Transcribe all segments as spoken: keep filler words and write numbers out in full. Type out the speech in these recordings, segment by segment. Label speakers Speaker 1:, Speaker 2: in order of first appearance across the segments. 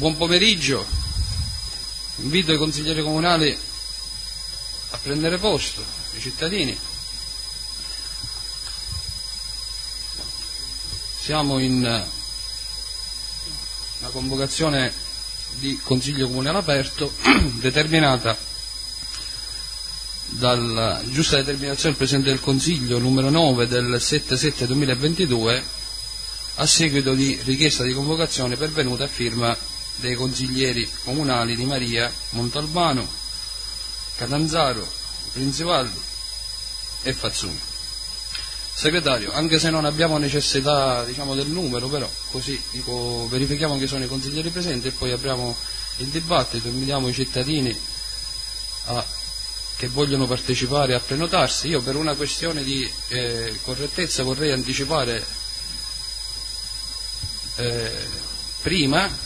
Speaker 1: Buon pomeriggio, invito i consiglieri comunali a prendere posto, i cittadini. Siamo in una convocazione di Consiglio Comunale aperto determinata dalla giusta determinazione del Presidente del Consiglio numero nove del sette sette duemilaventidue a seguito di richiesta di convocazione pervenuta a firma dei consiglieri comunali di Maria, Montalbano, Catanzaro, Principalli e Fazzuni. Segretario, anche se non abbiamo necessità, diciamo, del numero, però così dico, verifichiamo chi sono i consiglieri presenti e poi apriamo il dibattito, invitiamo i cittadini a, che vogliono partecipare a prenotarsi. Io per una questione di eh, correttezza vorrei anticipare eh, prima,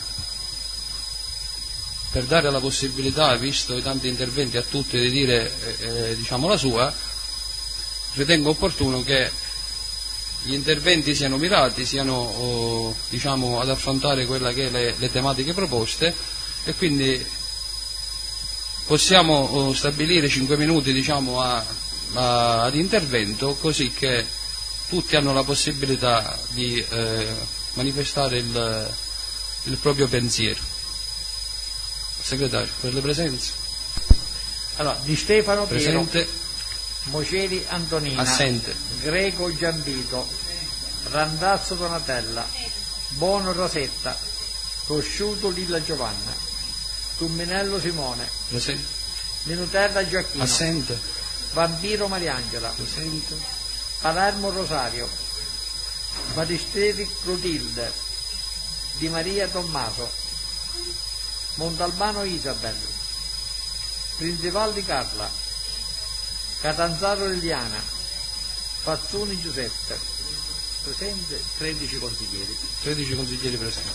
Speaker 1: per dare la possibilità, visto i tanti interventi a tutti, di dire eh, eh, diciamo la sua. Ritengo opportuno che gli interventi siano mirati, siano oh, diciamo, ad affrontare quella che le, le tematiche proposte, e quindi possiamo oh, stabilire cinque minuti, diciamo, a, a, ad intervento, così che tutti hanno la possibilità di eh, manifestare il, il proprio pensiero. Segretario, per le presenze.
Speaker 2: Allora, Di Stefano
Speaker 1: presente.
Speaker 2: Piero, Moceli Antonina,
Speaker 1: assente.
Speaker 2: Greco Giambito, Randazzo Donatella, Bono Rosetta, Cosciuto Lilla Giovanna, Tumminello Simone,
Speaker 1: presente.
Speaker 2: Minutella Gioacchino,
Speaker 1: assente.
Speaker 2: Vampiro Mariangela,
Speaker 1: presente.
Speaker 2: Palermo Rosario, Battistelli Clotilde, Di Maria Tommaso, Montalbano Isabel, Principalli Carla, Catanzaro Liliana, Fazzuni Giuseppe. Presente tredici consiglieri.
Speaker 1: tredici consiglieri presenti.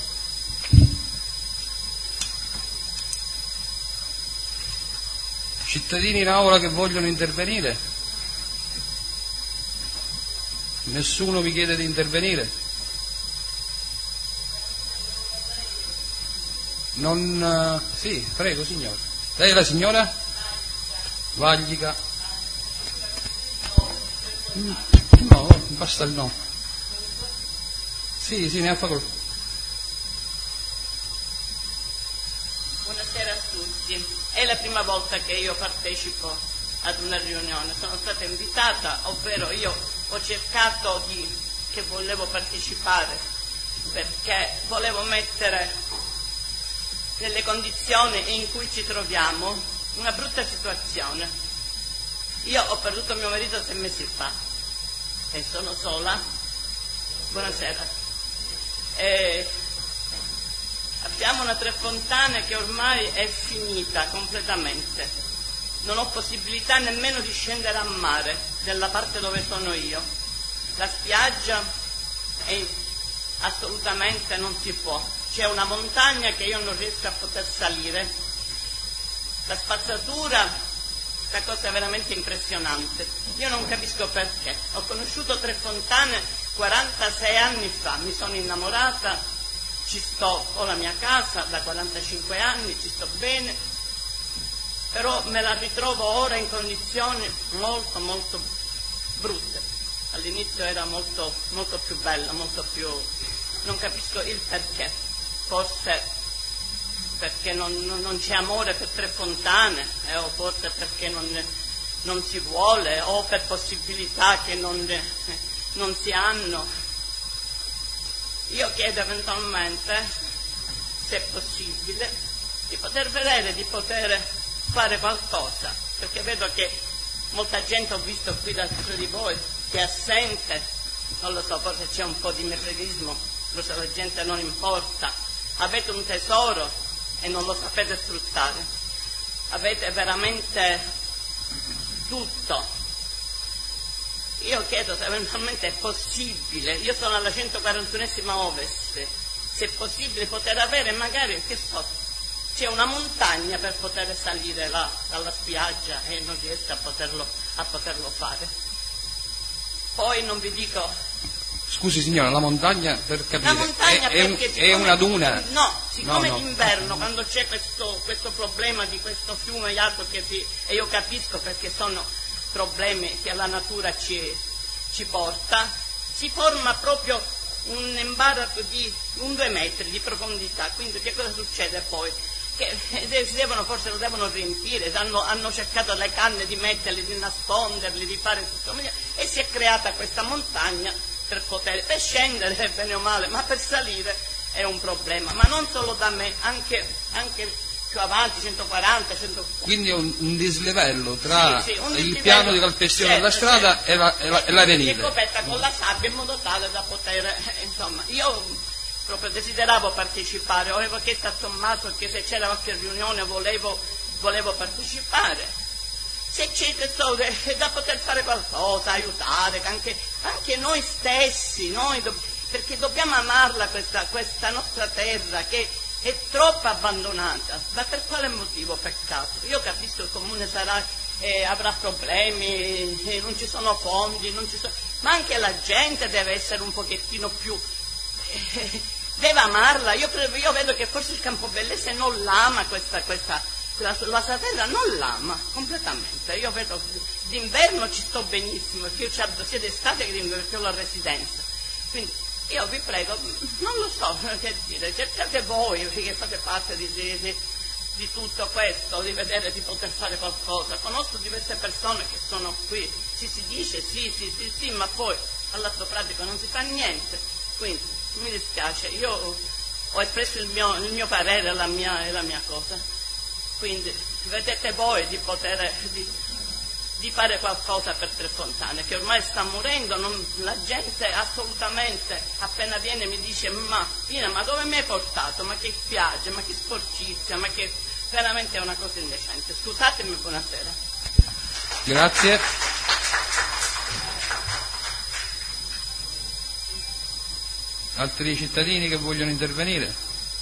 Speaker 1: Cittadini in aula che vogliono intervenire? Nessuno vi chiede di intervenire? Non... Sì, prego signora. Lei è la signora? Vaglica. No, basta il no. Sì, sì, ne ha facoltà.
Speaker 3: Buonasera a tutti. È la prima volta che io partecipo ad una riunione. Sono stata invitata, ovvero io ho cercato di che volevo partecipare perché volevo mettere nelle condizioni in cui ci troviamo una brutta situazione. Io ho perduto mio marito sei mesi fa e sono sola. Buonasera. E abbiamo una Tre Fontane che ormai è finita completamente. Non ho possibilità nemmeno di scendere a mare della parte dove sono io. La spiaggia è assolutamente non si può. C'è una montagna che io non riesco a poter salire. La spazzatura, una cosa veramente impressionante. Io non capisco perché. Ho conosciuto Tre Fontane quarantasei anni fa, mi sono innamorata, ci sto, ho la mia casa da quarantacinque anni, ci sto bene, però me la ritrovo ora in condizioni molto molto brutte. All'inizio era molto, molto più bella, molto più... non capisco il perché. Forse perché non, non, non c'è amore per Tre Fontane, eh, o forse perché non, non si vuole, o per possibilità che non, eh, non si hanno. Io chiedo eventualmente, se è possibile, di poter vedere, di poter fare qualcosa, perché vedo che molta gente, ho visto qui dentro di voi, che è assente, non lo so, forse c'è un po' di mefredismo, forse la gente non importa. Avete un tesoro e non lo sapete sfruttare. Avete veramente tutto. Io chiedo se eventualmente è possibile, io sono alla centoquarantunesima Ovest, se è possibile poter avere magari, che so, c'è una montagna per poter salire là dalla spiaggia e non riesco a poterlo, a poterlo fare. Poi non vi dico...
Speaker 1: Scusi signora, la montagna, per capire,
Speaker 3: la montagna
Speaker 1: è, è, un, è una duna?
Speaker 3: No, siccome
Speaker 1: no, no.
Speaker 3: d'inverno, quando c'è questo, questo problema di questo fiume Iardo, che si, e io capisco perché sono problemi che la natura ci, ci porta, si forma proprio un imbarazzo di un due metri di profondità. Quindi che cosa succede poi? Che si devono, forse lo devono riempire, hanno, hanno cercato le canne di metterli, di nasconderli, di fare tutto, e si è creata questa montagna per poter, per scendere bene o male, ma per salire è un problema, ma non solo da me, anche, anche più avanti, centoquaranta, cento...
Speaker 1: Quindi è un, un dislivello tra
Speaker 3: sì, sì, un
Speaker 1: il
Speaker 3: dislivello,
Speaker 1: piano di calpestazione
Speaker 3: certo,
Speaker 1: della strada
Speaker 3: certo.
Speaker 1: e la, e la, e la venire.
Speaker 3: È coperta con la sabbia in modo tale da poter, eh, insomma, io proprio desideravo partecipare, avevo chiesto a Tommaso che se c'era qualche riunione volevo, volevo partecipare, se c'è questo, eh, da poter fare qualcosa, aiutare, anche, anche noi stessi, noi do, perché dobbiamo amarla questa, questa nostra terra che è troppo abbandonata. Ma per quale motivo? Peccato. Io capisco che il comune sarà, eh, avrà problemi, eh, non ci sono fondi, non ci sono, ma anche la gente deve essere un pochettino più... Eh, deve amarla. Io, io vedo che forse il Campobellese non l'ama questa, questa la, la sua terra, non l'ama completamente. Io vedo d'inverno ci sto benissimo, perché io c'ho sia d'estate che d'inverno, perché ho la residenza. Quindi io vi prego, non lo so che dire, cercate voi che fate parte di, di, di, di tutto questo, di vedere di poter fare qualcosa. Conosco diverse persone che sono qui, si si dice sì, sì, sì, sì, ma poi all'atto pratico non si fa niente. Quindi mi dispiace, io ho espresso il mio, il mio parere, la mia, la mia cosa. Quindi vedete voi di poter di, di fare qualcosa per Tre Fontane, che ormai sta morendo. Non, la gente assolutamente appena viene mi dice: ma Pina, ma dove mi hai portato? Ma che spiaggia, ma che sporcizia, ma che veramente è una cosa indecente. Scusatemi, buonasera.
Speaker 1: Grazie. Altri cittadini che vogliono intervenire?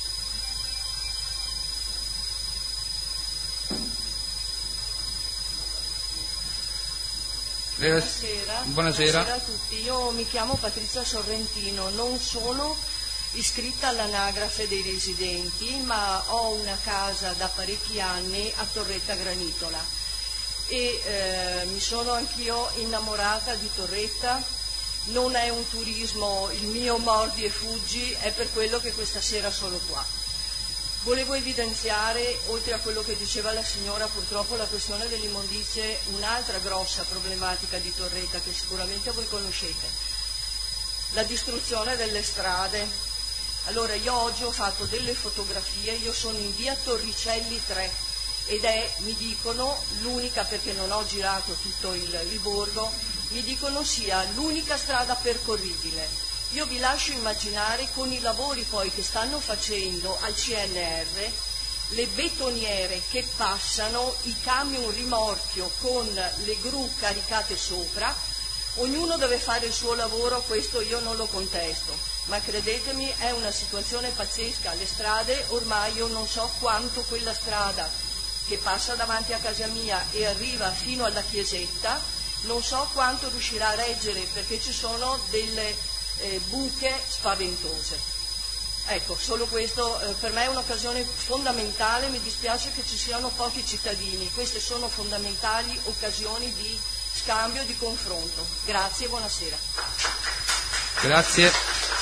Speaker 4: Buonasera.
Speaker 1: Buonasera.
Speaker 4: Buonasera a tutti, io mi chiamo Patrizia Sorrentino, non sono iscritta all'anagrafe dei residenti, ma ho una casa da parecchi anni a Torretta Granitola e eh, mi sono anch'io innamorata di Torretta. Non è un turismo il mio mordi e fuggi, è per quello che questa sera sono qua. Volevo evidenziare, oltre a quello che diceva la signora, purtroppo la questione delle immondizie, un'altra grossa problematica di Torretta che sicuramente voi conoscete, la distruzione delle strade. Allora, io oggi ho fatto delle fotografie, io sono in via Torricelli tre ed è, mi dicono, l'unica, perché non ho girato tutto il, il borgo, mi dicono sia l'unica strada percorribile. Io vi lascio immaginare con i lavori poi che stanno facendo al C N R, le betoniere che passano, i camion rimorchio con le gru caricate sopra, ognuno deve fare il suo lavoro, questo io non lo contesto, ma credetemi è una situazione pazzesca. Le strade, ormai io non so quanto quella strada che passa davanti a casa mia e arriva fino alla chiesetta, non so quanto riuscirà a reggere, perché ci sono delle eh, buche spaventose. Ecco, solo questo eh, per me è un'occasione fondamentale, mi dispiace che ci siano pochi cittadini, queste sono fondamentali occasioni di scambio, di confronto. Grazie e buonasera.
Speaker 1: Grazie.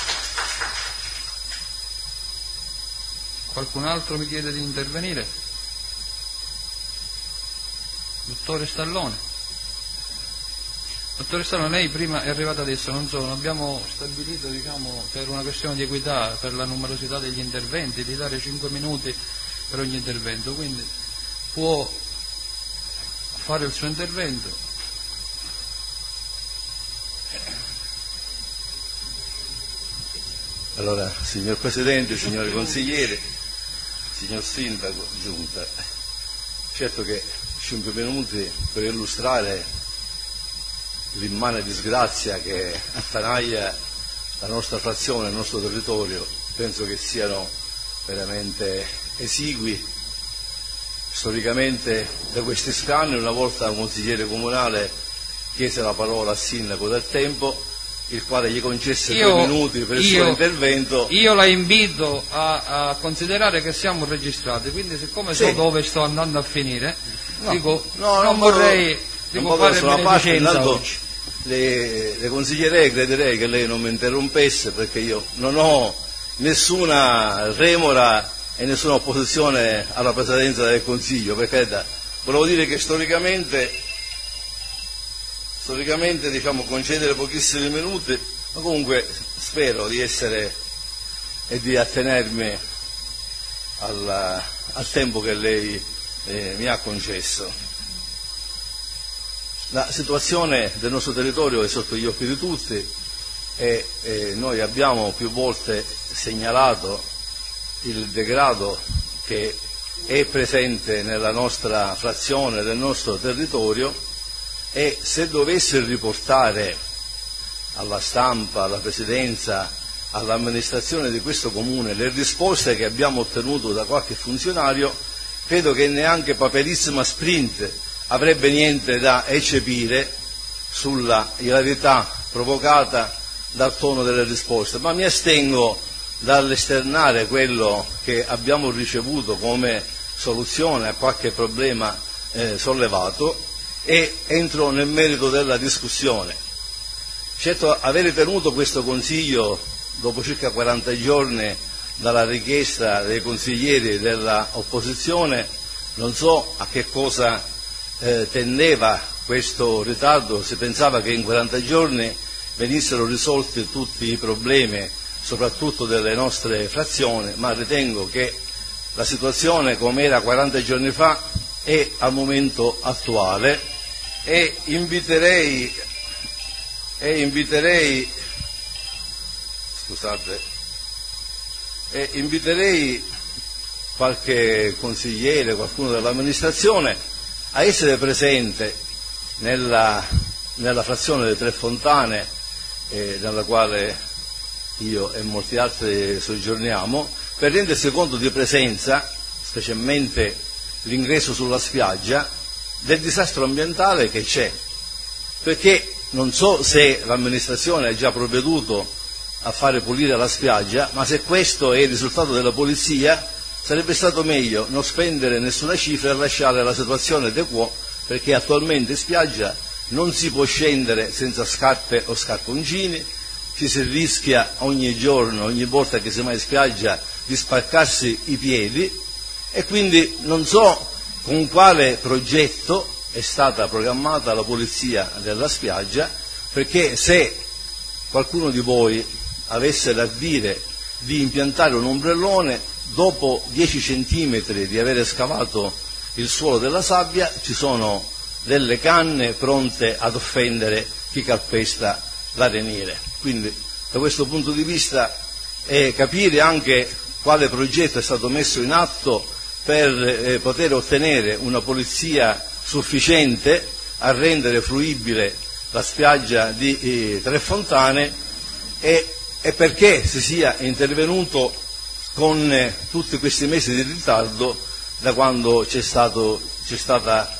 Speaker 1: Qualcun altro mi chiede di intervenire? Dottore Stallone. Dottore Stallone, lei prima è arrivato adesso, non so, abbiamo stabilito, diciamo, per una questione di equità, per la numerosità degli interventi, di dare cinque minuti per ogni intervento, quindi può fare il suo intervento.
Speaker 5: Allora, signor Presidente, signori consiglieri, signor Sindaco, Giunta, certo che cinque minuti per illustrare l'immane disgrazia che attanaglia la nostra frazione, il nostro territorio, penso che siano veramente esigui. Storicamente da questi scranni una volta un consigliere comunale chiese la parola al sindaco del tempo il quale gli concesse
Speaker 1: io,
Speaker 5: due minuti per il
Speaker 1: io,
Speaker 5: suo intervento.
Speaker 1: Io la invito a, a considerare che siamo registrati, quindi siccome
Speaker 5: sì.
Speaker 1: so dove sto andando a finire,
Speaker 5: no,
Speaker 1: dico,
Speaker 5: no,
Speaker 1: non, non vorrei dico, fare beneficenza oggi.
Speaker 5: Le, le consiglierei, crederei che lei non mi interrompesse, perché io non ho nessuna remora e nessuna opposizione alla presidenza del Consiglio, perché da, volevo dire che storicamente storicamente diciamo concedere pochissimi minuti, ma comunque spero di essere e di attenermi al, al tempo che lei eh, mi ha concesso. La situazione del nostro territorio è sotto gli occhi di tutti e eh, noi abbiamo più volte segnalato il degrado che è presente nella nostra frazione, nel nostro territorio, e se dovesse riportare alla stampa, alla presidenza, all'amministrazione di questo comune le risposte che abbiamo ottenuto da qualche funzionario, credo che neanche Paperissima Sprint avrebbe niente da eccepire sulla ilarità provocata dal tono delle risposte, ma mi astengo dall'esternare quello che abbiamo ricevuto come soluzione a qualche problema eh, sollevato e entro nel merito della discussione. Certo, avere tenuto questo consiglio dopo circa quaranta giorni dalla richiesta dei consiglieri dell'opposizione, non so a che cosa eh, tendeva questo ritardo. Si pensava che in quaranta giorni venissero risolti tutti i problemi, soprattutto delle nostre frazioni, ma ritengo che la situazione come era quaranta giorni fa è al momento attuale e inviterei e inviterei scusate e inviterei qualche consigliere, qualcuno dell'amministrazione a essere presente nella, nella frazione delle Tre Fontane, eh, nella quale io e molti altri soggiorniamo, per rendersi conto di presenza, specialmente l'ingresso sulla spiaggia, del disastro ambientale che c'è, perché non so se l'amministrazione ha già provveduto a fare pulire la spiaggia, ma se questo è il risultato della polizia sarebbe stato meglio non spendere nessuna cifra e lasciare la situazione de quo, perché attualmente in spiaggia non si può scendere senza scarpe o scarponcini, ci si rischia ogni giorno, ogni volta che si va in spiaggia, di spaccarsi i piedi, e quindi non so con quale progetto è stata programmata la pulizia della spiaggia, perché se qualcuno di voi avesse l'ardire di impiantare un ombrellone, dopo dieci centimetri di aver scavato il suolo della sabbia ci sono delle canne pronte ad offendere chi calpesta l'arenile. Quindi da questo punto di vista eh, capire anche quale progetto è stato messo in atto per eh, poter ottenere una pulizia sufficiente a rendere fruibile la spiaggia di eh, Tre Fontane e, e perché si sia intervenuto con eh, tutti questi mesi di ritardo da quando c'è, stato, c'è stata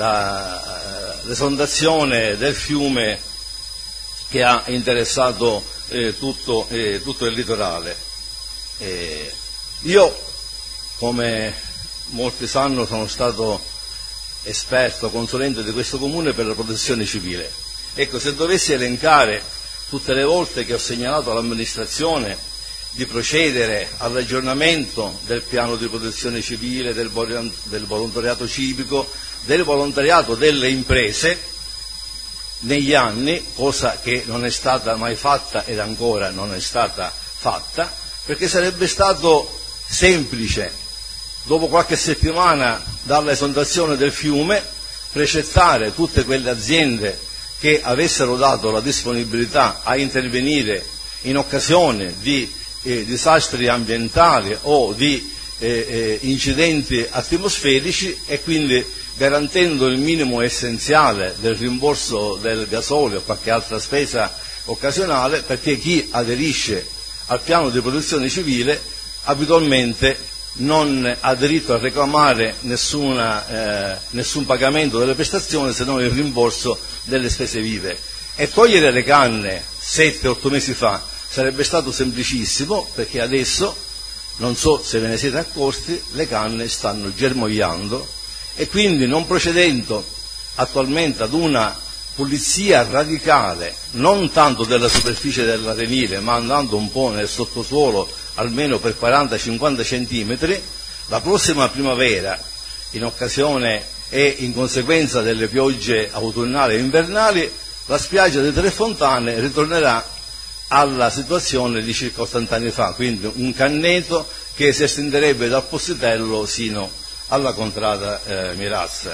Speaker 5: la, l'esondazione del fiume che ha interessato eh, tutto, eh, tutto il litorale. Eh, io, come molti sanno, sono stato esperto, consulente di questo comune per la protezione civile. Ecco, se dovessi elencare tutte le volte che ho segnalato all'amministrazione di procedere all'aggiornamento del piano di protezione civile, del, del volontariato civico, del volontariato delle imprese negli anni, cosa che non è stata mai fatta ed ancora non è stata fatta, perché sarebbe stato semplice, dopo qualche settimana dall'esondazione del fiume, precettare tutte quelle aziende che avessero dato la disponibilità a intervenire in occasione di eh, disastri ambientali o di eh, eh, incidenti atmosferici, e quindi garantendo il minimo essenziale del rimborso del gasolio o qualche altra spesa occasionale, perché chi aderisce al piano di protezione civile abitualmente non ha diritto a reclamare nessuna, eh, nessun pagamento delle prestazioni se non il rimborso delle spese vive. E togliere le canne sette otto mesi fa sarebbe stato semplicissimo, perché adesso, non so se ve ne siete accorti, le canne stanno germogliando, e quindi, non procedendo attualmente ad una pulizia radicale, non tanto della superficie dell'arenile, ma andando un po' nel sottosuolo almeno per quaranta cinquanta centimetri, la prossima primavera, in occasione e in conseguenza delle piogge autunnali e invernali, la spiaggia di Tre Fontane ritornerà alla situazione di circa ottanta anni fa, quindi un canneto che si estenderebbe dal Postitello sino alla contrada eh, Mirazza.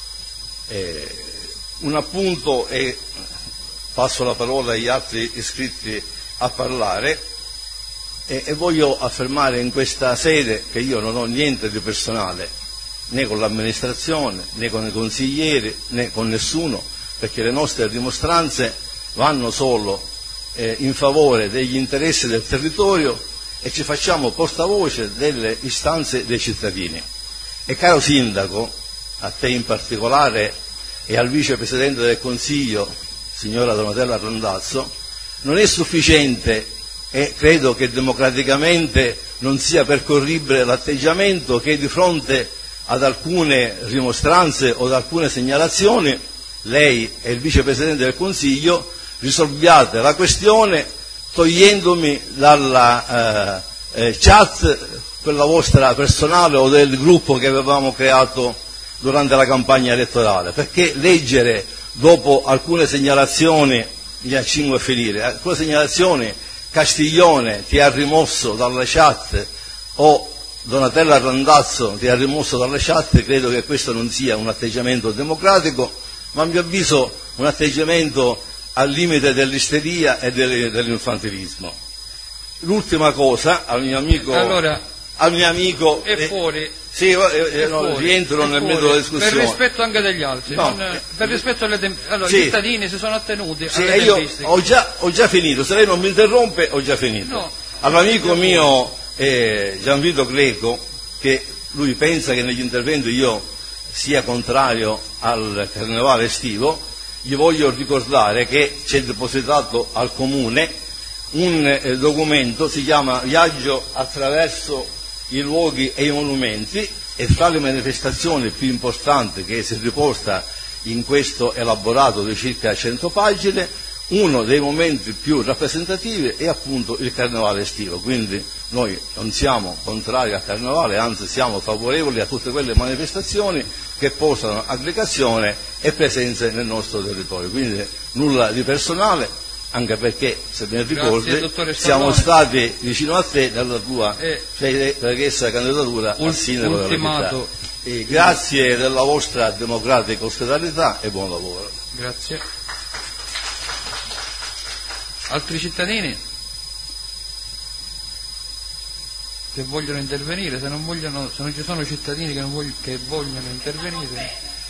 Speaker 5: Eh, un appunto, e passo la parola agli altri iscritti a parlare, e, e voglio affermare in questa sede che io non ho niente di personale né con l'amministrazione, né con i consiglieri, né con nessuno, perché le nostre dimostranze vanno solo eh, in favore degli interessi del territorio, e ci facciamo portavoce delle istanze dei cittadini. E caro Sindaco, a te in particolare e al Vicepresidente del Consiglio, signora Donatella Randazzo, non è sufficiente, e credo che democraticamente non sia percorribile l'atteggiamento che di fronte ad alcune rimostranze o ad alcune segnalazioni lei e il Vicepresidente del Consiglio risolviate la questione togliendomi dalla eh, eh, chat, quella vostra personale o del gruppo che avevamo creato durante la campagna elettorale, perché leggere dopo alcune segnalazioni, mi accingo a finire, alcune segnalazioni, Castiglione ti ha rimosso dalla chat o Donatella Randazzo ti ha rimosso dalle chat, credo che questo non sia un atteggiamento democratico, ma a mio avviso un atteggiamento al limite dell'isteria e dell'infantilismo. L'ultima cosa, al mio amico,
Speaker 1: allora,
Speaker 5: al mio amico
Speaker 1: è eh, fuori.
Speaker 5: Sì, eh, no, fuori, rientro nel metodo della discussione.
Speaker 1: Per rispetto anche degli altri,
Speaker 5: no,
Speaker 1: non, eh, per rispetto alle tem- allora,
Speaker 5: sì.
Speaker 1: I cittadini si sono attenuti
Speaker 5: sì,
Speaker 1: alle
Speaker 5: io
Speaker 1: tempistiche.
Speaker 5: ho già, ho già finito, se lei non mi interrompe ho già finito.
Speaker 1: No,
Speaker 5: all'amico mio eh, Gianvito Greco, che lui pensa che negli interventi io sia contrario al carnevale estivo, gli voglio ricordare che c'è depositato al comune un eh, documento, si chiama Viaggio attraverso i luoghi e i monumenti, e fra le manifestazioni più importanti che si riporta in questo elaborato di circa cento pagine, uno dei momenti più rappresentativi è appunto il carnevale estivo. Quindi noi non siamo contrari al carnevale, anzi siamo favorevoli a tutte quelle manifestazioni che portano aggregazione e presenze nel nostro territorio, quindi nulla di personale, anche perché, se ben ricordi, siamo stati vicino a te nella tua
Speaker 1: eh,
Speaker 5: richiesta candidatura al sindaco della città. E grazie della vostra democratica ospitalità e buon lavoro.
Speaker 1: Grazie. Altri cittadini che vogliono intervenire? Se non vogliono, se non ci sono cittadini che, non voglio, che vogliono intervenire,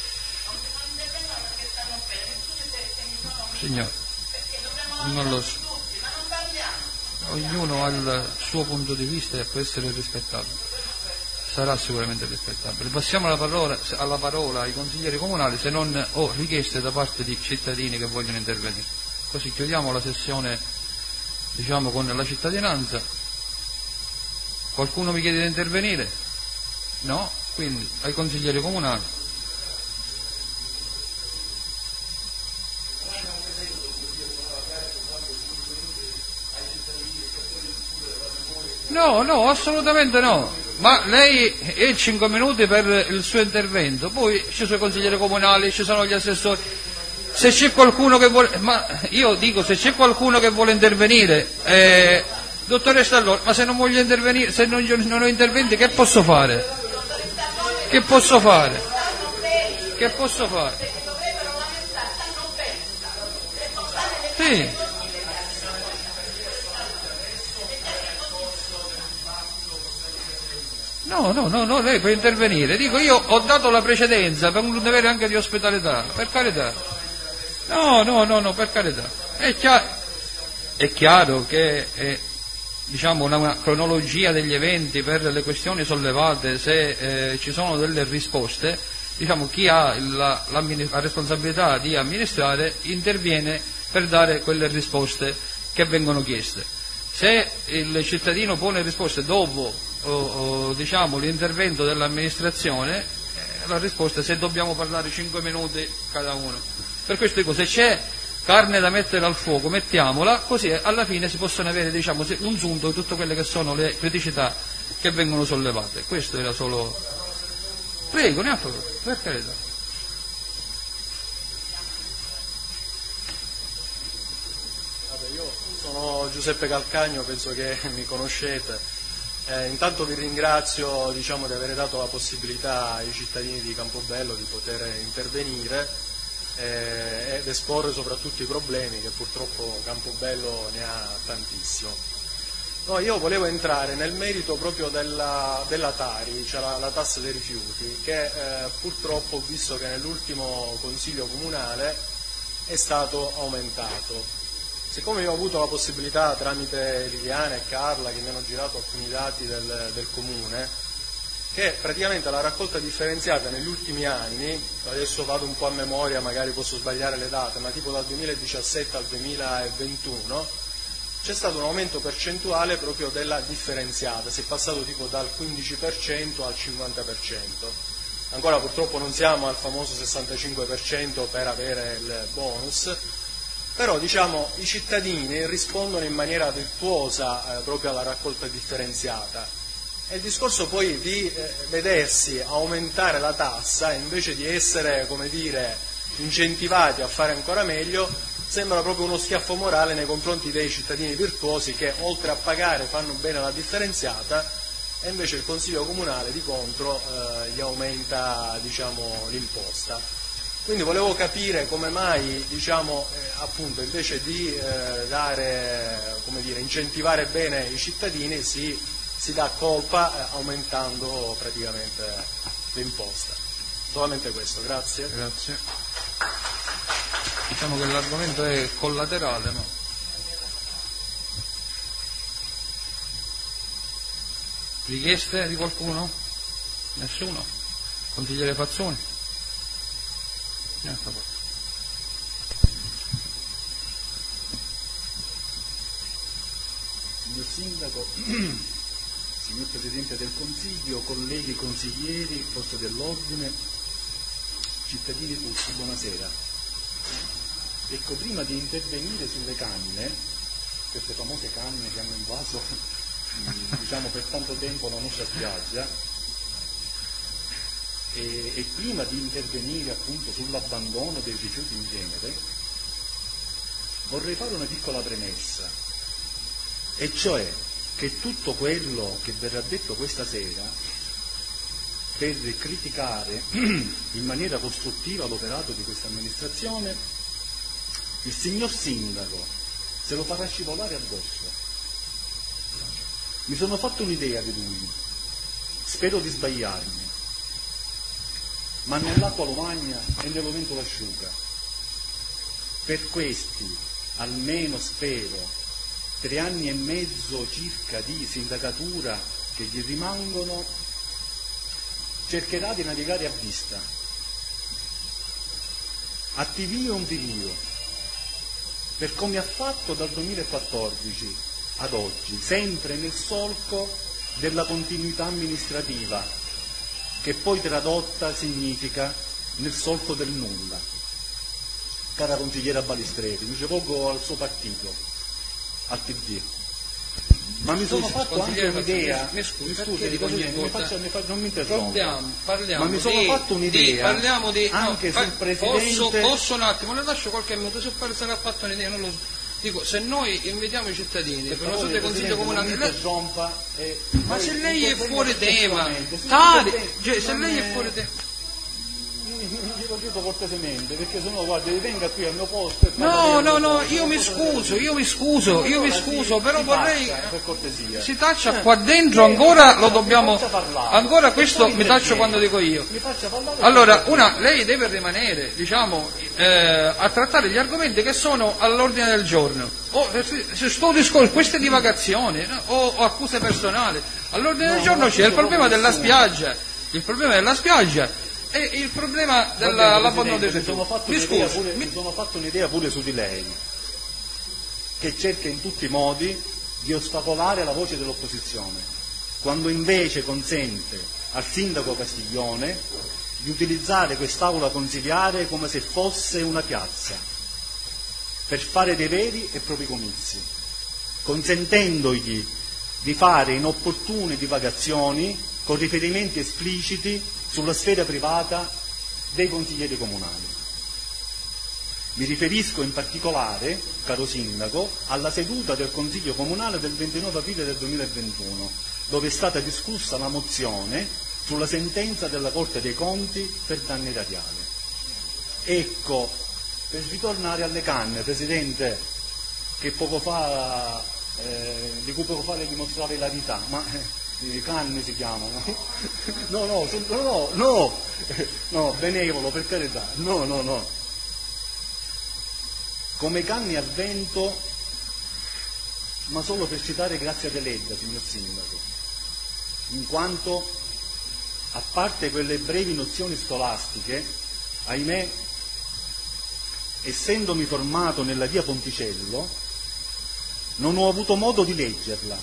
Speaker 1: signore, non lo so. Ognuno ha il suo punto di vista e può essere rispettato. Sarà sicuramente rispettabile. Passiamo alla parola, alla parola ai consiglieri comunali, se non ho richieste da parte di cittadini che vogliono intervenire. Così chiudiamo la sessione, diciamo, con la cittadinanza. Qualcuno mi chiede di intervenire? No? Quindi ai consiglieri comunali. No, no, assolutamente no. Ma lei è cinque minuti per il suo intervento, poi ci sono i consiglieri comunali, ci sono gli assessori. Se c'è qualcuno che vuole, ma io dico, se c'è qualcuno che vuole intervenire, eh, dottoressa Allora, ma se non voglio intervenire, se non, non ho interventi, che posso fare? Che posso fare? Che posso fare? Sì. No, no, no, no, lei può intervenire. Dico, io ho dato la precedenza per un dovere anche di ospitalità, per carità. No, no, no, no, per carità. È chiaro, è chiaro che è, diciamo, una, una cronologia degli eventi per le questioni sollevate, se eh, ci sono delle risposte, diciamo, chi ha la, la, la responsabilità di amministrare interviene per dare quelle risposte che vengono chieste. Se il cittadino pone risposte dopo o, o, diciamo, l'intervento dell'amministrazione, eh, la risposta è se dobbiamo parlare cinque minuti cada uno. Per questo dico, se c'è carne da mettere al fuoco, mettiamola, così alla fine si possono avere, diciamo, un sunto di tutte quelle che sono le criticità che vengono sollevate. Questo era solo... Prego, ne ha fatto, per carità.
Speaker 6: Vabbè, io sono Giuseppe Calcagno, penso che mi conoscete. Eh, intanto vi ringrazio, diciamo, di aver dato la possibilità ai cittadini di Campobello di poter intervenire Eh, ed esporre soprattutto i problemi, che purtroppo Campobello ne ha tantissimo. No, io volevo entrare nel merito proprio della, della Tari, cioè la, la tassa dei rifiuti, che eh, purtroppo ho visto che nell'ultimo Consiglio Comunale è stato aumentato. Siccome io ho avuto la possibilità, tramite Liliana e Carla, che mi hanno girato alcuni dati del, del Comune, che praticamente la raccolta differenziata negli ultimi anni, adesso vado un po' a memoria, magari posso sbagliare le date, ma tipo dal duemiladiciassette al duemilaventuno c'è stato un aumento percentuale proprio della differenziata, si è passato tipo dal quindici per cento al cinquanta per cento. Ancora purtroppo non siamo al famoso sessantacinque per cento per avere il bonus, però diciamo i cittadini rispondono in maniera virtuosa eh, proprio alla raccolta differenziata. E il discorso poi di eh, vedersi aumentare la tassa invece di essere, come dire, incentivati a fare ancora meglio, sembra proprio uno schiaffo morale nei confronti dei cittadini virtuosi che oltre a pagare fanno bene la differenziata, e invece il Consiglio Comunale di contro eh, gli aumenta, diciamo, l'imposta. Quindi volevo capire come mai, diciamo, eh, appunto, invece di eh, dare, come dire, incentivare bene i cittadini si si dà colpa eh, aumentando praticamente l'imposta. Solamente questo, grazie.
Speaker 1: Grazie. Diciamo che l'argomento è collaterale, no? Richieste di qualcuno? Nessuno? Consigliere Fazzoni? Niente,
Speaker 7: Signor Sindaco, signor Presidente del Consiglio, colleghi consiglieri, forze dell'ordine, cittadini tutti, buonasera. Ecco, prima di intervenire sulle canne, queste famose canne che hanno invaso, diciamo, per tanto tempo la nostra spiaggia, e, e prima di intervenire appunto sull'abbandono dei rifiuti in genere, vorrei fare una piccola premessa, e cioè che tutto quello che verrà detto questa sera per criticare in maniera costruttiva l'operato di questa amministrazione, il signor Sindaco se lo farà scivolare addosso. Mi sono fatto un'idea di lui, spero di sbagliarmi, ma nell'acqua lo magna e nello vento lo asciuga. Per questi, almeno spero, tre anni e mezzo circa di sindacatura che gli rimangono, cercherà di navigare a vista, a tivio e un tivio, per come ha fatto dal duemilaquattordici ad oggi, sempre nel solco della continuità amministrativa, che poi tradotta significa nel solco del nulla. Cara consigliera Balistreri, mi rivolgo al suo partito, al P D, ma mi sono fatto anche un'idea, mi scusi, non mi interrompa,
Speaker 1: parliamo
Speaker 7: ma mi sono
Speaker 1: di,
Speaker 7: fatto un'idea,
Speaker 1: di, parliamo di,
Speaker 7: anche
Speaker 1: no,
Speaker 7: sul Presidente.
Speaker 1: Posso, posso un attimo, le lascio qualche minuto, se se ne ha fatto un'idea, non lo so. Dico, se noi invitiamo i cittadini per una sorta di consiglio comunale, lei...
Speaker 7: e...
Speaker 1: ma se lei è fuori tema, tali, cioè, se lei è fuori tema,
Speaker 7: glielo chiedo cortesemente, perché se no guarda, venga qui al mio posto e
Speaker 1: no no no io mi scuso io mi scuso io mi scuso però vorrei,
Speaker 7: per cortesia,
Speaker 1: si taccia qua dentro, ancora lo dobbiamo, ancora questo mi taccio quando dico io. Allora, una, lei deve rimanere, diciamo, eh, a trattare gli argomenti che sono all'ordine del giorno, o se sto discorso, queste divagazioni, no? o, o accuse personali. All'ordine del giorno c'è il problema della spiaggia, il problema della spiaggia e il problema dell'abbandono dei rifiuti. Mi scusi,
Speaker 7: mi sono fatto un'idea pure su di lei. che cerca in tutti i modi di ostacolare la voce dell'opposizione, quando invece consente al sindaco Castiglione di utilizzare quest'aula consiliare come se fosse una piazza per fare dei veri e propri comizi, consentendogli di fare inopportune divagazioni con riferimenti espliciti sulla sfera privata dei consiglieri comunali. Mi riferisco in particolare, caro sindaco, alla seduta del Consiglio Comunale del ventinove aprile del duemilaventuno, dove è stata discussa la mozione sulla sentenza della Corte dei Conti per danni erariali. Ecco, per ritornare alle canne, Presidente, che poco fa, eh, di cui poco fa le dimostrava ilarità, ma eh, canne si chiamano? No, no, no, no, no, no, benevolo, per carità, no, no, no. Come canne al vento, ma solo per citare Grazia Deledda, signor Sindaco, in quanto, a parte quelle brevi nozioni scolastiche, ahimè, essendomi formato nella via Ponticello, non ho avuto modo di leggerla,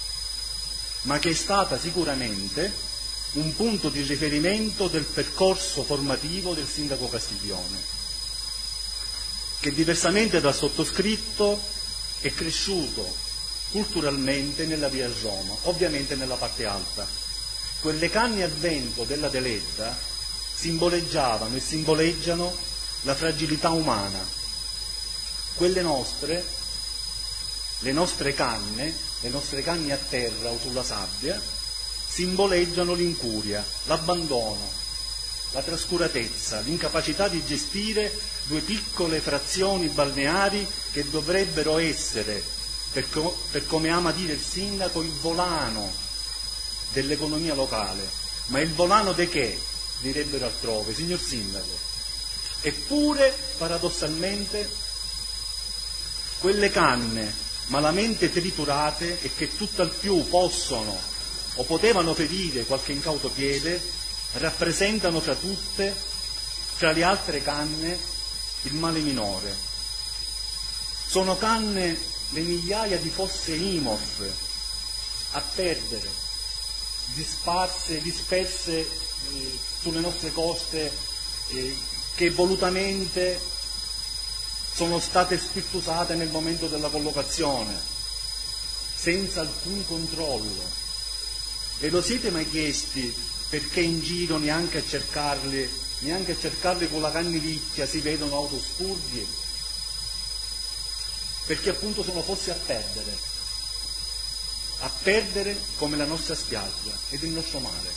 Speaker 7: ma che è stata sicuramente un punto di riferimento del percorso formativo del sindaco Castiglione, che diversamente dal sottoscritto è cresciuto culturalmente nella via Roma, ovviamente nella parte alta. Quelle canne al vento della Deledda simboleggiavano e simboleggiano la fragilità umana. Quelle nostre, le nostre canne, le nostre canne a terra o sulla sabbia, simboleggiano l'incuria, l'abbandono, la trascuratezza, l'incapacità di gestire due piccole frazioni balneari che dovrebbero essere, per, co- per come ama dire il sindaco, il volano dell'economia locale. Ma il volano di che? Direbbero altrove, signor sindaco. Eppure, paradossalmente, quelle canne malamente triturate e che tutt'al più possono o potevano ferire qualche incauto piede, rappresentano fra tutte, fra le altre canne, il male minore. Sono canne le migliaia di fosse I M O F a perdere, disparse, disperse eh, sulle nostre coste, eh, che volutamente sono state spirtusate nel momento della collocazione, senza alcun controllo. E lo siete mai chiesti perché in giro neanche a cercarli, neanche a cercarli con la cannivicchia si vedono autospurghi? Perché appunto sono fossi a perdere, a perdere come la nostra spiaggia ed il nostro mare.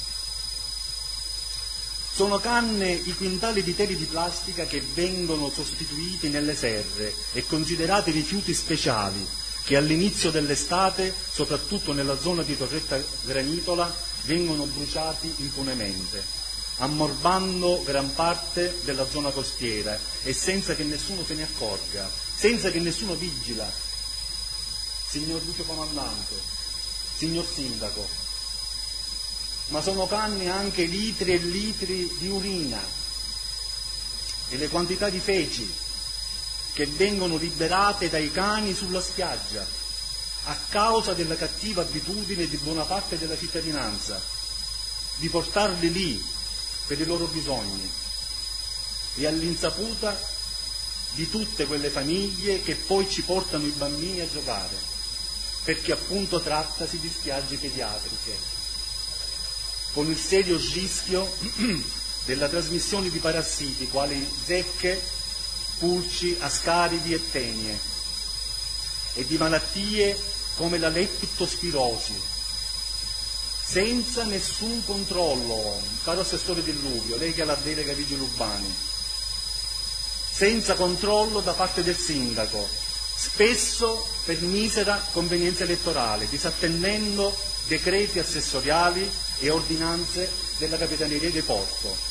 Speaker 7: Sono canne i quintali di teli di plastica che vengono sostituiti nelle serre e considerati rifiuti speciali che all'inizio dell'estate, soprattutto nella zona di Torretta Granitola, vengono bruciati impunemente, ammorbando gran parte della zona costiera e senza che nessuno se ne accorga, senza che nessuno vigila. Signor Vice Comandante, signor Sindaco, ma sono canne anche litri e litri di urina e le quantità di feci che vengono liberate dai cani sulla spiaggia a causa della cattiva abitudine di buona parte della cittadinanza di portarli lì per i loro bisogni e all'insaputa di tutte quelle famiglie che poi ci portano i bambini a giocare, perché appunto trattasi di spiagge pediatriche, con il serio rischio della trasmissione di parassiti quali zecche, pulci, ascaridi e tenie, e di malattie come la leptospirosi, senza nessun controllo, caro assessore Dell'Uvio, lei che ha la delega ai vigili urbani, senza controllo da parte del sindaco, spesso per misera convenienza elettorale, disattendendo decreti assessoriali e ordinanze della Capitaneria di Porto.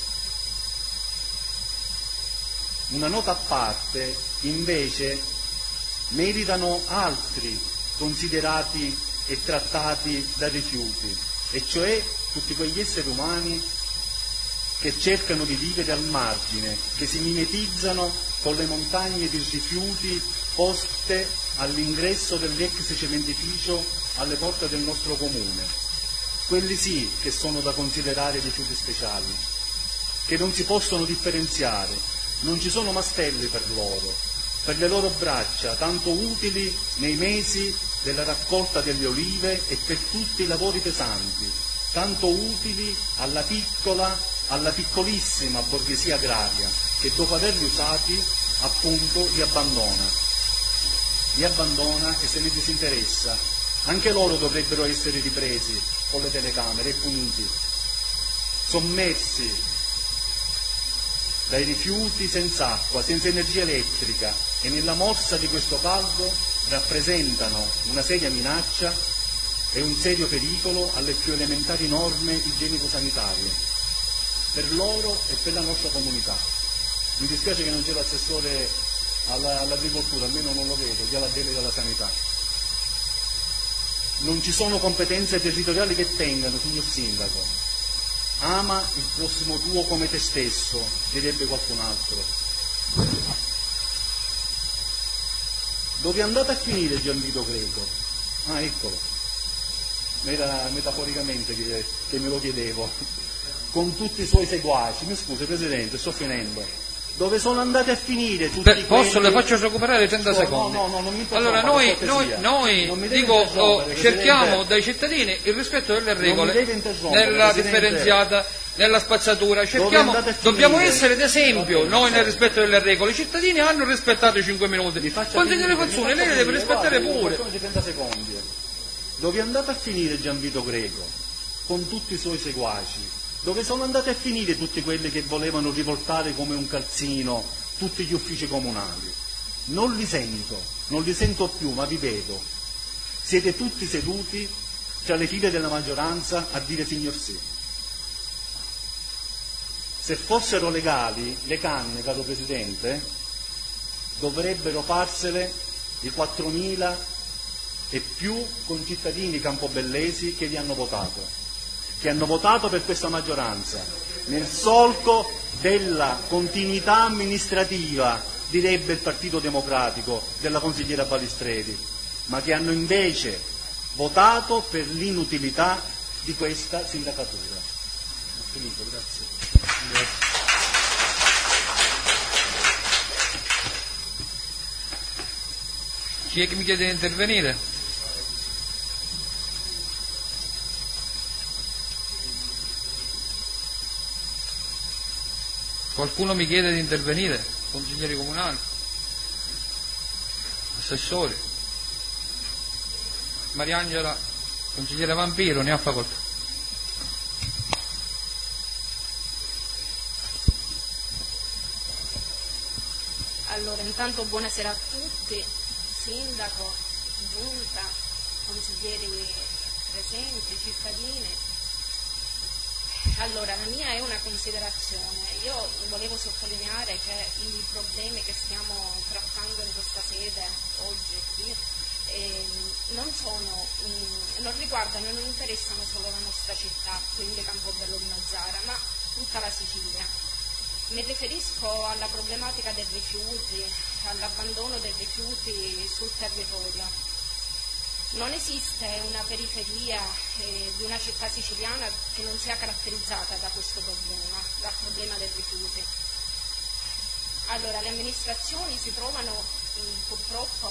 Speaker 7: Una nota a parte, invece, meritano altri considerati e trattati da rifiuti, e cioè tutti quegli esseri umani che cercano di vivere al margine, che si mimetizzano con le montagne di rifiuti poste all'ingresso dell'ex cementificio alle porte del nostro comune. Quelli sì che sono da considerare rifiuti speciali, che non si possono differenziare, non ci sono mastelli per loro, per le loro braccia, tanto utili nei mesi della raccolta delle olive e per tutti i lavori pesanti, tanto utili alla piccola, alla piccolissima borghesia agraria, che dopo averli usati, appunto, li abbandona. Li abbandona e se ne disinteressa. Anche loro dovrebbero essere ripresi con le telecamere e puniti, sommersi dai rifiuti senza acqua, senza energia elettrica, e nella morsa di questo caldo rappresentano una seria minaccia e un serio pericolo alle più elementari norme igienico-sanitarie, per loro e per la nostra comunità. Mi dispiace che non c'è l'assessore all'agricoltura, almeno non lo vedo, che ha la delega alla sanità. Non ci sono competenze territoriali che tengano, signor Sindaco. Ama il prossimo tuo come te stesso, direbbe qualcun altro. Dove è andata a finire Gianvito Greco? Ah, eccolo. Era metaforicamente che, che me lo chiedevo. Con tutti i suoi seguaci. Mi scusi, Presidente, sto finendo. Dove sono andate a finire tutti
Speaker 1: Beh, posso,
Speaker 7: quelli...
Speaker 1: le faccio recuperare trenta
Speaker 7: no,
Speaker 1: secondi.
Speaker 7: No, no, no, non mi
Speaker 1: allora noi, noi, noi dico, oh, cerchiamo dai cittadini il rispetto delle regole nella differenziata, nella spazzatura, cerchiamo, dobbiamo essere d'esempio noi nel rispetto delle regole. I cittadini hanno rispettato i cinque minuti. Consigliere Fazzone, lei le deve rispettare pure.
Speaker 7: trenta secondi. Dove è andato a finire Gianvito Greco con tutti i suoi seguaci? Dove sono andati a finire tutti quelli che volevano rivoltare come un calzino tutti gli uffici comunali? Non li sento, non li sento più, ma vi vedo. Siete tutti seduti tra le file della maggioranza a dire signor sì. Se fossero legali, le canne, caro Presidente, dovrebbero farsele i quattromila e più concittadini campobellesi che vi hanno votato. Che hanno votato per questa maggioranza, nel solco della continuità amministrativa, direbbe il Partito Democratico, della consigliera Balistreri, ma che hanno invece votato per l'inutilità di questa sindacatura. Ho finito, grazie. Grazie.
Speaker 1: Chi è che mi chiede di intervenire? Qualcuno mi chiede di intervenire? Consiglieri comunali? Assessori? Mariangela, consigliere Vampiro, ne ha facoltà.
Speaker 8: Allora, intanto buonasera a tutti, sindaco, giunta, consiglieri presenti, cittadini. Allora, la mia è una considerazione. Io volevo sottolineare che i problemi che stiamo trattando in questa sede oggi qui eh, non sono, mh, non riguardano e non interessano solo la nostra città, quindi Campobello di Mazara, ma tutta la Sicilia. Mi riferisco alla problematica dei rifiuti, all'abbandono dei rifiuti sul territorio. Non esiste una periferia eh, di una città siciliana che non sia caratterizzata da questo problema, dal problema dei rifiuti. Allora, le amministrazioni si trovano mh, purtroppo,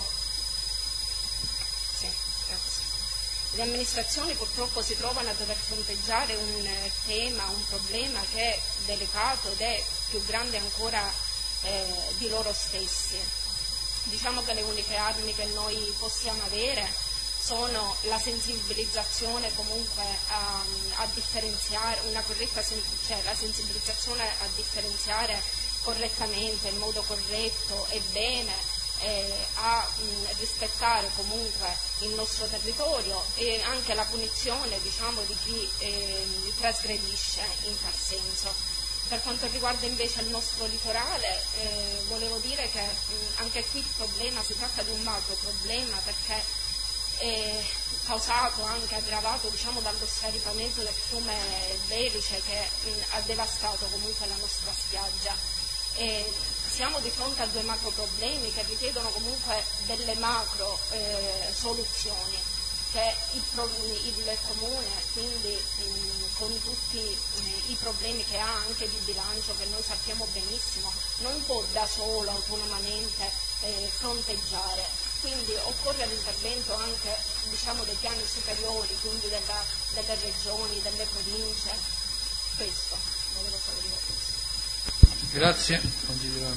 Speaker 8: sì, grazie. Le amministrazioni purtroppo si trovano a dover fronteggiare un eh, tema, un problema che è delicato ed è più grande ancora eh, di loro stessi. Diciamo che le uniche armi che noi possiamo avere sono la sensibilizzazione comunque a, a differenziare, una corretta, cioè la sensibilizzazione a differenziare correttamente, in modo corretto e bene, eh, a mh, rispettare comunque il nostro territorio e anche la punizione, diciamo, di chi eh, trasgredisce in tal senso. Per quanto riguarda invece il nostro litorale, eh, volevo dire che mh, anche qui il problema, si tratta di un macro problema perché è causato anche, aggravato diciamo dallo scaricamento del fiume Belice che mh, ha devastato comunque la nostra spiaggia. E siamo di fronte a due macro problemi che richiedono comunque delle macro eh, soluzioni, che il, pro, il comune, quindi mh, con tutti mh, i problemi che ha anche di bilancio, che noi sappiamo benissimo, non può da solo autonomamente eh, fronteggiare. Quindi occorre l'intervento anche, diciamo, dei piani superiori, quindi della, delle regioni, delle province. Questo, volevo solo dire questo.
Speaker 1: Grazie, consigliere.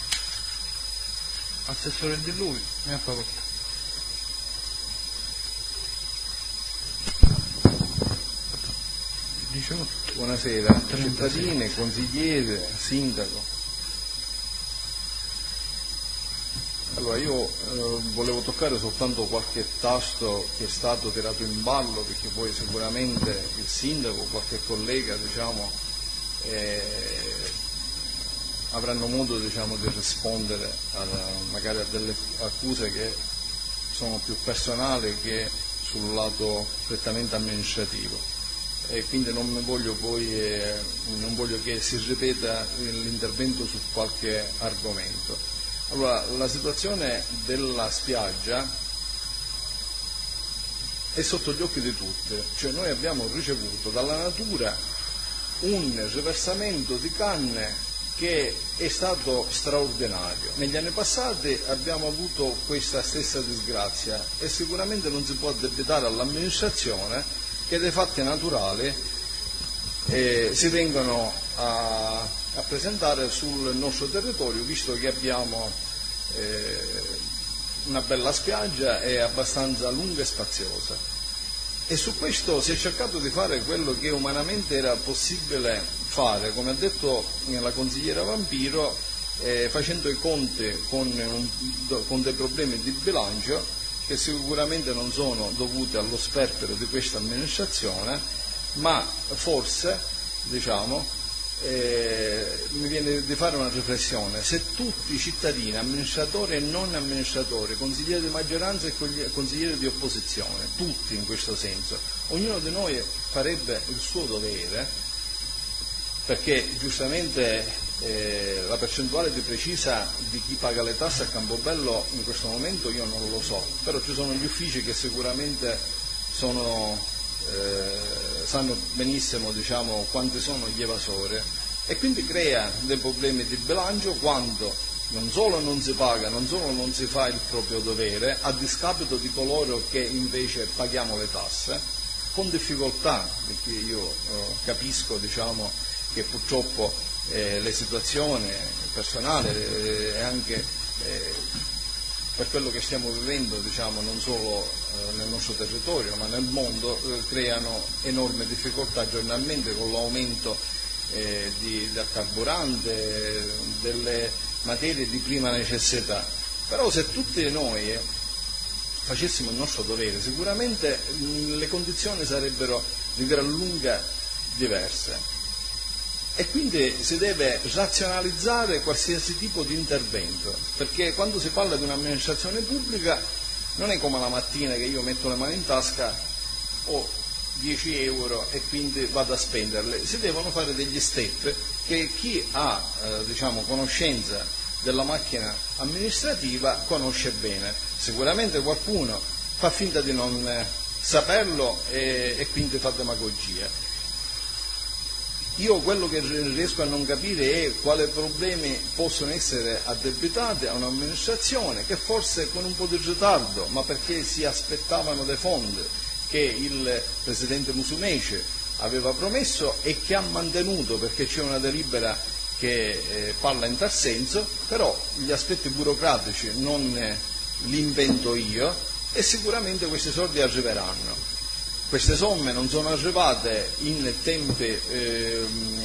Speaker 1: Assessore Di Lui, ne ha facoltà.
Speaker 5: Buonasera, cittadini, consigliere, sindaco. Allora, io eh, volevo toccare soltanto qualche tasto che è stato tirato in ballo, perché poi sicuramente il sindaco, qualche collega, diciamo, eh, avranno modo, diciamo, di rispondere a, magari a delle accuse che sono più personali che sul lato prettamente amministrativo. E quindi non mi voglio poi eh, non voglio che si ripeta l'intervento su qualche argomento. Allora, la situazione della spiaggia è sotto gli occhi di tutti, cioè noi abbiamo ricevuto dalla natura un riversamento di canne che è stato straordinario. Negli anni passati abbiamo avuto questa stessa disgrazia e sicuramente non si può addebitare all'amministrazione che dei fatti naturali eh, si vengono a, a presentare sul nostro territorio, visto che abbiamo eh, una bella spiaggia e abbastanza lunga e spaziosa. E su questo si è cercato di fare quello che umanamente era possibile fare, come ha detto la consigliera Vampiro, eh, facendo i conti con, un, con dei problemi di bilancio che sicuramente non sono dovute allo sperpero di questa amministrazione, ma forse, diciamo, eh, mi viene di fare una riflessione: se tutti i cittadini, amministratori e non amministratori, consiglieri di maggioranza e consiglieri di opposizione, tutti in questo senso, ognuno di noi farebbe il suo dovere, perché giustamente Eh, la percentuale di precisa di chi paga le tasse a Campobello in questo momento io non lo so, però ci sono gli uffici che sicuramente sono, eh, sanno benissimo, diciamo, quanti sono gli evasori, e quindi crea dei problemi di bilancio quando non solo non si paga, non solo non si fa il proprio dovere, a discapito di coloro che invece paghiamo le tasse, con difficoltà, perché io eh, capisco, diciamo, che purtroppo Eh, le situazioni personali e eh, anche eh, per quello che stiamo vivendo, diciamo, non solo eh, nel nostro territorio ma nel mondo, eh, creano enormi difficoltà giornalmente con l'aumento eh, di, del carburante, delle materie di prima necessità. Però se tutti noi eh, facessimo il nostro dovere, sicuramente mh, le condizioni sarebbero di gran lunga diverse. E quindi si deve razionalizzare qualsiasi tipo di intervento, perché quando si parla di un'amministrazione pubblica non è come la mattina che io metto le mani in tasca, ho dieci euro e quindi vado a spenderle. Si devono fare degli step che chi ha eh, diciamo, conoscenza della macchina amministrativa conosce bene. Sicuramente qualcuno fa finta di non saperlo e, e quindi fa demagogia. Io quello che riesco a non capire è quali problemi possono essere addebitati a un'amministrazione che forse con un po' di ritardo, ma perché si aspettavano dei fondi che il Presidente Musumeci aveva promesso e che ha mantenuto, perché c'è una delibera che eh, parla in tal senso, però gli aspetti burocratici non eh, li invento io e sicuramente questi soldi arriveranno. Queste somme non sono arrivate in tempi eh,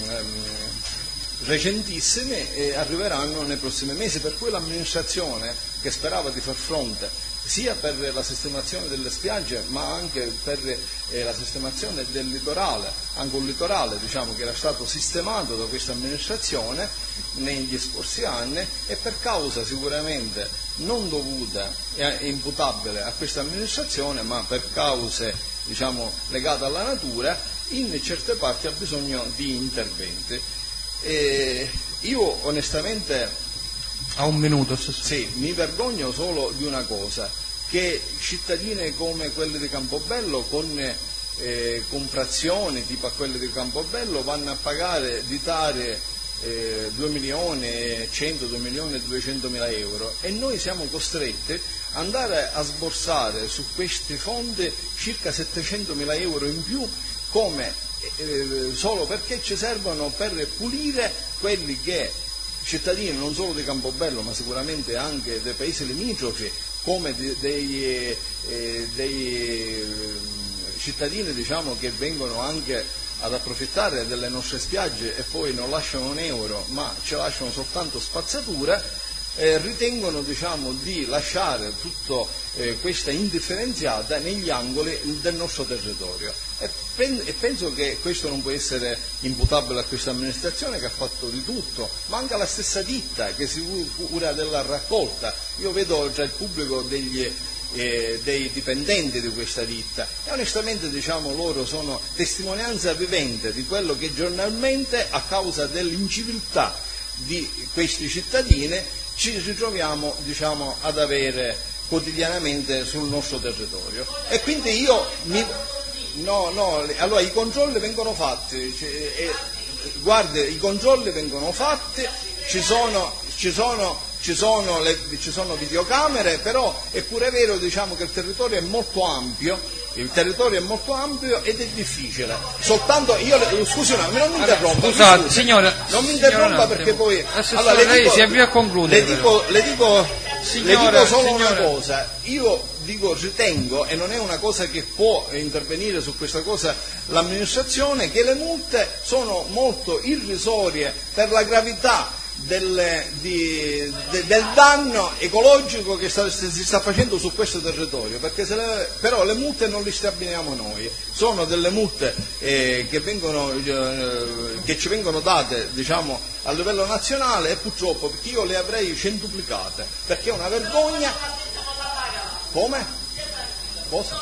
Speaker 5: recentissimi e arriveranno nei prossimi mesi, per cui l'amministrazione, che sperava di far fronte sia per la sistemazione delle spiagge ma anche per eh, la sistemazione del litorale, anche un litorale, diciamo, che era stato sistemato da questa amministrazione negli scorsi anni, e per causa sicuramente non dovuta e imputabile a questa amministrazione ma per cause, diciamo, legata alla natura, in certe parti ha bisogno di interventi. E io onestamente
Speaker 1: A un minuto, se
Speaker 5: sì, mi vergogno solo di una cosa, che cittadine come quelle di Campobello con eh, comprazioni tipo a quelle di Campobello vanno a pagare di tare eh, due milioni e cento, due milioni e duecentomila euro, e noi siamo costretti ad andare a sborsare su questi fondi circa settecentomila euro in più, come eh, solo perché ci servono per pulire quelli che cittadini non solo di Campobello ma sicuramente anche dei paesi limitrofi, come di, dei, eh, dei cittadini, diciamo, che vengono anche ad approfittare delle nostre spiagge e poi non lasciano un euro ma ci lasciano soltanto spazzatura, eh, ritengono, diciamo, di lasciare tutta eh, questa indifferenziata negli angoli del nostro territorio, e, pen- e penso che questo non può essere imputabile a questa amministrazione, che ha fatto di tutto, ma anche alla stessa ditta che si cura della raccolta. Io vedo tra il pubblico degli Eh, dei dipendenti di questa ditta e onestamente, diciamo, loro sono testimonianza vivente di quello che giornalmente, a causa dell'inciviltà di questi cittadini, ci ritroviamo, diciamo, ad avere quotidianamente sul nostro territorio. E quindi io mi... no, no, allora i controlli vengono fatti, cioè, eh, guardi, i controlli vengono fatti, ci sono, ci sono Ci sono, le, ci sono videocamere, però è pure vero, diciamo, che il territorio è molto ampio, il territorio è molto ampio ed è difficile. Soltanto io, scusi, no, non mi interrompa.
Speaker 1: Scusate,
Speaker 5: scusi,
Speaker 1: signora,
Speaker 5: non mi interrompa
Speaker 1: signora,
Speaker 5: perché poi
Speaker 1: allora, le lei dico, si avvia a concludere.
Speaker 5: Le dico, le dico,
Speaker 1: signora,
Speaker 5: le dico solo
Speaker 1: signora.
Speaker 5: una cosa. Io dico, ritengo, e non è una cosa che può intervenire su questa cosa l'amministrazione, che le multe sono molto irrisorie per la gravità Del, di, de, del danno ecologico che sta, si sta facendo su questo territorio, perché se le, però le multe non le stabiliamo noi, sono delle multe eh, che, vengono, eh, che ci vengono date, diciamo, a livello nazionale, e purtroppo perché io le avrei centuplicate, perché è una vergogna. Come? Cosa?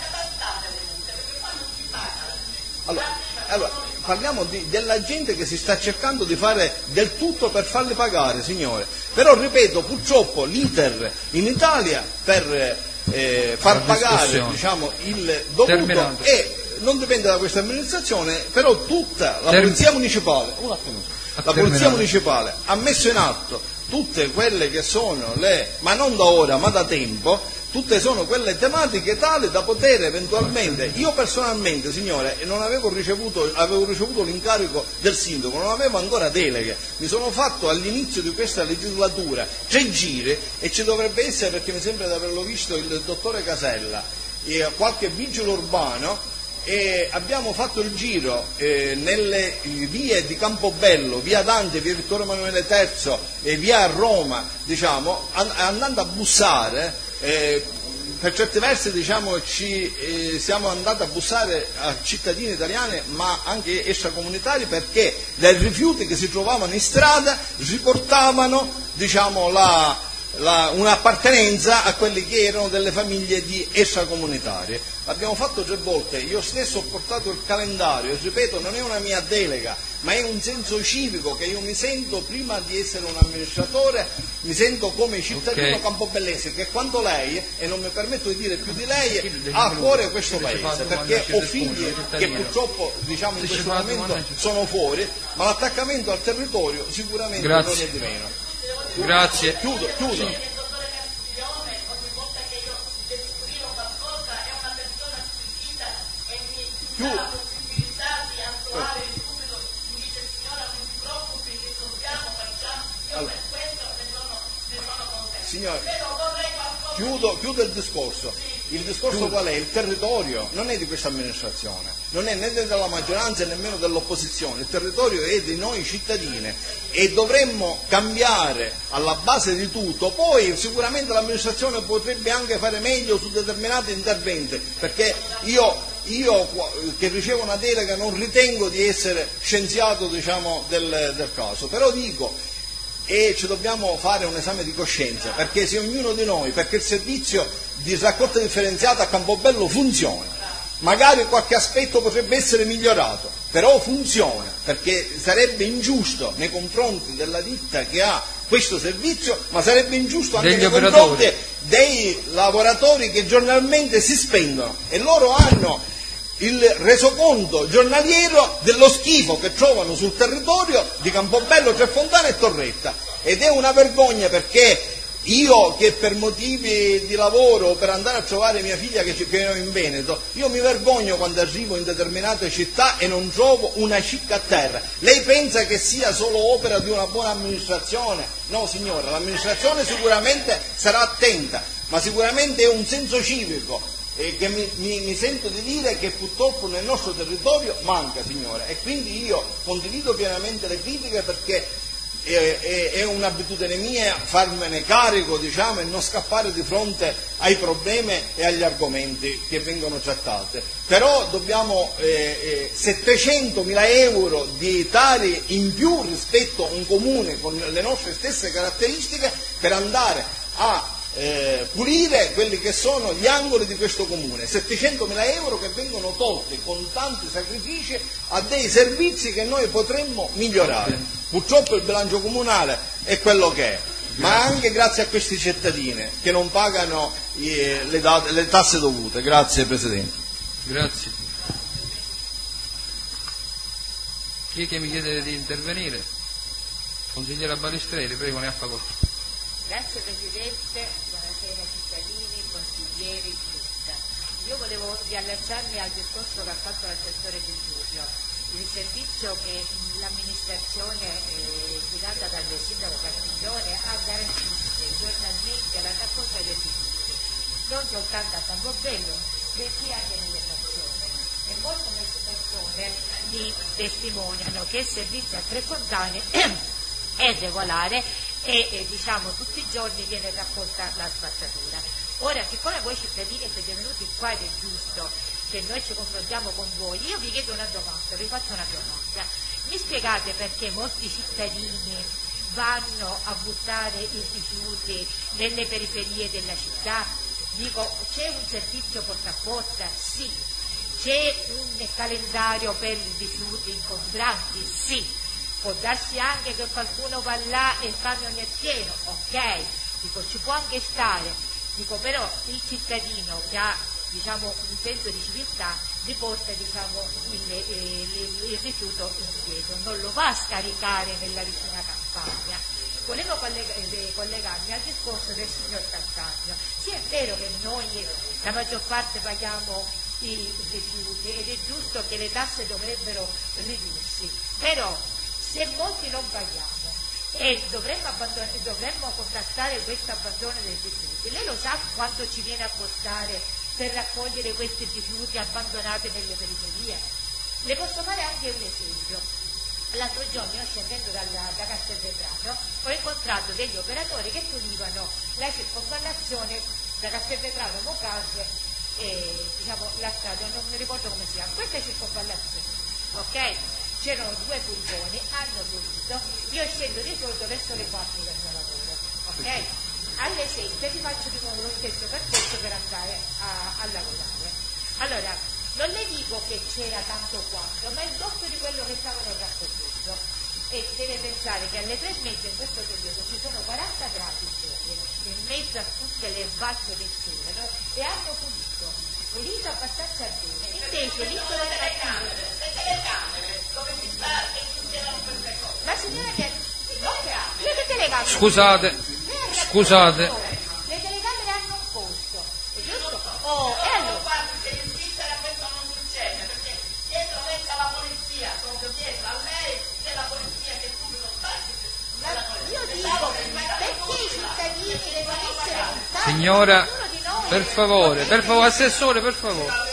Speaker 5: Allora, allora parliamo di, della gente che si sta cercando di fare del tutto per farli pagare, signore. Però, ripeto, purtroppo l'iter in Italia per eh, far pagare, diciamo, il dovuto e non dipende da questa amministrazione, però tutta la
Speaker 1: Term-
Speaker 5: polizia municipale, un attimo, la polizia municipale ha messo in atto tutte quelle che sono le, ma non da ora, ma da tempo, tutte sono quelle tematiche tali da poter eventualmente, io personalmente, signore, non avevo ricevuto, avevo ricevuto l'incarico del sindaco, non avevo ancora deleghe, mi sono fatto all'inizio di questa legislatura tre giri, e ci dovrebbe essere, perché mi sembra di averlo visto, il dottore Casella, e qualche vigile urbano, e abbiamo fatto il giro eh, nelle vie di Campobello, via Dante, via Vittorio Emanuele terzo e via Roma, diciamo, an- andando a bussare. Eh, per certi versi, diciamo, ci eh, siamo andati a bussare a cittadini italiani ma anche extracomunitari, perché dai rifiuti che si trovavano in strada riportavano, diciamo, la, la, un'appartenenza a quelli che erano delle famiglie di extracomunitari. L'abbiamo fatto tre volte, io stesso ho portato il calendario, e ripeto, non è una mia delega, ma è un senso civico che io mi sento, prima di essere un amministratore, mi sento come cittadino okay. campobellese, che quanto lei, e non mi permetto di dire più di lei, ha a cuore questo paese, perché ho figli che purtroppo, diciamo, in questo momento sono fuori, ma l'attaccamento al territorio sicuramente non è di meno.
Speaker 1: Grazie.
Speaker 5: Chiudo, chiudo.
Speaker 3: Sì.
Speaker 5: Più...
Speaker 3: la possibilità di attuare il subito, mi dice signora non si preoccupi che dobbiamo, facciamo, io allora, per questo ne sono, ne sono contenta.
Speaker 5: Signora,
Speaker 3: però vorrei qualcosa...
Speaker 5: chiudo, chiudo il discorso. Sì. Il discorso chiudo. Qual è? Il territorio non è di questa amministrazione, non è né della maggioranza e nemmeno dell'opposizione, il territorio è di noi cittadini e dovremmo cambiare alla base di tutto. Poi sicuramente l'amministrazione potrebbe anche fare meglio su determinati interventi, perché io Io che ricevo una delega non ritengo di essere scienziato, diciamo, del, del caso, però dico, e ci dobbiamo fare un esame di coscienza, perché se ognuno di noi, perché il servizio di raccolta differenziata a Campobello funziona, magari qualche aspetto potrebbe essere migliorato, però funziona, perché sarebbe ingiusto nei confronti della ditta che ha questo servizio, ma sarebbe ingiusto anche
Speaker 1: Degli
Speaker 5: nei
Speaker 1: operatori.
Speaker 5: confronti dei lavoratori che giornalmente si spendono e loro hanno il resoconto giornaliero dello schifo che trovano sul territorio di Campobello, Trefontana e Torretta, ed è una vergogna, perché io che per motivi di lavoro, per andare a trovare mia figlia che, che ho in Veneto, io mi vergogno quando arrivo in determinate città e non trovo una cicca a terra. Lei pensa che sia solo opera di una buona amministrazione? No signora, l'amministrazione sicuramente sarà attenta, ma sicuramente è un senso civico eh, che mi, mi, mi sento di dire che purtroppo nel nostro territorio manca, signora, e quindi io condivido pienamente le critiche, perché È, è, è un'abitudine mia farmene carico, diciamo, e non scappare di fronte ai problemi e agli argomenti che vengono trattati. Però dobbiamo eh, eh, settecentomila euro di tari in più rispetto a un comune con le nostre stesse caratteristiche per andare a eh, pulire quelli che sono gli angoli di questo comune, settecentomila euro che vengono tolti con tanti sacrifici a dei servizi che noi potremmo migliorare. Purtroppo il bilancio comunale è quello che è, ma anche grazie a questi cittadini che non pagano eh, le, da- le tasse dovute. Grazie Presidente.
Speaker 1: Grazie. Chi è che mi chiede di intervenire? Consigliera Balistreri, prego, ne ha facoltà.
Speaker 9: Grazie Presidente, buonasera cittadini, consiglieri, giunta. Io volevo riallacciarmi al discorso che ha fatto l'assessore Di Giulio. Il servizio che l'amministrazione eh, guidata dal sindaco Castiglione ha garantito giornalmente la raccolta dei rifiuti, non soltanto a Campobello, bensì anche nelle frazioni. E molte persone mi testimoniano che il servizio a Trefontane è regolare e eh, diciamo tutti i giorni viene raccolta la spazzatura. Ora, siccome voi cittadini siete venuti qua ed è giusto che noi ci confrontiamo con voi, io vi chiedo una domanda, vi faccio una domanda. Mi spiegate perché molti cittadini vanno a buttare i rifiuti nelle periferie della città? Dico, c'è un servizio porta a porta? Sì. C'è un calendario per i rifiuti incombranti? Sì. Può darsi anche che qualcuno va là e il camion è pieno? Ok. Dico, ci può anche stare. Dico, però il cittadino che ha, diciamo, un senso di civiltà riporta, diciamo, il, eh, il, il rifiuto indietro, non lo va a scaricare nella vicina campagna. Volevo collega, eh, collegarmi al discorso del signor Tartaglia. Sì, è vero che noi la maggior parte paghiamo i rifiuti ed è giusto che le tasse dovrebbero ridursi, però se molti non paghiamo e dovremmo, dovremmo contrastare questo abbandono dei rifiuti, lei lo sa quanto ci viene a costare per raccogliere questi rifiuti abbandonati nelle periferie? Le posso fare anche un esempio. L'altro giorno, io scendendo dalla, da Castelvetrano, ho incontrato degli operatori che pulivano la circonvallazione da Castelvetrano, Mocase, e diciamo la strada, non mi ricordo come si chiama, questa è circonvallazione, ok? C'erano due furgoni, hanno pulito, io scendo di solito verso le quattro del mio lavoro, ok? Alle sette vi faccio di nuovo lo stesso percorso per andare a, a lavorare. Allora, non le dico che c'era tanto quanto, ma è il doppio di quello che stavano raccogliendo. E deve pensare che alle tre e mezza in questo periodo ci sono quaranta gradi in mezzo a tutte le erbacce che c'erano e hanno pulito, pulito abbastanza bene. Invece l'isola delle telecamere, le telecamere, dove si sta e funzionano queste cose. La signora che... Io che telecamere?
Speaker 1: Scusate, scusate.
Speaker 9: Le telecamere hanno un costo, è giusto? Oh, e allora?
Speaker 3: Guardi, se in Svizzera questo non succede, perché dietro metta la polizia, proprio dietro a lei c'è la polizia che subito spazio.
Speaker 9: Io dico, perché i cittadini devono essere puntati?
Speaker 1: Signora, per favore, per favore, assessore, per favore.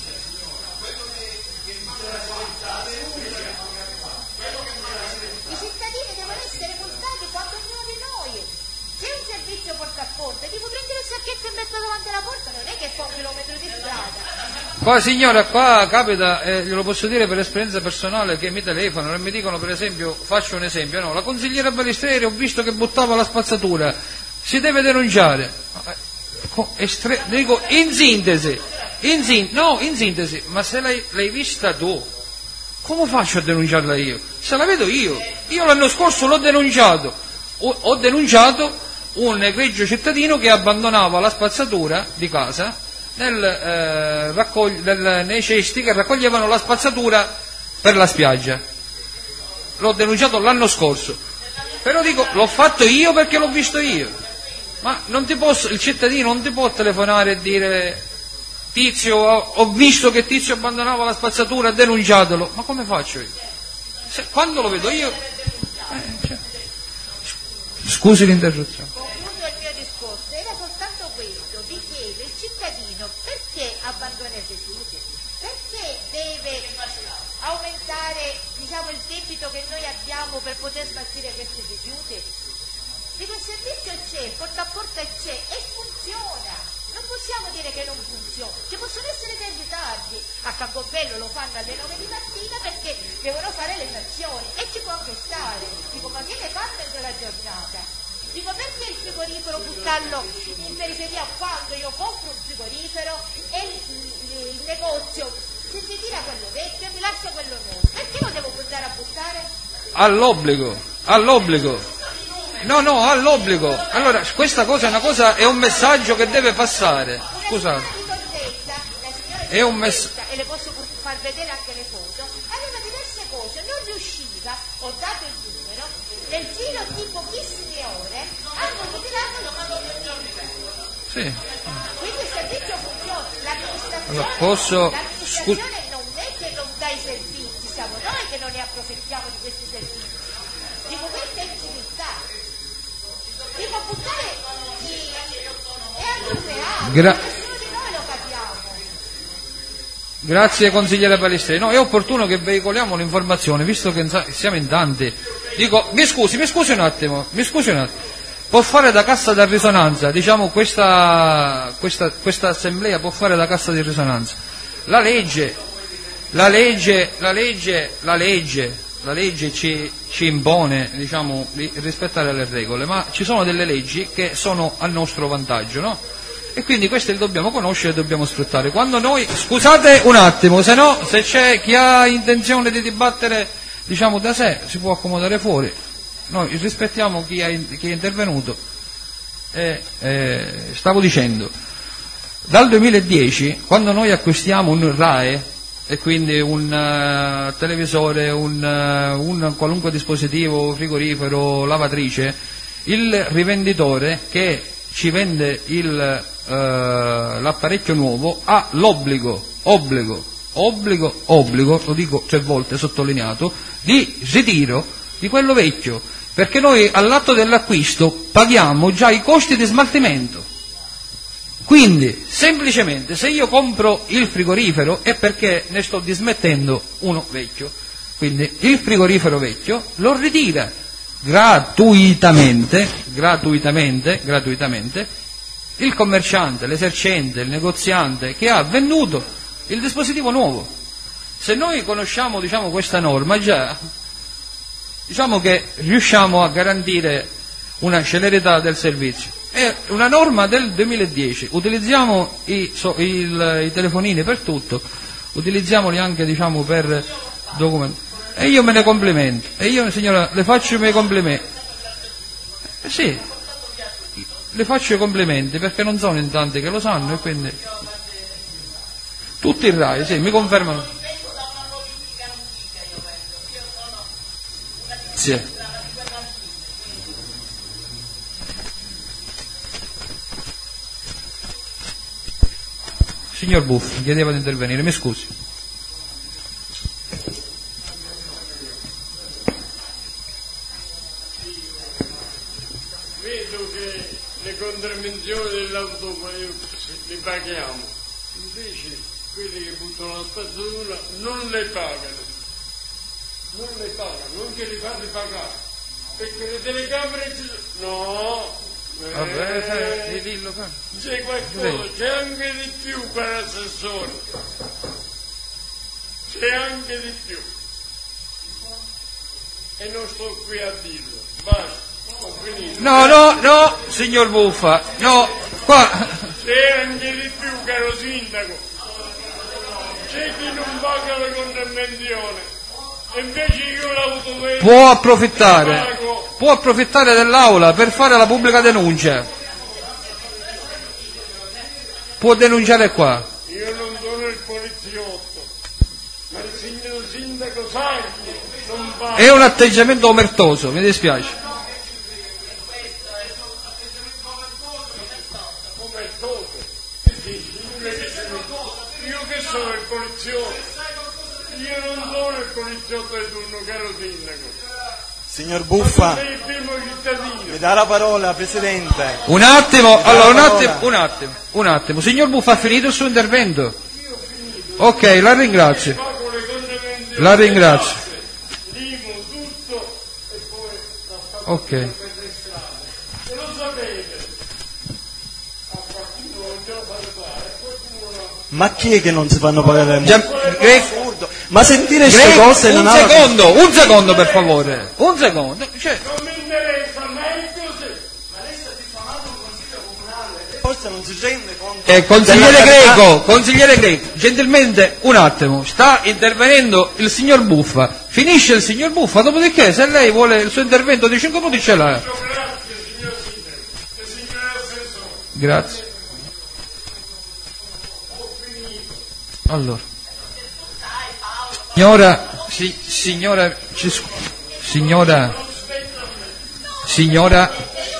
Speaker 9: I cittadini devono essere puntati quando ognuno di noi. C'è un servizio porta a porta, tipo prendere il sacchetto e metterlo davanti alla porta, non è che fa un chilometro di strada.
Speaker 1: Qua signora, qua capita, eh, glielo posso dire per esperienza personale, che mi telefonano e mi dicono, per esempio, faccio un esempio, no, la consigliera Balistreri ho visto che buttava la spazzatura, si deve denunciare. Estre- dico, in sintesi, in sin- no, in sintesi, ma se l'hai, l'hai vista tu, come faccio a denunciarla io? Se la vedo io, io l'anno scorso l'ho denunciato, Ho, ho denunciato un egregio cittadino che abbandonava la spazzatura di casa nel, eh, raccogli, nel, nei cesti che raccoglievano la spazzatura per la spiaggia. L'ho denunciato l'anno scorso, però dico, l'ho fatto io perché l'ho visto io, ma non ti posso, il cittadino non ti può telefonare e dire: Tizio, ho, ho visto che Tizio abbandonava la spazzatura, denunciatelo. Ma come faccio io? Se, quando lo vedo io... Eh, cioè. Scusi l'interruzione.
Speaker 9: Concludo il mio discorso, era soltanto questo, vi chiedo, il cittadino perché abbandona i rifiuti? Perché deve aumentare, diciamo, il debito che noi abbiamo per poter smaltire questi rifiuti? Dico, il servizio c'è, porta a porta c'è e funziona. Non possiamo dire che non funziona, ci possono essere dei ritardi, a Campobello lo fanno alle nove di mattina perché devono fare le sanzioni e ci può anche stare. Dico, ma viene fatto in quella giornata? Dico, perché il frigorifero buttarlo in periferia quando io compro un frigorifero e il, il, il negozio si ritira quello vecchio e mi lascia quello nuovo? Perché lo devo buttare a buttare?
Speaker 1: All'obbligo, all'obbligo. No, no, ha l'obbligo. Allora, questa cosa è una cosa, è un messaggio che deve passare. Scusate. È un messaggio.
Speaker 9: E le posso far vedere anche le foto. Aveva diverse cose, non riusciva, ho dato il numero, nel giro di pochissime ore hanno ritirato lo
Speaker 1: Sì.
Speaker 9: Quindi il servizio funziona. L'amministrazione,
Speaker 1: allora, posso...
Speaker 9: l'amministrazione non è che non dà i servizi, siamo noi che non ne approfittiamo di questi servizi. Dico, questa è civiltà. Dico, buttare è anche un reato,
Speaker 1: Gra-
Speaker 9: nessuno di noi lo capiamo.
Speaker 1: Grazie consigliere Balisteri. No, è opportuno che veicoliamo l'informazione, visto che siamo in tanti. Dico, mi scusi, mi scusi un attimo, mi scusi un attimo. Può fare da cassa da risonanza, diciamo, questa, questa, questa assemblea può fare da cassa di risonanza. La legge, la legge, la legge, la legge, la legge ci, ci impone, diciamo, di rispettare le regole, ma ci sono delle leggi che sono a nostro vantaggio, no? E quindi queste le dobbiamo conoscere e dobbiamo sfruttare. Quando noi, scusate un attimo, se no, se c'è chi ha intenzione di dibattere, diciamo, da sé, si può accomodare fuori. Noi rispettiamo chi, ha, chi è intervenuto. E, eh, stavo dicendo, dal duemiladieci, quando noi acquistiamo un RAE, e quindi un uh, televisore, un, uh, un qualunque dispositivo, frigorifero, lavatrice, il rivenditore che ci vende il, uh, l'apparecchio nuovo ha l'obbligo, obbligo, obbligo, obbligo, lo dico tre volte sottolineato, di ritiro di quello vecchio, perché noi all'atto dell'acquisto paghiamo già i costi di smaltimento. Quindi, semplicemente, se io compro il frigorifero è perché ne sto dismettendo uno vecchio. Quindi il frigorifero vecchio lo ritira gratuitamente, gratuitamente, gratuitamente, il commerciante, l'esercente, il negoziante che ha venduto il dispositivo nuovo. Se noi conosciamo, diciamo, questa norma già, diciamo che riusciamo a garantire una celerità del servizio. È una norma del duemiladieci, utilizziamo i, so, il, i telefonini per tutto, utilizziamoli anche, diciamo, per documenti. E io me ne complimento, e io, signora, le faccio i miei complimenti. Eh sì, le faccio i complimenti perché non sono in tanti che lo sanno e quindi... Tutti i RAI, sì, mi confermano. Sì. Signor Buff, chiedeva di intervenire, mi scusi.
Speaker 10: Vedo che le contravvenzioni dell'autobus le paghiamo, invece quelli che buttano la spazzatura non le pagano, non le pagano, non che li fate pagare, perché le telecamere ci sono, no.
Speaker 1: Vabbè, eh, dillo, fa.
Speaker 10: C'è qualcosa, c'è anche di più, per assessore, c'è anche di più, e non sto qui a dirlo, basta, ho finito.
Speaker 1: No, no, no, signor Buffa, no, qua.
Speaker 10: C'è anche di più, caro sindaco, c'è chi non paga la contravvenzione, e invece io l'autovetto
Speaker 1: può approfittare.
Speaker 10: pago
Speaker 1: può approfittare dell'aula per fare la pubblica denuncia. Può denunciare qua.
Speaker 10: Io non sono il poliziotto, ma il signor sindaco sa che non va.
Speaker 1: È un atteggiamento omertoso, mi dispiace.
Speaker 10: Io che sono il poliziotto? Io non sono il poliziotto di turno, caro sindaco.
Speaker 11: Signor Buffa,
Speaker 10: Sei il primo cittadino.
Speaker 11: mi dà la parola, Presidente.
Speaker 1: Un attimo, allora un attimo, un attimo, un attimo. Signor Buffa, ha finito il suo intervento? Ok, la ringrazio. La ringrazio. Ok.
Speaker 10: E lo sapete, a qualcuno non ce la fate fare, qualcuno...
Speaker 11: Ma chi è che non si fanno pagare le
Speaker 1: Già-
Speaker 11: multe?
Speaker 1: Greco,
Speaker 11: Ma sentire queste
Speaker 1: Greco,
Speaker 11: cose non
Speaker 1: un
Speaker 11: ha...
Speaker 1: secondo, un secondo per favore. Un secondo. Cioè,
Speaker 10: Non mi interessa, ma è così.
Speaker 11: Forse non si rende conto.
Speaker 1: eh, consigliere
Speaker 11: della gravità-
Speaker 1: Greco, consigliere Greco, gentilmente un attimo, sta intervenendo il signor Buffa. Finisce il signor Buffa, dopodiché se lei vuole il suo intervento di cinque minuti ce l'ha.
Speaker 10: Grazie, signor sindaco. E signor assessore.
Speaker 1: Grazie. Allora. Signora, si, signora, ci scu- signora, signora,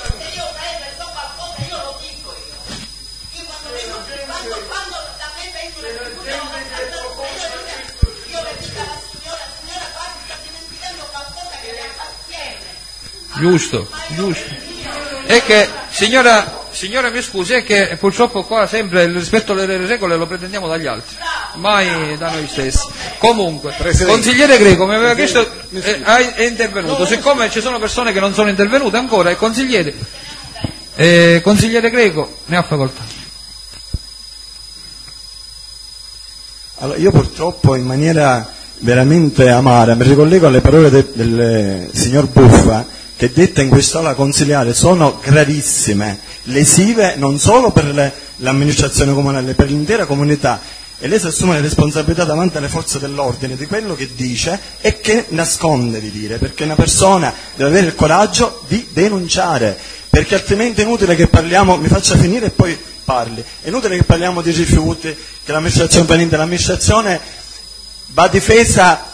Speaker 1: giusto, giusto. È che, signora, signora mi scusi, è che purtroppo qua sempre il rispetto alle regole lo pretendiamo dagli altri, mai da noi stessi. Comunque, consigliere Greco mi aveva chiesto, eh, è intervenuto, siccome ci sono persone che non sono intervenute ancora, il consigliere, eh, consigliere Greco ne ha facoltà.
Speaker 11: Allora, io purtroppo in maniera veramente amara mi ricollego alle parole de- del signor Buffa, che dette in quest'aula consiliare sono gravissime, lesive non solo per le, l'amministrazione comunale, per l'intera comunità, e lei si assume le responsabilità davanti alle forze dell'ordine di quello che dice e che nasconde di dire, perché una persona deve avere il coraggio di denunciare, perché altrimenti è inutile che parliamo, mi faccia finire e poi parli, è inutile che parliamo di rifiuti, che l'amministrazione fa niente, l'amministrazione va difesa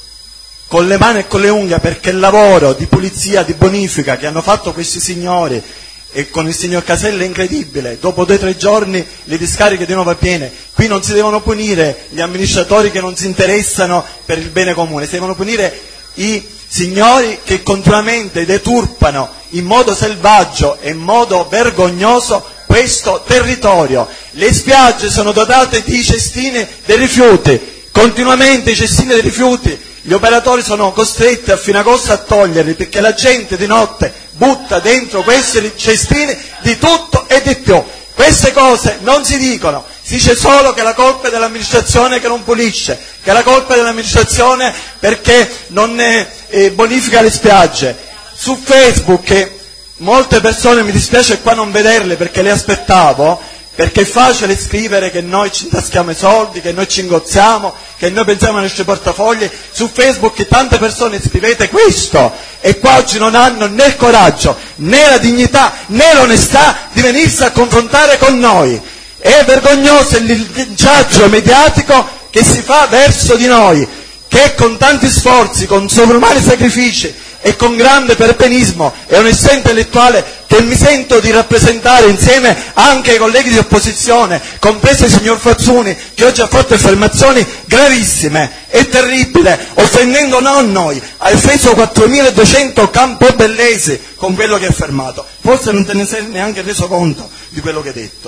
Speaker 11: con le mani e con le unghie, perché il lavoro di pulizia, di bonifica che hanno fatto questi signori e con il signor Casella è incredibile. Dopo due o tre giorni le discariche di nuovo piene. Qui non si devono punire gli amministratori che non si interessano per il bene comune, si devono punire i signori che continuamente deturpano in modo selvaggio e in modo vergognoso questo territorio. Le spiagge sono dotate di cestine dei rifiuti, continuamente i cestini dei rifiuti. Gli operatori sono costretti a fine agosto a toglierli perché la gente di notte butta dentro questi cestini di tutto e di più. Queste cose non si dicono, si dice solo che la colpa è dell'amministrazione che non pulisce, che la colpa è dell'amministrazione perché non eh, bonifica le spiagge. Su Facebook eh, molte persone, mi dispiace qua non vederle perché le aspettavo, perché è facile scrivere che noi ci intaschiamo i soldi, che noi ci ingozziamo, che noi pensiamo ai nostri portafogli. Su Facebook tante persone scrivete questo e qua oggi non hanno né il coraggio, né la dignità, né l'onestà di venirsi a confrontare con noi. È vergognoso il linciaggio mediatico che si fa verso di noi, che con tanti sforzi, con sovrumani sacrifici e con grande perbenismo e onestà intellettuale che mi sento di rappresentare insieme anche ai colleghi di opposizione, compreso il signor Fazzuni, che oggi ha fatto affermazioni gravissime e terribili, offendendo non noi, ha offeso quattromiladuecento campobellesi con quello che ha affermato. Forse non te ne sei neanche reso conto di quello che hai detto.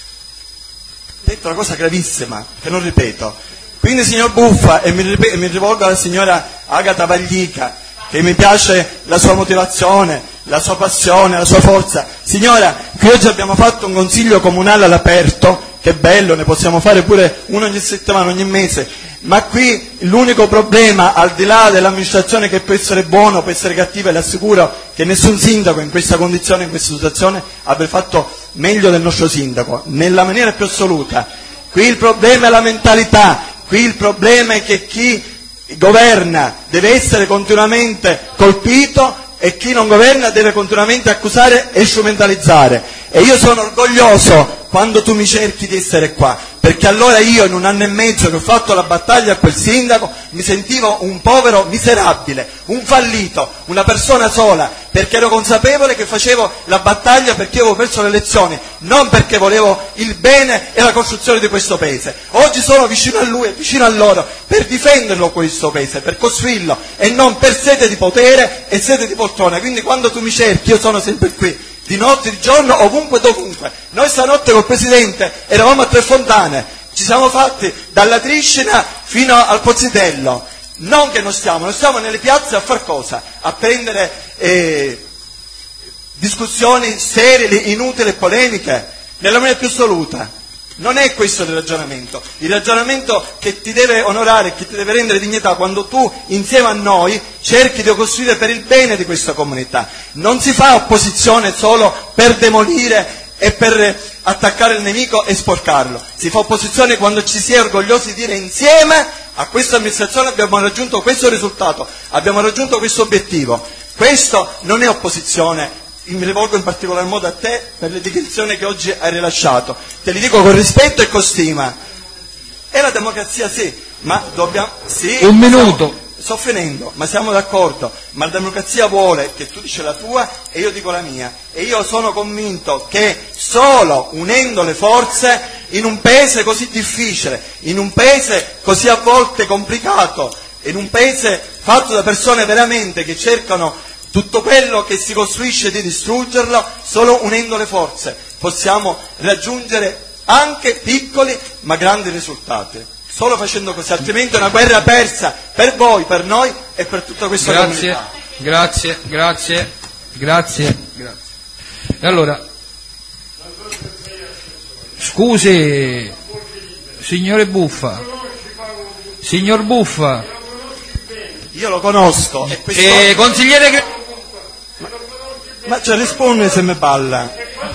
Speaker 11: Ha detto una cosa gravissima, che non ripeto. Quindi, signor Buffa, e mi, rip- e mi rivolgo alla signora Agata Vaglica, che mi piace la sua motivazione, la sua passione, la sua forza. Signora, qui oggi abbiamo fatto un consiglio comunale all'aperto, che bello, ne possiamo fare pure uno ogni settimana, ogni mese, ma qui l'unico problema, al di là dell'amministrazione che può essere buono, può essere cattiva, e le assicuro che nessun sindaco in questa condizione, in questa situazione, abbia fatto meglio del nostro sindaco, nella maniera più assoluta. Qui il problema è la mentalità, qui il problema è che chi governa deve essere continuamente colpito e chi non governa deve continuamente accusare e strumentalizzare. E io sono orgoglioso quando tu mi cerchi di essere qua, perché allora io in un anno e mezzo che ho fatto la battaglia a quel sindaco mi sentivo un povero miserabile, un fallito, una persona sola, perché ero consapevole che facevo la battaglia perché avevo perso le elezioni, non perché volevo il bene e la costruzione di questo paese. Oggi sono vicino a lui e vicino a loro per difenderlo questo paese, per costruirlo e non per sete di potere e sete di poltrone. Quindi quando tu mi cerchi io sono sempre qui, di notte, di giorno, ovunque, dovunque. Noi stanotte col Presidente eravamo a Tre Fontane, ci siamo fatti dalla Triscina fino al Pozzitello. Non che non stiamo, non stiamo nelle piazze a far cosa? A prendere eh, discussioni sterile, inutili e polemiche, nella maniera più assoluta. Non è questo il ragionamento. Il ragionamento che ti deve onorare, che ti deve rendere dignità, quando tu insieme a noi cerchi di costruire per il bene di questa comunità. Non si fa opposizione solo per demolire e per attaccare il nemico e sporcarlo. Si fa opposizione quando ci si è orgogliosi di dire insieme a questa amministrazione abbiamo raggiunto questo risultato, abbiamo raggiunto questo obiettivo. Questo non è opposizione. Mi rivolgo in particolar modo a te per le dichiarazioni che oggi hai rilasciato. Te li dico con rispetto e con stima. È la democrazia, sì, ma dobbiamo... Sì,
Speaker 1: un minuto.
Speaker 11: Siamo, sto finendo, ma siamo d'accordo. Ma la democrazia vuole che tu dici la tua e io dico la mia. E io sono convinto che solo unendo le forze in un paese così difficile, in un paese così a volte complicato, in un paese fatto da persone veramente che cercano tutto quello che si costruisce di distruggerlo, solo unendo le forze possiamo raggiungere anche piccoli ma grandi risultati. Solo facendo così, altrimenti è una guerra persa per voi, per noi e per tutta questa
Speaker 1: grazie,
Speaker 11: comunità.
Speaker 1: Grazie, grazie, grazie, grazie. E allora, scusi, signore Buffa, signor Buffa.
Speaker 11: Io lo conosco. E questo...
Speaker 1: eh, consigliere Gre...
Speaker 11: Ma ci risponde se mi parla.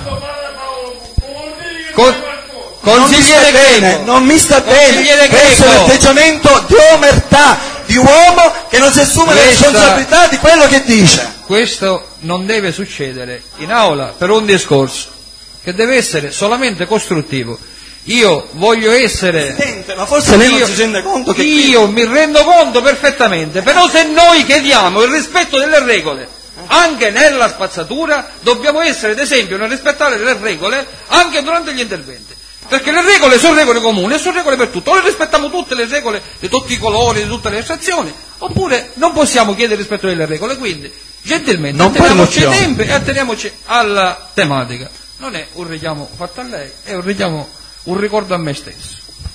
Speaker 1: Con... Consigliere Greco,
Speaker 11: non mi sta bene, questo è un atteggiamento di omertà, di uomo che non si assume
Speaker 1: Questa...
Speaker 11: le responsabilità di quello che dice.
Speaker 1: Questo non deve succedere in aula per un discorso che deve essere solamente costruttivo. Io voglio essere...
Speaker 11: Presidente, ma forse lei non si rende conto che...
Speaker 1: Io qui... mi rendo conto perfettamente, però se noi chiediamo il rispetto delle regole anche nella spazzatura, dobbiamo essere d'esempio nel rispettare le regole anche durante gli interventi. Perché le regole sono regole comuni e sono regole per tutto. O le rispettiamo tutte le regole di tutti i colori, di tutte le estrazioni, oppure non possiamo chiedere il rispetto delle regole. Quindi, gentilmente, non atteniamoci ai tempi e atteniamoci alla tematica. Non è un richiamo fatto a lei, è un richiamo, un ricordo a me stesso.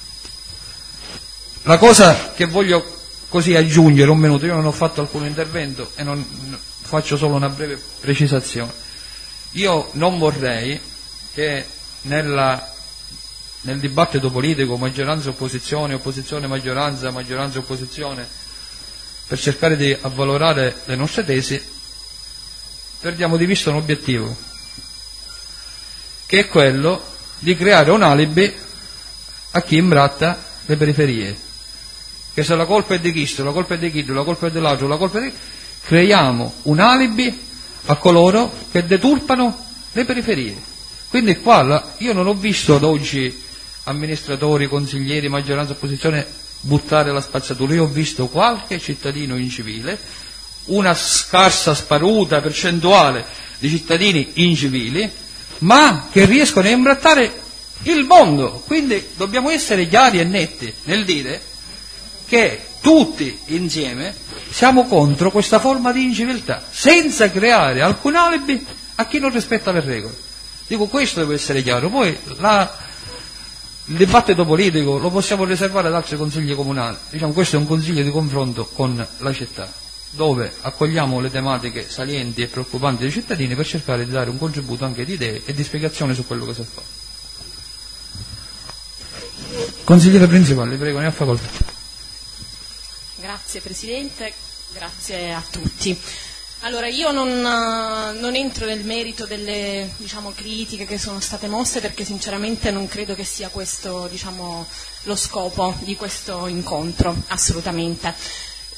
Speaker 1: La cosa che voglio così aggiungere, un minuto, io non ho fatto alcun intervento e non faccio solo una breve precisazione. Io non vorrei che nella nel dibattito politico, maggioranza opposizione, opposizione maggioranza, maggioranza opposizione, per cercare di avvalorare le nostre tesi, perdiamo di vista un obiettivo, che è quello di creare un alibi a chi imbratta le periferie. Che se la colpa è di chi, se la colpa è di chi, la colpa è dell'altro, la colpa è di chi, creiamo un alibi a coloro che deturpano le periferie. Quindi qua la, io non ho visto ad oggi amministratori, consiglieri, maggioranza, opposizione buttare la spazzatura. Io ho visto qualche cittadino incivile, una scarsa sparuta percentuale di cittadini incivili, ma che riescono a imbrattare il mondo. Quindi dobbiamo essere chiari e netti nel dire che tutti insieme siamo contro questa forma di inciviltà, senza creare alcun alibi a chi non rispetta le regole. Dico, questo deve essere chiaro. Poi la Il dibattito politico lo possiamo riservare ad altri consigli comunali. Diciamo, questo è un consiglio di confronto con la città, dove accogliamo le tematiche salienti e preoccupanti dei cittadini per cercare di dare un contributo anche di idee e di spiegazione su quello che si fa. Consigliere principale, prego, ne ha facoltà.
Speaker 8: Grazie Presidente, grazie a tutti. Allora, io non, non entro nel merito delle, diciamo, critiche che sono state mosse, perché sinceramente non credo che sia questo, diciamo, lo scopo di questo incontro, assolutamente.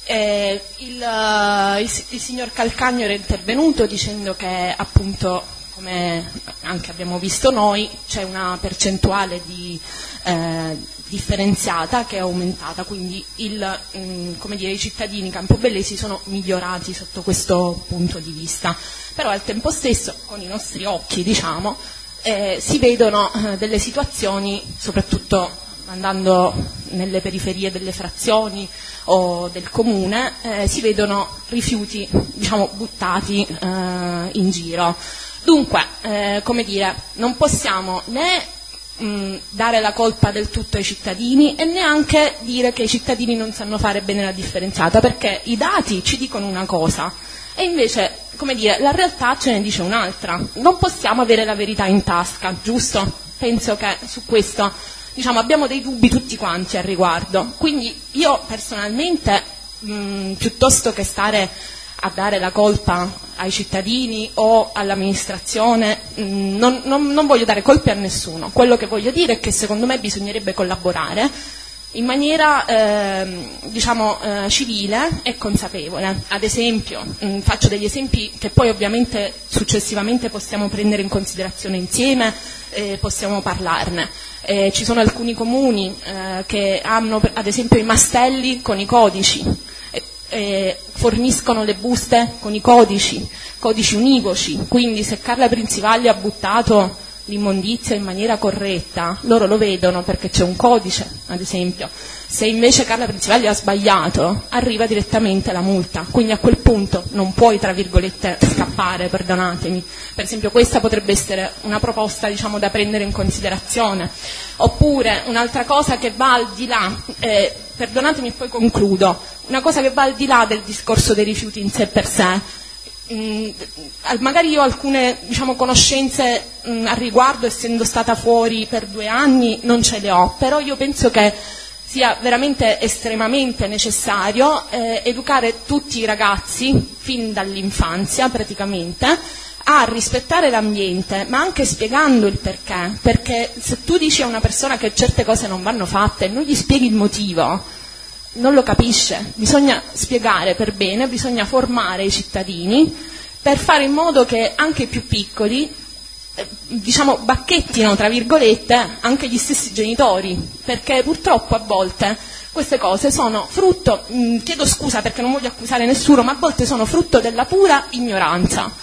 Speaker 12: Eh, il, uh, il, il signor Calcagno era intervenuto dicendo che appunto, come anche abbiamo visto noi, c'è una percentuale di eh, differenziata che è aumentata, quindi il, mh, come dire, i cittadini campobellesi sono migliorati sotto questo punto di vista, però al tempo stesso con i nostri occhi, diciamo, eh, si vedono eh, delle situazioni, soprattutto andando nelle periferie delle frazioni o del comune, eh, si vedono rifiuti, diciamo, buttati eh, in giro. Dunque, eh, come dire, non possiamo né mh, dare la colpa del tutto ai cittadini e neanche dire che i cittadini non sanno fare bene la differenziata, perché i dati ci dicono una cosa e invece, come dire, la realtà ce ne dice un'altra. Non possiamo avere la verità in tasca, giusto? Penso che su questo, diciamo, abbiamo dei dubbi tutti quanti al riguardo. Quindi io personalmente, mh, piuttosto che stare a dare la colpa ai cittadini o all'amministrazione, mh, non, non, non voglio dare colpe a nessuno. Quello che voglio dire è che secondo me bisognerebbe collaborare in maniera eh, diciamo eh, civile e consapevole. Ad esempio, mh, faccio degli esempi che poi ovviamente successivamente possiamo prendere in considerazione insieme, eh, possiamo parlarne. Eh, ci sono alcuni comuni eh, che hanno ad esempio i mastelli con i codici, eh, eh, forniscono le buste con i codici, codici univoci, quindi se Carla Principalli ha buttato l'immondizia in maniera corretta, loro lo vedono perché c'è un codice, ad esempio. Se invece Carla Principalli ha sbagliato, arriva direttamente la multa, quindi a quel punto non puoi, tra virgolette, scappare, perdonatemi. Per esempio questa potrebbe essere una proposta, diciamo, da prendere in considerazione. Oppure un'altra cosa che va al di là, eh, perdonatemi e poi concludo, una cosa che va al di là del discorso dei rifiuti in sé per sé. Mm, magari io ho alcune, diciamo, conoscenze mm, al riguardo, essendo stata fuori per due anni non ce le ho, però io penso che sia veramente estremamente necessario eh, educare tutti i ragazzi fin dall'infanzia praticamente a rispettare l'ambiente, ma anche spiegando il perché, perché se tu dici a una persona che certe cose non vanno fatte e non gli spieghi il motivo, non lo capisce. Bisogna spiegare per bene, bisogna formare i cittadini per fare in modo che anche i più piccoli, eh, diciamo, bacchettino, tra virgolette, anche gli stessi genitori, perché purtroppo a volte queste cose sono frutto, mh, chiedo scusa perché non voglio accusare nessuno, ma a volte sono frutto della pura ignoranza.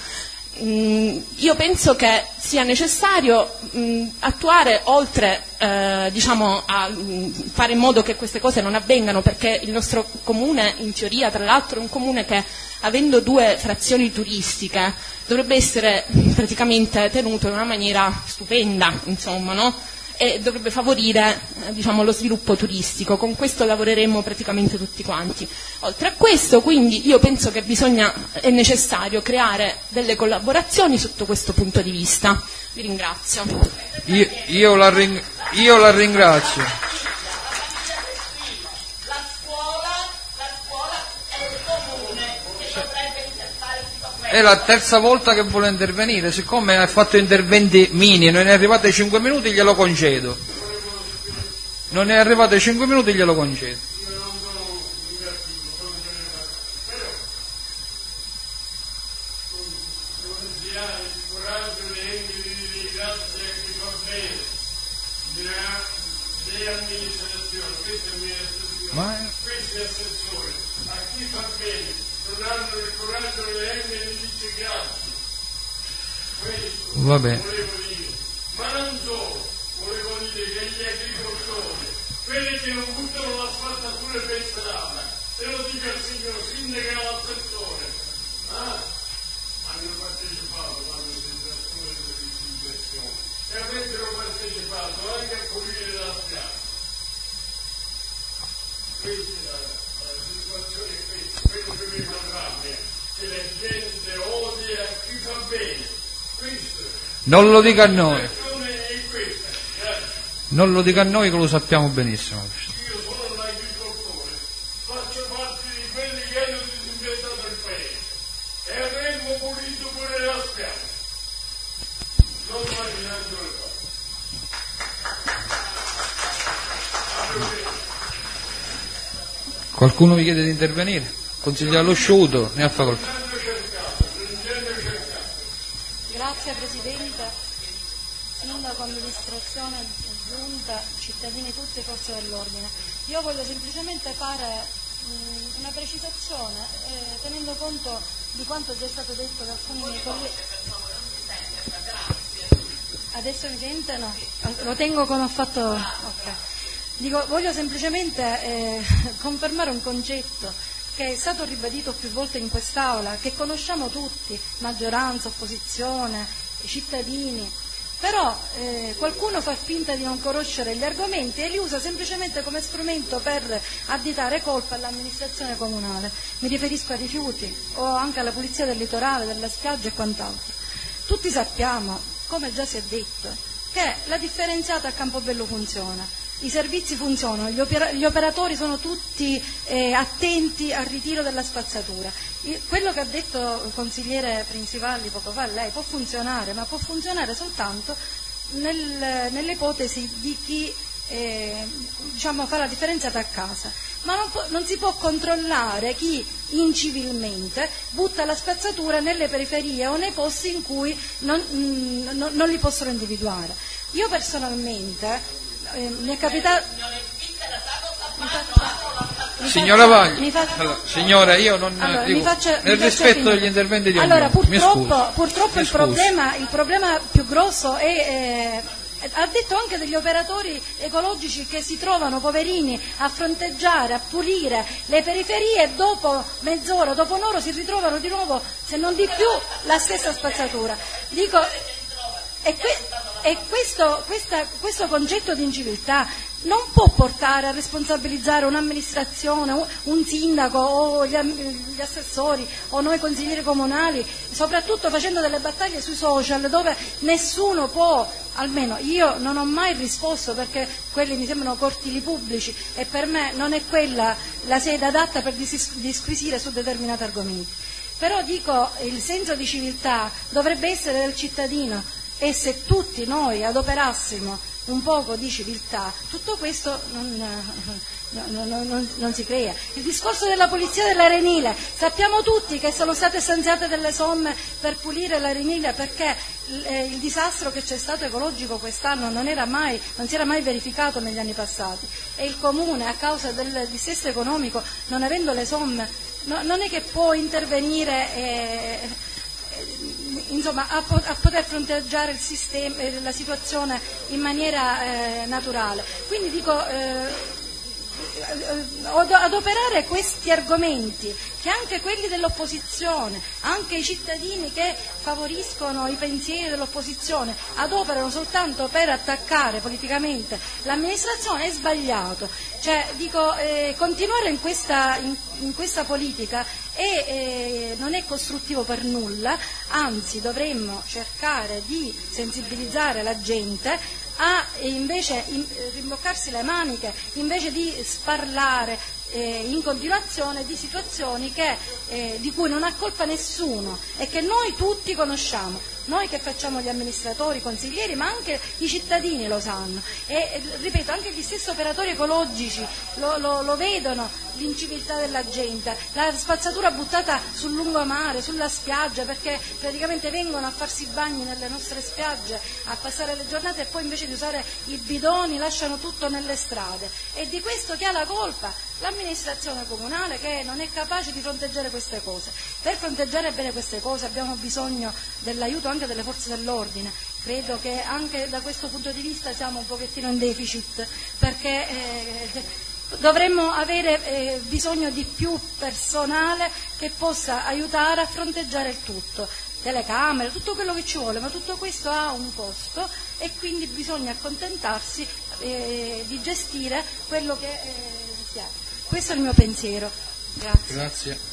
Speaker 12: Mm, io penso che sia necessario mh, attuare, oltre eh, diciamo a mh, fare in modo che queste cose non avvengano, perché il nostro comune in teoria tra l'altro è un comune che, avendo due frazioni turistiche, dovrebbe essere praticamente tenuto in una maniera stupenda, insomma, no? E dovrebbe favorire eh, diciamo, lo sviluppo turistico. Con questo lavoreremo praticamente tutti quanti. Oltre a questo, quindi, io penso che bisogna, è necessario creare delle collaborazioni sotto questo punto di vista. Vi ringrazio.
Speaker 1: Io, io, la, ring, io la ringrazio. È la terza volta che vuole intervenire, siccome ha fatto interventi mini, non è arrivato ai cinque minuti, glielo concedo. Non è arrivato ai cinque minuti, glielo concedo. Ma
Speaker 10: questi assessori, a chi fa bene, non hanno il coraggio neanche di dire grazie. Questo
Speaker 1: va bene.
Speaker 10: volevo dire. Ma non solo, volevo dire che gli agricoltori, quelli che non buttano la spazzatura per strada, se lo dica il signor sindaco e all'assessore, ah, hanno partecipato all'amministrazione delle disinfezioni e avrebbero partecipato anche a pulire la spiaggia. Questa è la, la situazione, è questa, quello che vi parlate, che la gente odia chi fa bene. Questo
Speaker 1: non lo dica a noi.
Speaker 10: è questa.
Speaker 1: Non lo dica a noi che lo sappiamo benissimo.
Speaker 10: Io sono un agricoltore, faccio parte di quelli che hanno disinfettato il paese e avremmo pulito pure la spiaggia. Non immaginando le cose.
Speaker 1: Qualcuno mi chiede di intervenire? Consigliere Lo Sciuto, ne ha facoltà.
Speaker 13: Grazie Presidente, Sindaco, amministrazione, giunta, cittadini tutti e forze dell'ordine. Io voglio semplicemente fare mh, una precisazione eh, tenendo conto di quanto già è stato detto da alcuni miei colleghi. Adesso mi sente? No, lo tengo come ho fatto. Okay. Dico, voglio semplicemente eh, confermare un concetto che è stato ribadito più volte in quest'Aula, che conosciamo tutti, maggioranza, opposizione, cittadini, però eh, qualcuno fa finta di non conoscere gli argomenti e li usa semplicemente come strumento per additare colpa all'amministrazione comunale. Mi riferisco ai rifiuti o anche alla pulizia del litorale, della spiaggia e quant'altro. Tutti sappiamo, come già si è detto, che la differenziata a Campobello funziona. I servizi funzionano, gli, opera- gli operatori sono tutti eh, attenti al ritiro della spazzatura. Il, quello che ha detto il consigliere Principalli poco fa, lei può funzionare, ma può funzionare soltanto nel, nell'ipotesi di chi eh, diciamo, fa la differenziata a casa. Ma non, può, non si può controllare chi incivilmente butta la spazzatura nelle periferie o nei posti in cui non, mh, non, non li possono individuare. Io personalmente Eh, mi è capitato.
Speaker 1: Signora Vagli,
Speaker 13: faccio...
Speaker 1: allora, signora, io non
Speaker 13: allora,
Speaker 1: dico,
Speaker 13: faccio,
Speaker 1: nel rispetto
Speaker 13: finire.
Speaker 1: degli interventi di
Speaker 13: allora,
Speaker 1: ognuno.
Speaker 13: purtroppo, purtroppo
Speaker 1: Mi
Speaker 13: il, problema, il problema più grosso è eh, ha detto anche degli operatori ecologici che si trovano poverini a fronteggiare, a pulire le periferie e dopo mezz'ora, dopo un'ora si ritrovano di nuovo, se non di più, la stessa spazzatura. Dico, e que- E questo, questa, questo concetto di inciviltà non può portare a responsabilizzare un'amministrazione, un, un sindaco o gli, gli assessori o noi consiglieri comunali, soprattutto facendo delle battaglie sui social dove nessuno può, almeno io non ho mai risposto perché quelli mi sembrano cortili pubblici e per me non è quella la sede adatta per dis- disquisire su determinati argomenti. Però dico, il senso di civiltà dovrebbe essere del cittadino. E se tutti noi adoperassimo un poco di civiltà, tutto questo non, non, non, non, non si crea. Il discorso della pulizia dell'arenile, sappiamo tutti che sono state stanziate delle somme per pulire l'arenile perché eh, il disastro che c'è stato ecologico quest'anno non, era mai, non si era mai verificato negli anni passati e il Comune, a causa del dissesto economico, non avendo le somme, no, non è che può intervenire eh, insomma, a, po- a poter fronteggiare il sistema, eh, la situazione in maniera eh, naturale. Quindi dico, eh, adoperare questi argomenti, che anche quelli dell'opposizione, anche i cittadini che favoriscono i pensieri dell'opposizione adoperano soltanto per attaccare politicamente l'amministrazione, è sbagliato. Cioè, dico, eh, continuare in questa, in, in questa politica è, eh, non è costruttivo per nulla, anzi dovremmo cercare di sensibilizzare la gente a invece in, rimboccarsi le maniche, invece di sparlare eh, in continuazione di situazioni che, eh, di cui non ha colpa nessuno e che noi tutti conosciamo, noi che facciamo gli amministratori, i consiglieri, ma anche i cittadini lo sanno e, e ripeto, anche gli stessi operatori ecologici lo, lo, lo vedono, l'inciviltà della gente, la spazzatura buttata sul lungomare, sulla spiaggia, perché praticamente vengono a farsi i bagni nelle nostre spiagge, a passare le giornate e poi invece di usare i bidoni lasciano tutto nelle strade. E di questo chi ha la colpa? L'amministrazione comunale, che non è capace di fronteggiare queste cose. Per fronteggiare bene queste cose abbiamo bisogno dell'aiuto anche delle forze dell'ordine. Credo che anche da questo punto di vista siamo un pochettino in deficit, perché eh, dovremmo avere eh, bisogno di più personale che possa aiutare a fronteggiare il tutto, telecamere, tutto quello che ci vuole, ma tutto questo ha un costo e quindi bisogna accontentarsi eh, di gestire quello che eh, si ha. Questo è il mio pensiero. Grazie.
Speaker 1: Grazie.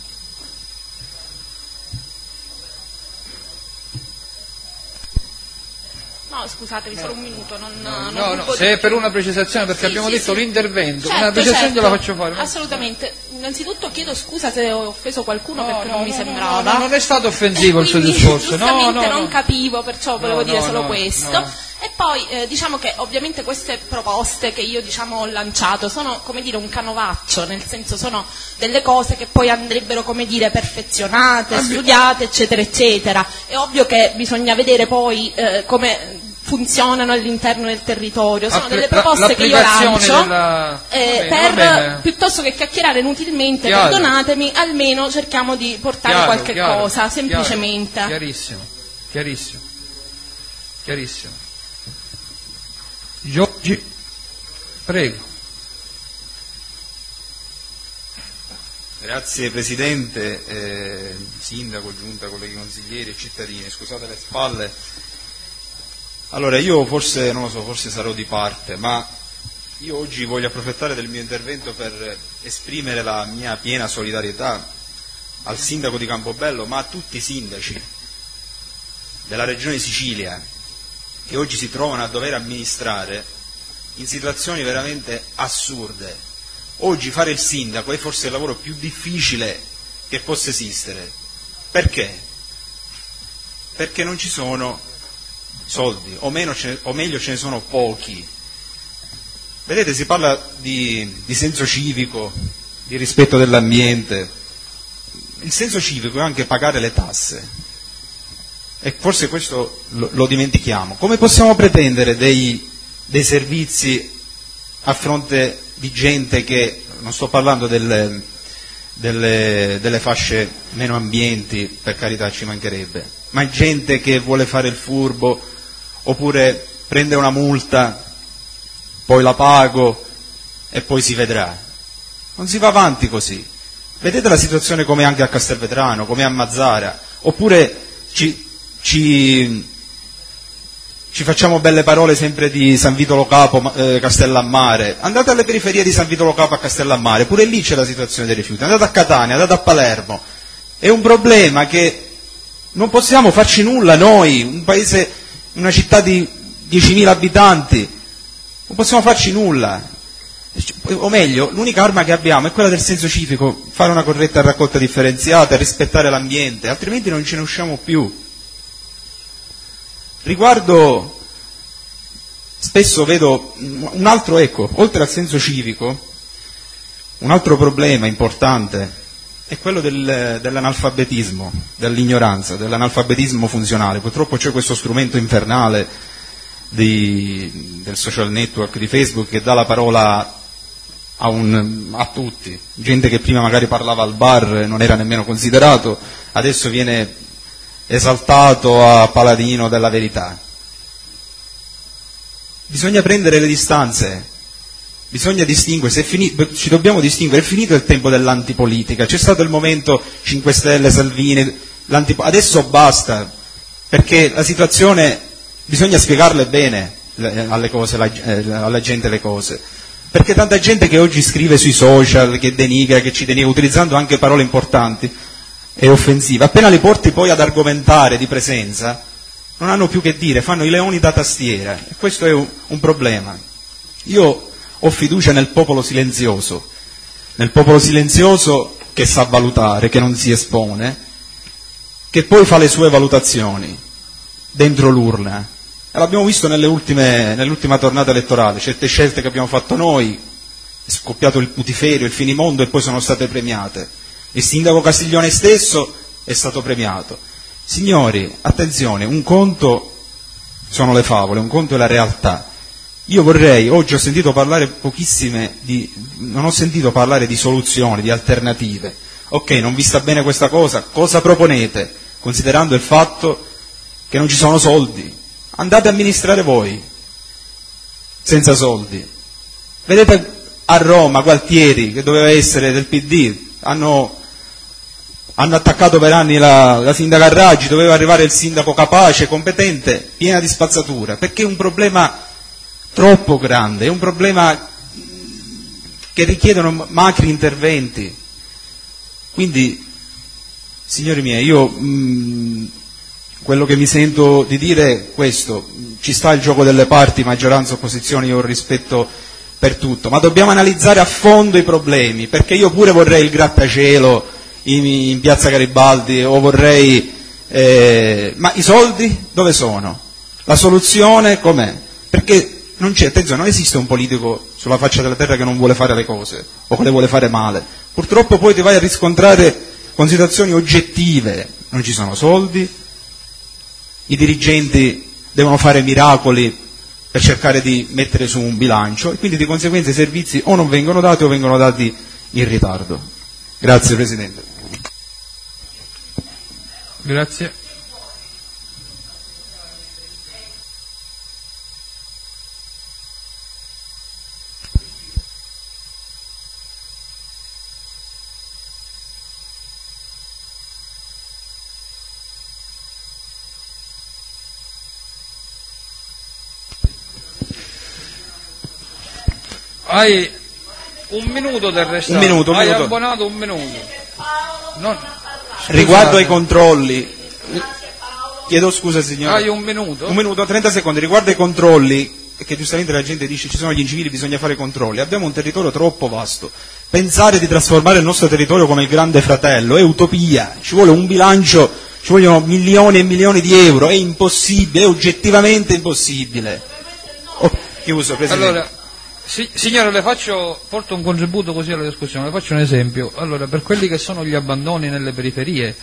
Speaker 12: No, scusatevi, solo un minuto. Non,
Speaker 1: No,
Speaker 12: non
Speaker 1: no, no,
Speaker 12: rubo
Speaker 1: se
Speaker 12: di
Speaker 1: è per
Speaker 12: più.
Speaker 1: una precisazione, perché
Speaker 12: Sì,
Speaker 1: abbiamo
Speaker 12: sì,
Speaker 1: detto
Speaker 12: sì.
Speaker 1: l'intervento,
Speaker 12: Certo,
Speaker 1: una precisazione
Speaker 12: certo,
Speaker 1: gliela faccio fare.
Speaker 12: Assolutamente. Innanzitutto chiedo scusa se ho offeso qualcuno
Speaker 1: No,
Speaker 12: perché
Speaker 1: no,
Speaker 12: non mi
Speaker 1: no, no,
Speaker 12: sembrava.
Speaker 1: no, non è stato offensivo il suo
Speaker 12: Quindi,
Speaker 1: discorso. No,
Speaker 12: giustamente
Speaker 1: no,
Speaker 12: non
Speaker 1: no.
Speaker 12: capivo, perciò volevo
Speaker 1: No,
Speaker 12: dire
Speaker 1: no,
Speaker 12: solo
Speaker 1: no,
Speaker 12: questo.
Speaker 1: no.
Speaker 12: E poi eh, diciamo che ovviamente queste proposte che io diciamo ho lanciato sono come dire un canovaccio, nel senso sono delle cose che poi andrebbero come dire perfezionate, studiate eccetera eccetera. È ovvio che bisogna vedere poi eh, come funzionano all'interno del territorio, sono
Speaker 1: Appli-
Speaker 12: delle proposte che io lancio
Speaker 1: della...
Speaker 12: eh,
Speaker 1: bene,
Speaker 12: per piuttosto che chiacchierare inutilmente,
Speaker 1: chiaro.
Speaker 12: Perdonatemi, almeno cerchiamo di portare
Speaker 1: Chiaro,
Speaker 12: qualche
Speaker 1: chiaro,
Speaker 12: cosa, semplicemente.
Speaker 1: Chiaro, chiarissimo, chiarissimo, chiarissimo. Giorgi, prego.
Speaker 14: Grazie Presidente, eh, Sindaco, Giunta, colleghi consiglieri e cittadini, scusate le spalle. Allora io forse, non lo so, forse sarò di parte, ma io oggi voglio approfittare del mio intervento per esprimere la mia piena solidarietà al Sindaco di Campobello, ma a tutti i sindaci della Regione Sicilia che oggi si trovano a dover amministrare in situazioni veramente assurde. Oggi fare il sindaco è forse il lavoro più difficile che possa esistere. Perché? Perché non ci sono soldi, o, meno ce ne, o meglio ce ne sono pochi. Vedete, si parla di, di senso civico, di rispetto dell'ambiente. Il senso civico è anche pagare le tasse. E forse questo lo, lo dimentichiamo. Come possiamo pretendere dei, dei servizi a fronte di gente che, non sto parlando delle, delle, delle fasce meno ambienti, per carità ci mancherebbe, ma gente che vuole fare il furbo, oppure prende una multa, poi la pago e poi si vedrà. Non si va avanti così. Vedete la situazione come anche a Castelvetrano, come a Mazzara, oppure ci, ci, ci facciamo belle parole sempre di San Vitolo Capo, eh, Castellammare. Andate alle periferie di San Vitolo Capo a Castellammare, pure lì c'è la situazione dei rifiuti. Andate a Catania, andate a Palermo. È un problema che non possiamo farci nulla noi, un paese, una città di diecimila abitanti, non possiamo farci nulla. O meglio, l'unica arma che abbiamo è quella del senso civico, fare una corretta raccolta differenziata, rispettare l'ambiente, altrimenti non ce ne usciamo più. Riguardo, spesso vedo un altro, ecco, oltre al senso civico, un altro problema importante è quello del, dell'analfabetismo, dell'ignoranza, dell'analfabetismo funzionale. Purtroppo c'è questo strumento infernale di, del social network di Facebook che dà la parola a, un, a tutti, gente che prima magari parlava al bar, non era nemmeno considerato, adesso viene esaltato a paladino della verità. Bisogna prendere le distanze, bisogna distinguere, se è finito, ci dobbiamo distinguere, è finito il tempo dell'antipolitica, c'è stato il momento cinque Stelle, Salvini, adesso basta, perché la situazione bisogna spiegarle bene alle cose, alla gente le cose, perché tanta gente che oggi scrive sui social, che denigra, che ci denigra, utilizzando anche parole importanti, è offensiva, appena li porti poi ad argomentare di presenza, non hanno più che dire, fanno i leoni da tastiera, e questo è un, un problema. Io ho fiducia nel popolo silenzioso, nel popolo silenzioso che sa valutare, che non si espone, che poi fa le sue valutazioni dentro l'urna. E l'abbiamo visto nelle ultime, nell'ultima tornata elettorale, certe scelte che abbiamo fatto noi, è scoppiato il putiferio, il finimondo e poi sono state premiate. Il sindaco Castiglione stesso è stato premiato. Signori, attenzione, un conto sono le favole, un conto è la realtà. Io vorrei, oggi ho sentito parlare pochissime di, non ho sentito parlare di soluzioni, di alternative. Ok, non vi sta bene questa cosa, cosa proponete? Considerando il fatto che non ci sono soldi, andate a amministrare voi, senza soldi. Vedete a Roma, Gualtieri, che doveva essere del P D, hanno, hanno attaccato per anni la, la sindaca Raggi, doveva arrivare il sindaco capace, competente, piena di spazzatura, perché è un problema troppo grande, è un problema che richiedono macri interventi. Quindi, signori miei, io mh, quello che mi sento di dire è questo: ci sta il gioco delle parti, maggioranza, opposizione, io ho rispetto per tutto, ma dobbiamo analizzare a fondo i problemi, perché io pure vorrei il grattacielo in, in piazza Garibaldi, o vorrei, eh, ma i soldi dove sono? La soluzione com'è? Perché non c'è, attenzione, non esiste un politico sulla faccia della terra che non vuole fare le cose o che le vuole fare male. Purtroppo poi ti vai a riscontrare con situazioni oggettive, non ci sono soldi, i dirigenti devono fare miracoli per cercare di mettere su un bilancio e quindi di conseguenza i servizi o non vengono dati o vengono dati in ritardo. Grazie Presidente.
Speaker 1: Grazie. Hai un minuto del resto.
Speaker 14: Un minuto, un
Speaker 1: Hai
Speaker 14: minuto.
Speaker 1: abbonato un minuto. Non...
Speaker 14: Riguardo ai controlli, chiedo scusa signore.
Speaker 1: Hai un minuto?
Speaker 14: Un minuto, trenta secondi. Riguardo ai controlli, che giustamente la gente dice ci sono gli incivili, bisogna fare controlli. Abbiamo un territorio troppo vasto. Pensare di trasformare il nostro territorio come il Grande Fratello è utopia. Ci vuole un bilancio, ci vogliono milioni e milioni di euro. È impossibile, è oggettivamente impossibile. Oh, chiuso, Presidente.
Speaker 1: Allora, Sì, signore, le faccio, porto un contributo così alla discussione, le faccio un esempio. Allora, per quelli che sono gli abbandoni nelle periferie,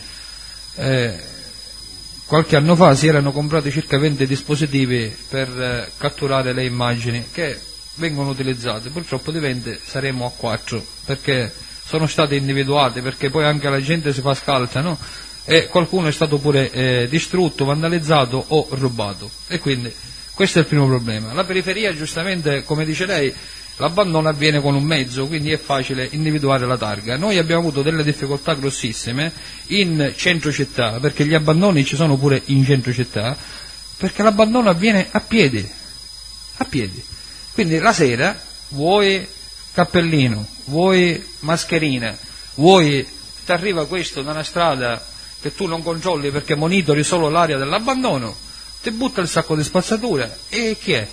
Speaker 1: eh, qualche anno fa si erano comprati circa venti dispositivi per eh, catturare le immagini che vengono utilizzate. Purtroppo di venti saremo a quattro, perché sono stati individuati, perché poi anche la gente si fa scalza, no? E qualcuno è stato pure eh, distrutto, vandalizzato o rubato. E quindi questo è il primo problema. La periferia, giustamente, come dice lei, l'abbandono avviene con un mezzo, quindi è facile individuare la targa. Noi abbiamo avuto delle difficoltà grossissime in centro città, perché gli abbandoni ci sono pure in centro città, perché l'abbandono avviene a piedi, a piedi. Quindi la sera vuoi cappellino, vuoi mascherina, vuoi ti arriva questo da una strada che tu non controlli perché monitori solo l'area dell'abbandono, ti butta il sacco di spazzatura e chi è?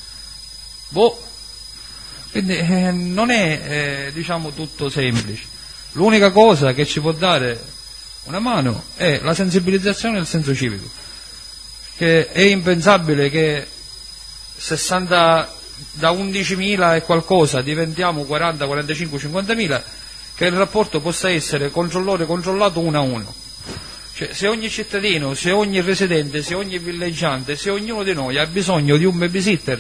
Speaker 1: Boh. Quindi eh, non è eh, diciamo tutto semplice. L'unica cosa che ci può dare una mano è la sensibilizzazione e il senso civico, che è impensabile che sessanta da undicimila e qualcosa diventiamo quaranta, quarantacinque, cinquantamila, che il rapporto possa essere controllore controllato uno a uno. Cioè, se ogni cittadino, se ogni residente, se ogni villeggiante, se ognuno di noi ha bisogno di un babysitter,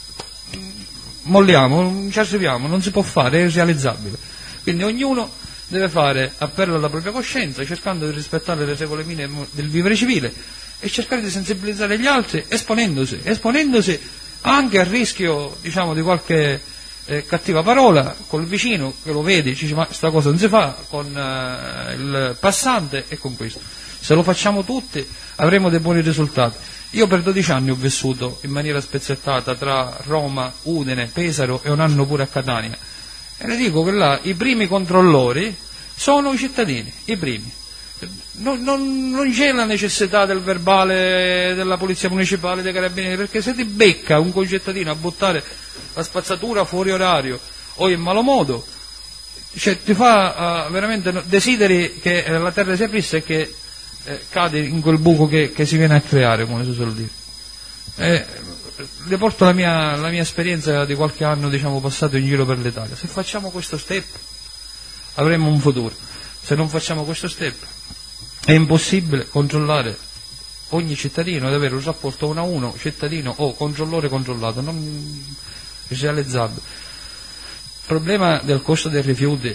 Speaker 1: molliamo, non ci arriviamo, non si può fare, è irrealizzabile. Quindi ognuno deve fare appello alla propria coscienza, cercando di rispettare le regole minime del vivere civile e cercare di sensibilizzare gli altri, esponendosi, esponendosi anche al rischio, diciamo, di qualche eh, cattiva parola col vicino che lo vedi, ci dice ma sta cosa non si fa, con eh, il passante e con questo. Se lo facciamo tutti avremo dei buoni risultati. Io per dodici anni ho vissuto in maniera spezzettata tra Roma, Udine, Pesaro e un anno pure a Catania e le dico che là i primi controllori sono i cittadini, i primi. Non, non, non c'è la necessità del verbale della polizia municipale, dei carabinieri, perché se ti becca un concittadino a buttare la spazzatura fuori orario o in malo modo, cioè, ti fa uh, veramente desideri che eh, la terra si aprisse e che eh, cade in quel buco che, che si viene a creare, come si suol dire. Eh, le porto la mia, la mia esperienza di qualche anno, diciamo, passato in giro per l'Italia. Se facciamo questo step avremo un futuro. Se non facciamo questo step è impossibile controllare ogni cittadino ed avere un rapporto uno a uno, cittadino o controllore controllato, non realizzabile. Il problema del costo dei rifiuti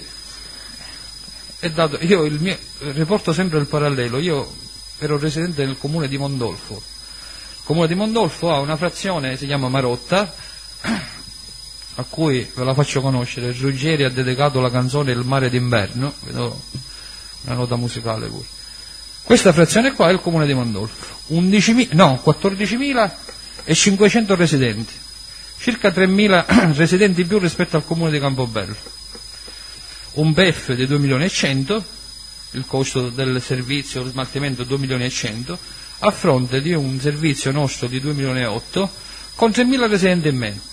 Speaker 1: è dato, io il mio, riporto sempre il parallelo, io ero residente nel comune di Mondolfo. Il comune di Mondolfo ha una frazione, si chiama Marotta, a cui ve la faccio conoscere. Ruggeri ha dedicato la canzone Il mare d'inverno, vedo una nota musicale pure. Questa frazione qua è il comune di Mondolfo, undicimila, no, quattordicimilacinquecento residenti, circa tremila residenti in più rispetto al comune di Campobello. Un P E F di due milioni e cento, il costo del servizio, lo smaltimento due milioni e cento, a fronte di un servizio nostro di due milioni e otto, con tremila residenti in meno.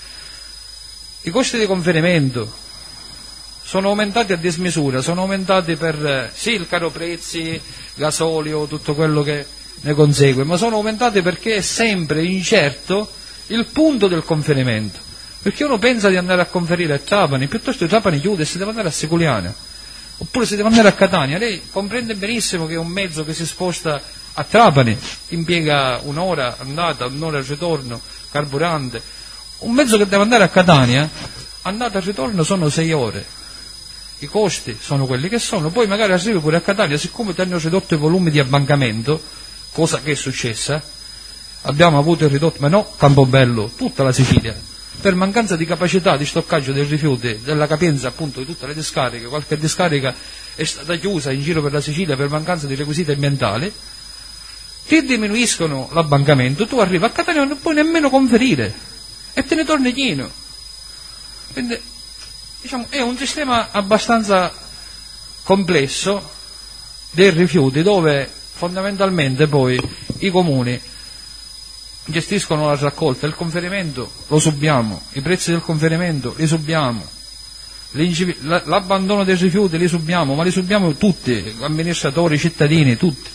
Speaker 1: I costi di conferimento sono aumentati a dismisura, sono aumentati per, sì, il caro prezzi, gasolio, tutto quello che ne consegue, ma sono aumentate perché è sempre incerto il punto del conferimento, perché uno pensa di andare a conferire a Trapani, piuttosto Trapani chiude e si deve andare a Siculiana, oppure si deve andare a Catania. Lei comprende benissimo che un mezzo che si sposta a Trapani impiega un'ora andata, un'ora al ritorno, carburante. Un mezzo che deve andare a Catania, andata e ritorno sono sei ore, i costi sono quelli che sono, poi magari arrivi pure a Catania, siccome ti hanno ridotto i volumi di abbancamento, cosa che è successa, abbiamo avuto il ridotto, ma no Campobello, tutta la Sicilia, per mancanza di capacità di stoccaggio dei rifiuti, della capienza appunto di tutte le discariche, qualche discarica è stata chiusa in giro per la Sicilia per mancanza di requisiti ambientali, ti diminuiscono l'abbancamento, tu arrivi a Catania e non puoi nemmeno conferire e te ne torni chino. Quindi diciamo è un sistema abbastanza complesso dei rifiuti, dove fondamentalmente poi i comuni gestiscono la raccolta, il conferimento lo subiamo, i prezzi del conferimento li subiamo, l'abbandono dei rifiuti li subiamo, ma li subiamo tutti, amministratori, cittadini, tutti.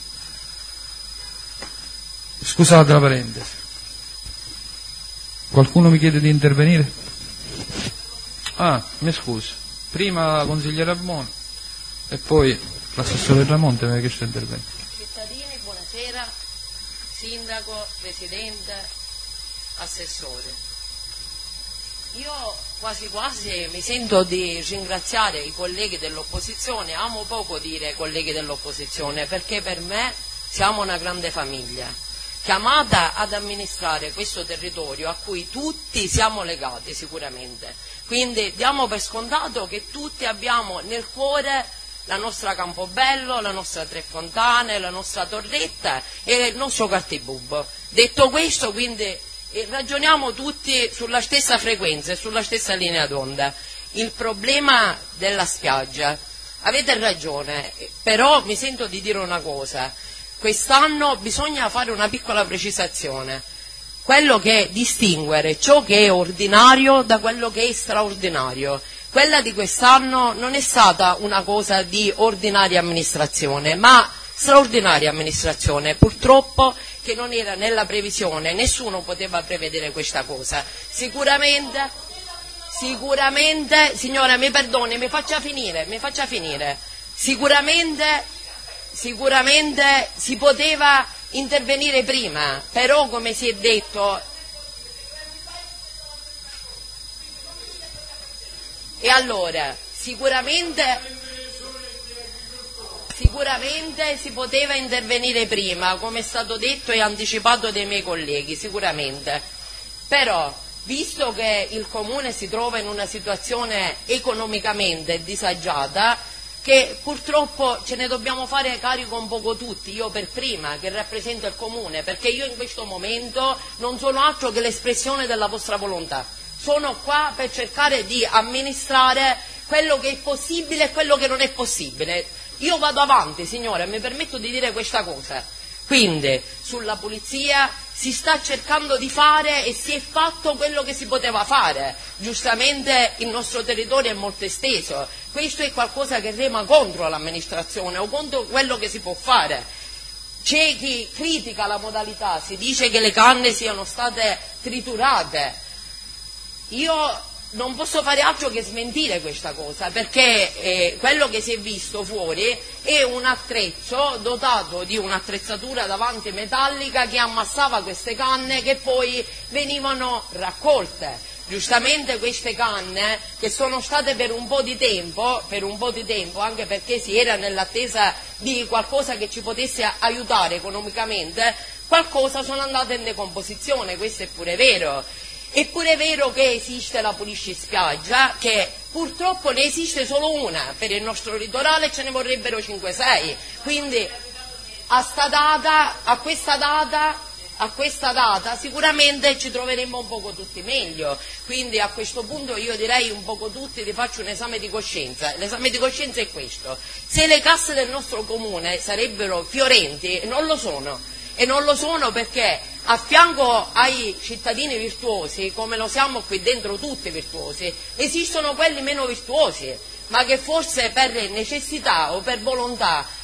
Speaker 1: Scusate la parentesi. Qualcuno mi chiede di intervenire? Ah, mi scusi. Prima la consigliera Ramon e poi l'assessore Ramonte mi ha chiesto di intervenire.
Speaker 15: Cittadini, buonasera. Sindaco, Presidente, Assessore. Io quasi quasi mi sento di ringraziare i colleghi dell'opposizione, amo poco dire colleghi dell'opposizione perché per me siamo una grande famiglia, chiamata ad amministrare questo territorio a cui tutti siamo legati sicuramente. Quindi diamo per scontato che tutti abbiamo nel cuore la nostra Campobello, la nostra Tre Fontane, la nostra Torretta e il nostro Cartibubbo. Detto questo, quindi eh, ragioniamo tutti sulla stessa frequenza e sulla stessa linea d'onda. Il problema della spiaggia, avete ragione, però mi sento di dire una cosa. Quest'anno bisogna fare una piccola precisazione, quello che è distinguere ciò che è ordinario da quello che è straordinario. Quella di quest'anno non è stata una cosa di ordinaria amministrazione, ma straordinaria amministrazione, purtroppo che non era nella previsione, nessuno poteva prevedere questa cosa. Sicuramente, sicuramente, signora mi perdoni, mi faccia finire, mi faccia finire, sicuramente, sicuramente si poteva intervenire prima, però come si è detto. E allora, sicuramente, sicuramente si poteva intervenire prima, come è stato detto e anticipato dai miei colleghi, sicuramente. Però, visto che il Comune si trova in una situazione economicamente disagiata, che purtroppo ce ne dobbiamo fare carico un poco tutti, io per prima che rappresento il Comune, perché io in questo momento non sono altro che l'espressione della vostra volontà. Sono qua per cercare di amministrare quello che è possibile e quello che non è possibile. Io vado avanti, signore, mi permetto di dire questa cosa. Quindi, sulla pulizia si sta cercando di fare e si è fatto quello che si poteva fare. Giustamente il nostro territorio è molto esteso. Questo è qualcosa che rema contro l'amministrazione o contro quello che si può fare. C'è chi critica la modalità, si dice che le canne siano state triturate. Io non posso fare altro che smentire questa cosa, perché eh, quello che si è visto fuori è un attrezzo dotato di un'attrezzatura davanti metallica che ammassava queste canne che poi venivano raccolte. Giustamente queste canne, che sono state per un po' di tempo, per un po' di tempo, anche perché si era nell'attesa di qualcosa che ci potesse aiutare economicamente, qualcosa sono andate in decomposizione, questo è pure vero. È pure vero che esiste la Pulisci Spiaggia, che purtroppo ne esiste solo una, per il nostro litorale ce ne vorrebbero cinque sei, quindi a, sta data, a questa data, a questa data sicuramente ci troveremo un poco tutti meglio, quindi a questo punto io direi un poco tutti di farci un esame di coscienza. L'esame di coscienza è questo: se le casse del nostro comune sarebbero fiorenti, non lo sono, e non lo sono perché a fianco ai cittadini virtuosi, come lo siamo qui dentro tutti virtuosi, esistono quelli meno virtuosi, ma che forse per necessità o per volontà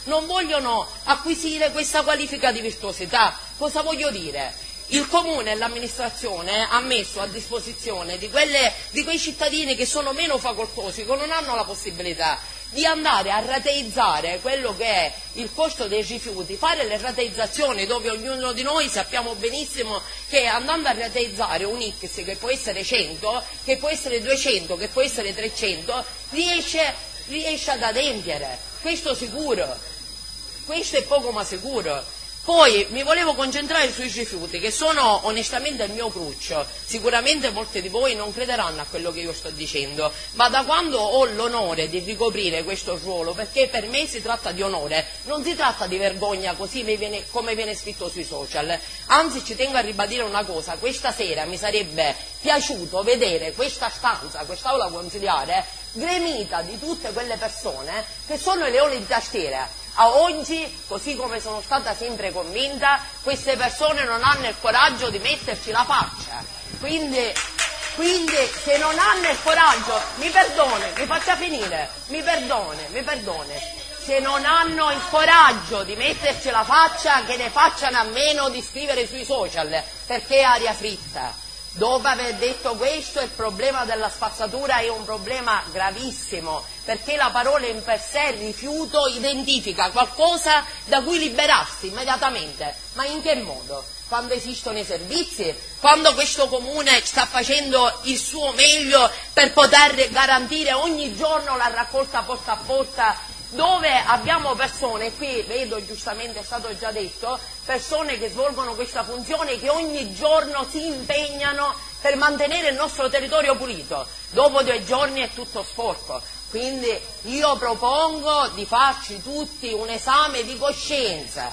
Speaker 15: non vogliono acquisire questa qualifica di virtuosità. Cosa voglio dire? Il Comune e l'amministrazione ha messo a disposizione di, quelle, di quei cittadini che sono meno facoltosi, che non hanno la possibilità di andare a rateizzare quello che è il costo dei rifiuti, fare le rateizzazioni dove ognuno di noi sappiamo benissimo che andando a rateizzare un X che può essere cento, che può essere duecento, che può essere trecento, riesce, riesce ad adempiere, questo sicuro, questo è poco ma sicuro. Poi mi volevo concentrare sui rifiuti, che sono onestamente il mio cruccio. Sicuramente molti di voi non crederanno a quello che io sto dicendo, ma da quando ho l'onore di ricoprire questo ruolo, perché per me si tratta di onore, non si tratta di vergogna così viene, come viene scritto sui social. Anzi, ci tengo a ribadire una cosa: questa sera mi sarebbe piaciuto vedere questa stanza, quest'aula consiliare, gremita di tutte quelle persone che sono i leoni di tastiera. A oggi, così come sono stata sempre convinta, queste persone non hanno il coraggio di metterci la faccia. Quindi, quindi se non hanno il coraggio, mi perdoni, mi faccia finire, mi perdoni, mi perdoni. Se non hanno il coraggio di metterci la faccia, che ne facciano a meno di scrivere sui social, perché è aria fritta. Dopo aver detto questo, il problema della spazzatura è un problema gravissimo, perché la parola in per sé, rifiuto, identifica qualcosa da cui liberarsi immediatamente. Ma in che modo? Quando esistono i servizi? Quando questo comune sta facendo il suo meglio per poter garantire ogni giorno la raccolta porta a porta, dove abbiamo persone, qui vedo giustamente è stato già detto, persone che svolgono questa funzione, che ogni giorno si impegnano per mantenere il nostro territorio pulito. Dopo due giorni è tutto sporco. Quindi io propongo di farci tutti un esame di coscienza,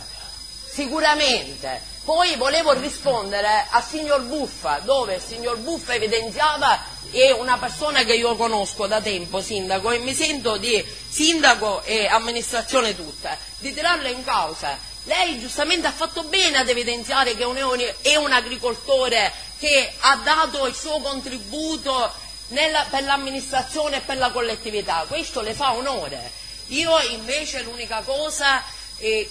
Speaker 15: sicuramente. Poi volevo rispondere al signor Buffa, dove il signor Buffa evidenziava, è una persona che io conosco da tempo, sindaco, e mi sento di sindaco e amministrazione tutta, di tirarla in causa. Lei giustamente ha fatto bene ad evidenziare che è un agricoltore che ha dato il suo contributo nella, per l'amministrazione e per la collettività, questo le fa onore. Io invece l'unica cosa è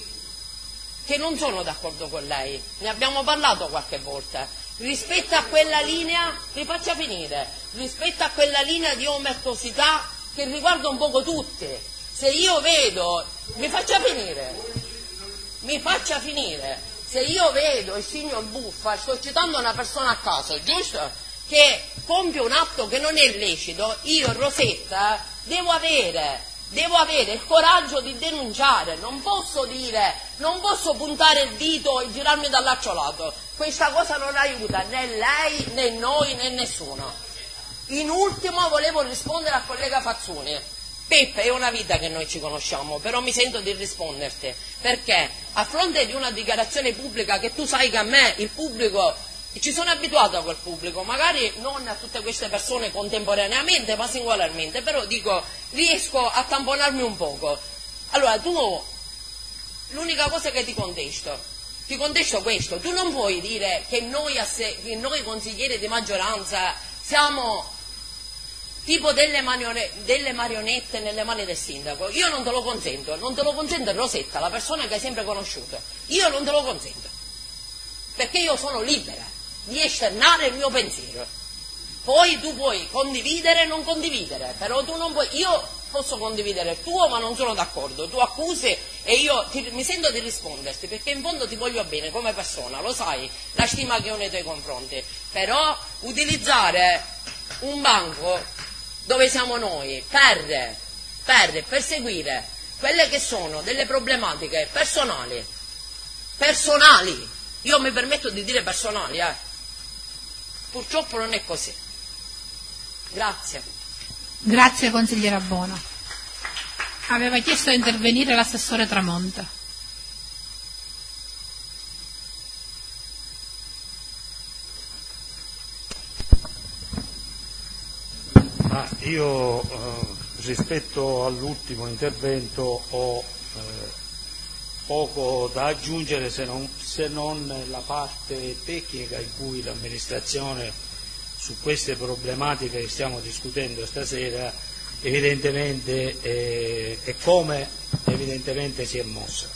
Speaker 15: che non sono d'accordo con lei, ne abbiamo parlato qualche volta, rispetto a quella linea, mi faccia finire, rispetto a quella linea di omertosità che riguarda un poco tutti. Se io vedo, mi faccia finire, mi faccia finire, se io vedo il signor Buffa, sto citando una persona a caso, giusto? Che compie un atto che non è lecito, io Rosetta devo avere Devo avere il coraggio di denunciare, non posso dire, non posso puntare il dito e girarmi dall'altro lato. Questa cosa non aiuta né lei, né noi, né nessuno. In ultimo volevo rispondere al collega Fazzoni. Peppe, è una vita che noi ci conosciamo, però mi sento di risponderti, perché a fronte di una dichiarazione pubblica, che tu sai che a me il pubblico, ci sono abituato a quel pubblico, magari non a tutte queste persone contemporaneamente, ma singolarmente, però dico, riesco a tamponarmi un poco. Allora tu, l'unica cosa che ti contesto, ti contesto questo, tu non puoi dire che noi, asse, che noi consiglieri di maggioranza siamo tipo delle, manione, delle marionette nelle mani del sindaco. Io non te lo consento, non te lo consente Rosetta, la persona che hai sempre conosciuto, io non te lo consento, perché io sono libera di esternare il mio pensiero. Poi tu puoi condividere e non condividere, però tu non puoi, io posso condividere il tuo ma non sono d'accordo, tu accusi e io ti, mi sento di risponderti, perché in fondo ti voglio bene come persona, lo sai, la stima che ho nei tuoi confronti, però utilizzare un banco dove siamo noi per, per perseguire quelle che sono delle problematiche personali, personali, io mi permetto di dire personali, eh. Purtroppo non è così. Grazie.
Speaker 16: Grazie consigliera Bono. Aveva chiesto di intervenire l'assessore Tramonta.
Speaker 17: Ah, io eh, rispetto all'ultimo intervento ho eh, poco da aggiungere, se non, se non la parte tecnica in cui l'amministrazione su queste problematiche che stiamo discutendo stasera evidentemente eh, e come evidentemente si è mossa.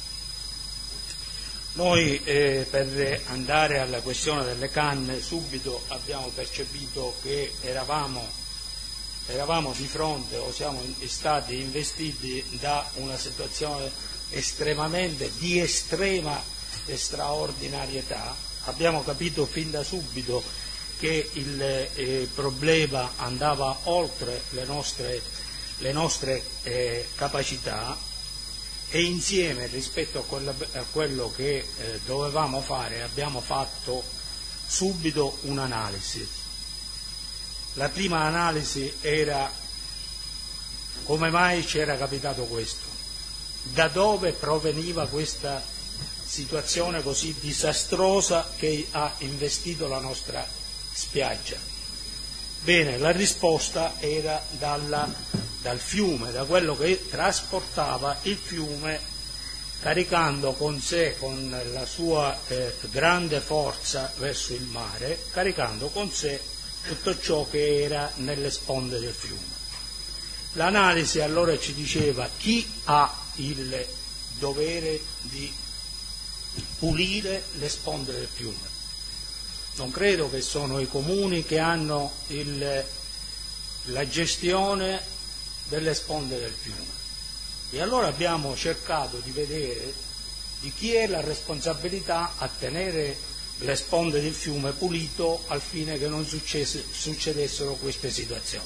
Speaker 17: Noi eh, per andare alla questione delle canne subito abbiamo percepito che eravamo, eravamo di fronte o siamo stati investiti da una situazione estremamente di estrema e straordinarietà. Abbiamo capito fin da subito che il eh, problema andava oltre le nostre, le nostre eh, capacità, e insieme rispetto a quello, a quello che eh, dovevamo fare abbiamo fatto subito un'analisi. La prima analisi era: come mai ci era capitato questo? Da dove proveniva questa situazione così disastrosa che ha investito la nostra spiaggia? Bene, la risposta era dalla, dal fiume, da quello che trasportava il fiume, caricando con sé, con la sua eh, grande forza verso il mare, caricando con sé tutto ciò che era nelle sponde del fiume. L'analisi allora ci diceva: chi ha il dovere di pulire le sponde del fiume? Non credo che sono i comuni che hanno il, la gestione delle sponde del fiume. E allora abbiamo cercato di vedere di chi è la responsabilità a tenere le sponde del fiume pulito al fine che non successe, succedessero queste situazioni.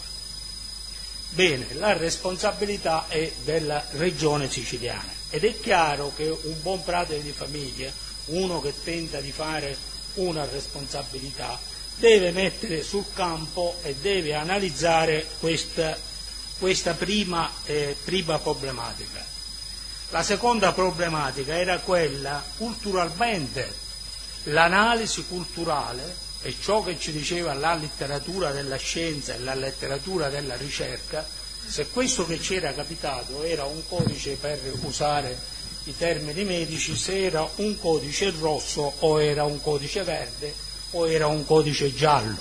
Speaker 17: Bene, la responsabilità è della regione siciliana, ed è chiaro che un buon padre di famiglia, uno che tenta di fare una responsabilità, deve mettere sul campo e deve analizzare questa, questa prima, eh, prima problematica. La seconda problematica era quella culturalmente, l'analisi culturale e ciò che ci diceva la letteratura della scienza e la letteratura della ricerca, se questo che ci era capitato era un codice, per usare i termini medici, se era un codice rosso o era un codice verde o era un codice giallo.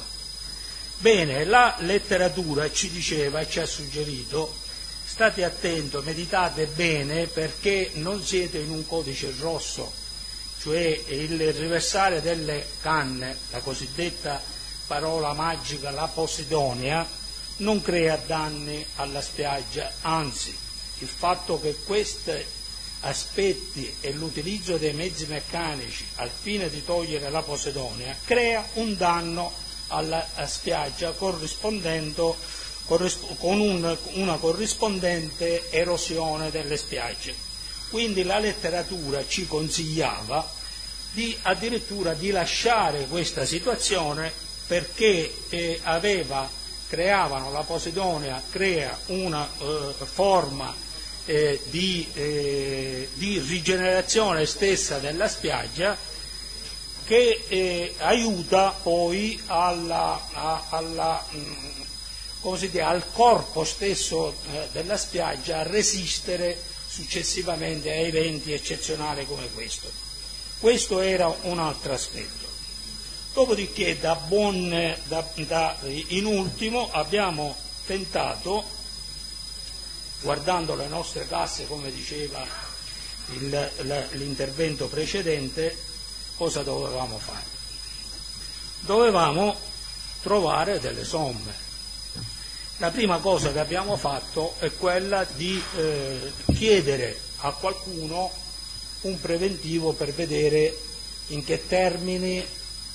Speaker 17: Bene, la letteratura ci diceva e ci ha suggerito: state attenti, meditate bene, perché non siete in un codice rosso, cioè il riversare delle canne, la cosiddetta parola magica, la posidonia, non crea danni alla spiaggia, anzi il fatto che questi aspetti e l'utilizzo dei mezzi meccanici al fine di togliere la posidonia crea un danno alla spiaggia corrispondendo con un, una corrispondente erosione delle spiagge. Quindi la letteratura ci consigliava di addirittura di lasciare questa situazione, perché eh, aveva, creavano la posidonia, crea una eh, forma Eh, di, eh, di rigenerazione stessa della spiaggia che eh, aiuta poi alla, a, alla, mh, come si dice, al corpo stesso eh, della spiaggia a resistere successivamente a eventi eccezionali come questo. Questo era un altro aspetto. Dopodiché, da buon, da, da, in ultimo, abbiamo tentato, guardando le nostre casse, come diceva il, la, l'intervento precedente, cosa dovevamo fare? Dovevamo trovare delle somme. La prima cosa che abbiamo fatto è quella di eh, chiedere a qualcuno un preventivo per vedere in che termini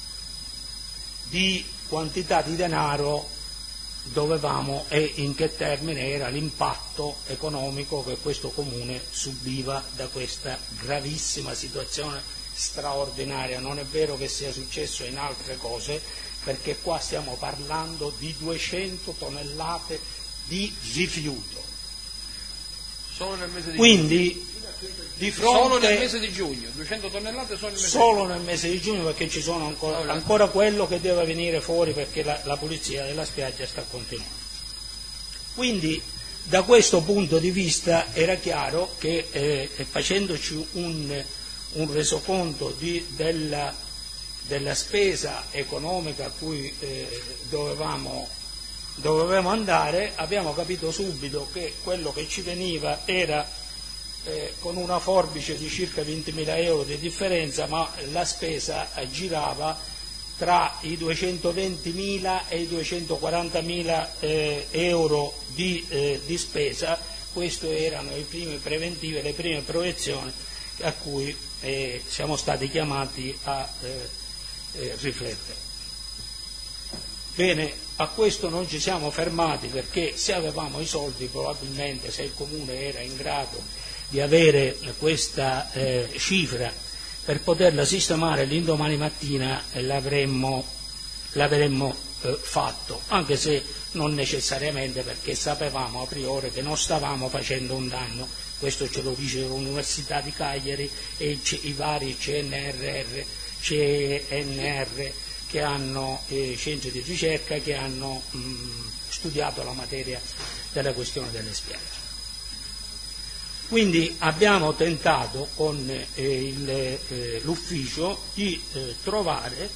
Speaker 17: di quantità di denaro dovevamo e in che termine era l'impatto economico che questo comune subiva da questa gravissima situazione straordinaria. Non è vero che sia successo in altre cose, perché qua stiamo parlando di duecento tonnellate di rifiuto.
Speaker 1: Solo nel mese di
Speaker 17: Quindi,
Speaker 1: giugno.
Speaker 17: Di fronte,
Speaker 1: solo nel mese di giugno, duecento tonnellate solo nel mese
Speaker 17: solo
Speaker 1: di giugno.
Speaker 17: nel mese di giugno, perché ci sono ancora, allora, ancora quello che deve venire fuori, perché la, la pulizia della spiaggia sta continuando. Quindi da questo punto di vista era chiaro che eh, facendoci un, un resoconto di, della, della spesa economica a cui eh, dovevamo dovevamo andare, abbiamo capito subito che quello che ci veniva era eh, con una forbice di circa ventimila euro di differenza, ma la spesa girava tra i duecentoventimila e i duecentoquarantamila eh, euro di, eh, di spesa. Questi erano i primi preventivi, le prime proiezioni a cui eh, siamo stati chiamati a eh, eh, riflettere. Bene, a questo non ci siamo fermati, perché se avevamo i soldi, probabilmente, se il Comune era in grado di avere questa eh, cifra per poterla sistemare l'indomani mattina, eh, l'avremmo, l'avremmo eh, fatto, anche se non necessariamente, perché sapevamo a priori che non stavamo facendo un danno. Questo ce lo dice l'Università di Cagliari e i vari C N R R, C N R, che hanno eh, centri di ricerca che hanno mh, studiato la materia della questione delle spiagge. Quindi abbiamo tentato con eh, il, eh, l'ufficio di eh, trovare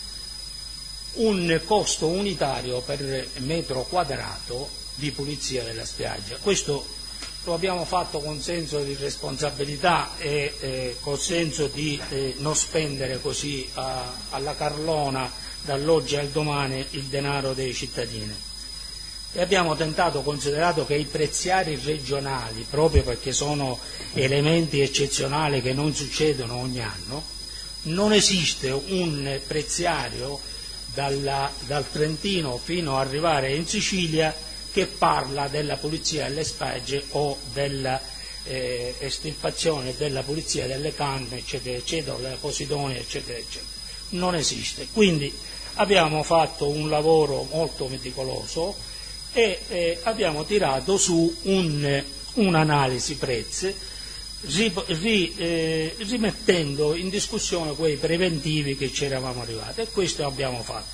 Speaker 17: un costo unitario per metro quadrato di pulizia della spiaggia. Questo lo abbiamo fatto con senso di responsabilità e eh, col senso di eh, non spendere così a, alla carlona dall'oggi al domani il denaro dei cittadini. E abbiamo tentato, considerato che i preziari regionali, proprio perché sono elementi eccezionali che non succedono ogni anno, non esiste un preziario dalla, dal Trentino fino ad arrivare in Sicilia che parla della pulizia delle spiagge o della eh, estirpazione della pulizia delle canne, eccetera, eccetera, della posidonia, eccetera, eccetera. Non esiste. Quindi abbiamo fatto un lavoro molto meticoloso e eh, abbiamo tirato su un, un'analisi prezzi, ri, ri, eh, rimettendo in discussione quei preventivi che ci eravamo arrivati, e questo abbiamo fatto.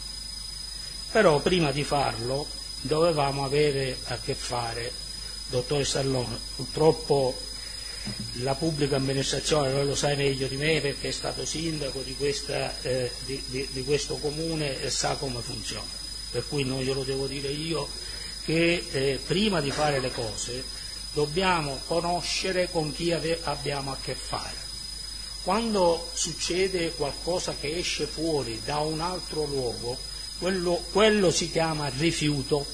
Speaker 17: Però prima di farlo dovevamo avere a che fare, dottore Stallone, purtroppo la pubblica amministrazione, lei lo sai meglio di me perché è stato sindaco di, questa, eh, di, di, di questo comune e sa come funziona, per cui non glielo devo dire io, che eh, prima di fare le cose dobbiamo conoscere con chi ave- abbiamo a che fare. Quando succede qualcosa che esce fuori da un altro luogo, quello, quello si chiama rifiuto.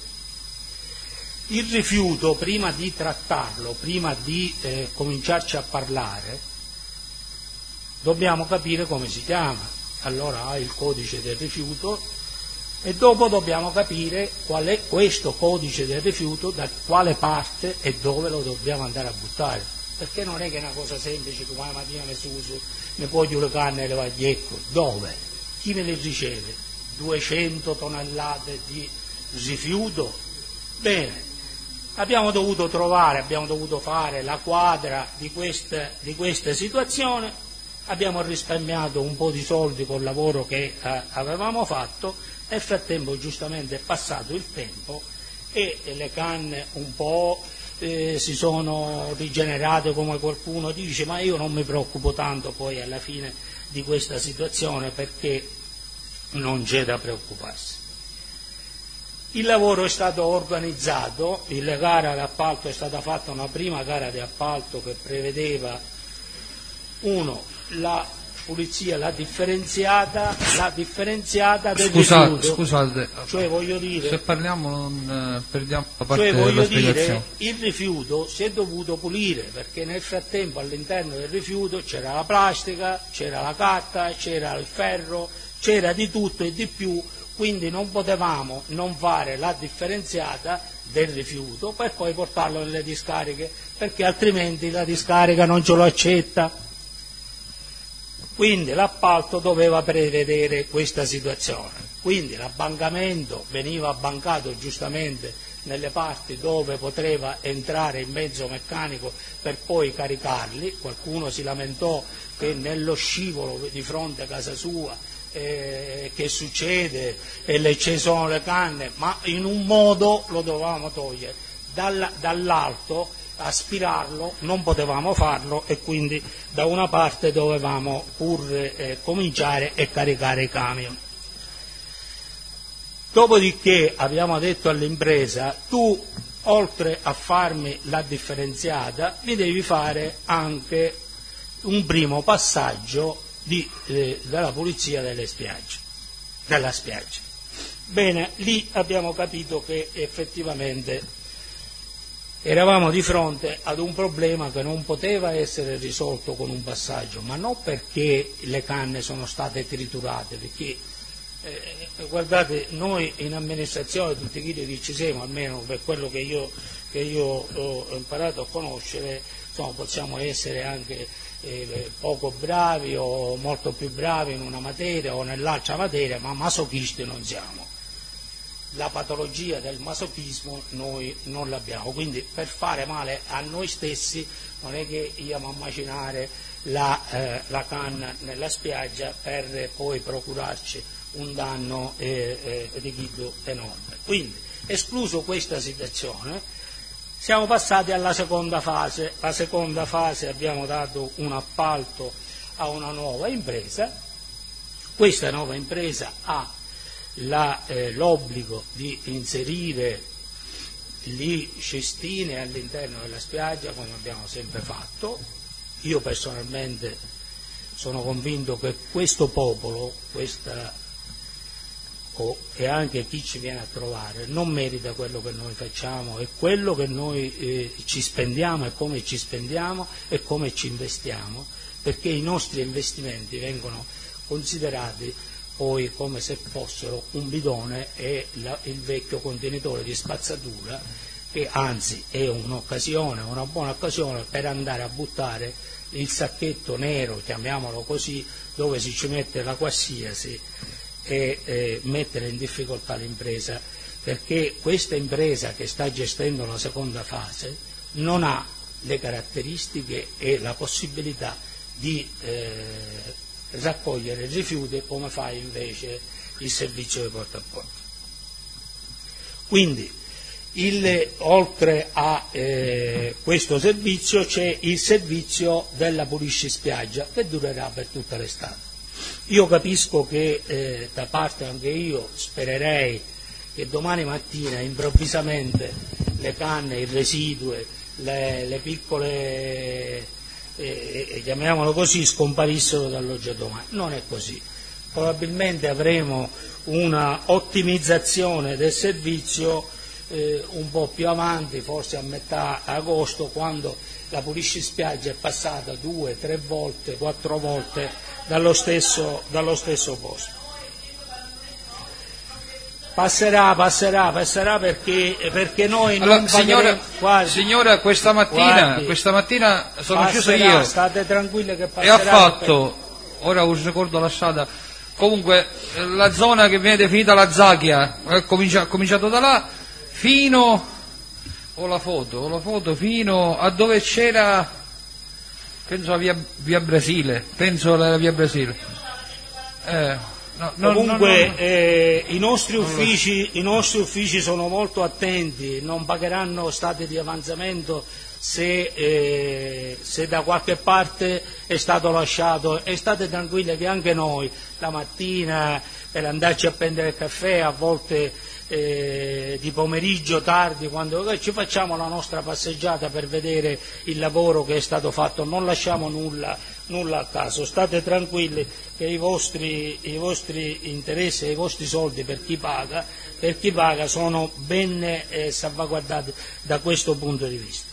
Speaker 17: Il rifiuto, prima di trattarlo, prima di eh, cominciarci a parlare, dobbiamo capire come si chiama. Allora ha il codice del rifiuto e dopo dobbiamo capire qual è questo codice del rifiuto, da quale parte e dove lo dobbiamo andare a buttare. Perché non è che è una cosa semplice, domani mattina ne uso, ne voglio le canne e le vagliecco. Dove? Chi me le riceve? duecento tonnellate di rifiuto? Bene. Abbiamo dovuto trovare, abbiamo dovuto fare la quadra di questa, di questa situazione, abbiamo risparmiato un po' di soldi col lavoro che eh, avevamo fatto. Nel frattempo giustamente è passato il tempo e le canne un po' eh, si sono rigenerate, come qualcuno dice, ma io non mi preoccupo tanto poi alla fine di questa situazione, perché non c'è da preoccuparsi. Il lavoro è stato organizzato, la gara d'appalto è stata fatta, una prima gara di appalto che prevedeva uno, la pulizia, la differenziata, la differenziata del
Speaker 1: Scusate,
Speaker 17: rifiuto.
Speaker 1: scusate,
Speaker 17: cioè voglio dire,
Speaker 1: se parliamo non eh, perdiamo la parte
Speaker 17: cioè voglio
Speaker 1: della spiegazione.
Speaker 17: dire, il rifiuto si è dovuto pulire, perché nel frattempo all'interno del rifiuto c'era la plastica, c'era la carta, c'era il ferro, c'era di tutto e di più. Quindi non potevamo non fare la differenziata del rifiuto per poi portarlo nelle discariche, perché altrimenti la discarica non ce lo accetta. Quindi l'appalto doveva prevedere questa situazione. Quindi l'abbancamento veniva abbancato giustamente nelle parti dove poteva entrare il mezzo meccanico per poi caricarli. Qualcuno si lamentò che nello scivolo di fronte a casa sua Eh, che succede e le, ci sono le canne, ma in un modo lo dovevamo togliere, Dalla, dall'alto aspirarlo non potevamo farlo, e quindi da una parte dovevamo pur eh, cominciare e caricare i camion. Dopodiché abbiamo detto all'impresa: tu oltre a farmi la differenziata mi devi fare anche un primo passaggio di, eh, della pulizia delle spiagge, della spiaggia. Bene, lì abbiamo capito che effettivamente eravamo di fronte ad un problema che non poteva essere risolto con un passaggio, ma non perché le canne sono state triturate, perché eh, guardate, noi in amministrazione, tutti quelli che ci siamo, almeno per quello che io, che io ho imparato a conoscere, insomma, possiamo essere anche eh, poco bravi o molto più bravi in una materia o nell'altra materia, ma masochisti non siamo. La patologia del masochismo noi non l'abbiamo, quindi per fare male a noi stessi non è che andiamo a macinare la, eh, la canna nella spiaggia per poi procurarci un danno eh, eh, liquido enorme. Quindi, escluso questa situazione, siamo passati alla seconda fase. La seconda fase abbiamo dato un appalto a una nuova impresa. Questa nuova impresa ha La, eh, l'obbligo di inserire le cestine all'interno della spiaggia, come abbiamo sempre fatto. Io personalmente sono convinto che questo popolo, questa, oh, e anche chi ci viene a trovare, non merita quello che noi facciamo e quello che noi eh, ci spendiamo e come ci spendiamo e come ci investiamo, perché i nostri investimenti vengono considerati poi come se fossero un bidone e la, il vecchio contenitore di spazzatura, che anzi è un'occasione, una buona occasione per andare a buttare il sacchetto nero, chiamiamolo così, dove si ci mette la qualsiasi e eh, mettere in difficoltà l'impresa, perché questa impresa che sta gestendo la seconda fase non ha le caratteristiche e la possibilità di eh, raccogliere rifiuti come fa invece il servizio di porta a porta. Quindi il, oltre a eh, questo servizio c'è il servizio della pulisci spiaggia, che durerà per tutta l'estate. Io capisco che eh, da parte anche io spererei che domani mattina improvvisamente le canne, i residui, le, le piccole E, e chiamiamolo così, scomparissero dall'oggetto. Non è così. Probabilmente avremo una ottimizzazione del servizio eh, un po' più avanti, forse a metà agosto, quando la pulisci spiaggia è passata due, tre volte, quattro volte dallo stesso, dallo stesso posto. Passerà, passerà, passerà perché, perché noi
Speaker 1: allora,
Speaker 17: non
Speaker 1: signora,
Speaker 17: guardi,
Speaker 1: signora, questa mattina,
Speaker 17: guardi,
Speaker 1: questa mattina sono
Speaker 17: passerà,
Speaker 1: sceso io.
Speaker 17: State tranquilli che passerà.
Speaker 1: E ha fatto, per... ora un ricordo la strada, comunque la zona che viene definita la Zacchia, è cominciato, cominciato da là fino, ho la foto, ho la foto fino a dove c'era, penso la via, via Brasile, penso la via Brasile. Eh. No, no,
Speaker 17: Comunque
Speaker 1: no, no,
Speaker 17: eh, i, nostri uffici, i nostri uffici sono molto attenti, non pagheranno stati di avanzamento se, eh, se da qualche parte è stato lasciato, e state tranquilli che anche noi la mattina per andarci a prendere il caffè, a volte eh, di pomeriggio tardi, quando ci facciamo la nostra passeggiata per vedere il lavoro che è stato fatto, non lasciamo nulla, nulla a caso. State tranquilli che i vostri, i vostri interessi e i vostri soldi per chi paga, per chi paga sono ben eh, salvaguardati da questo punto di vista.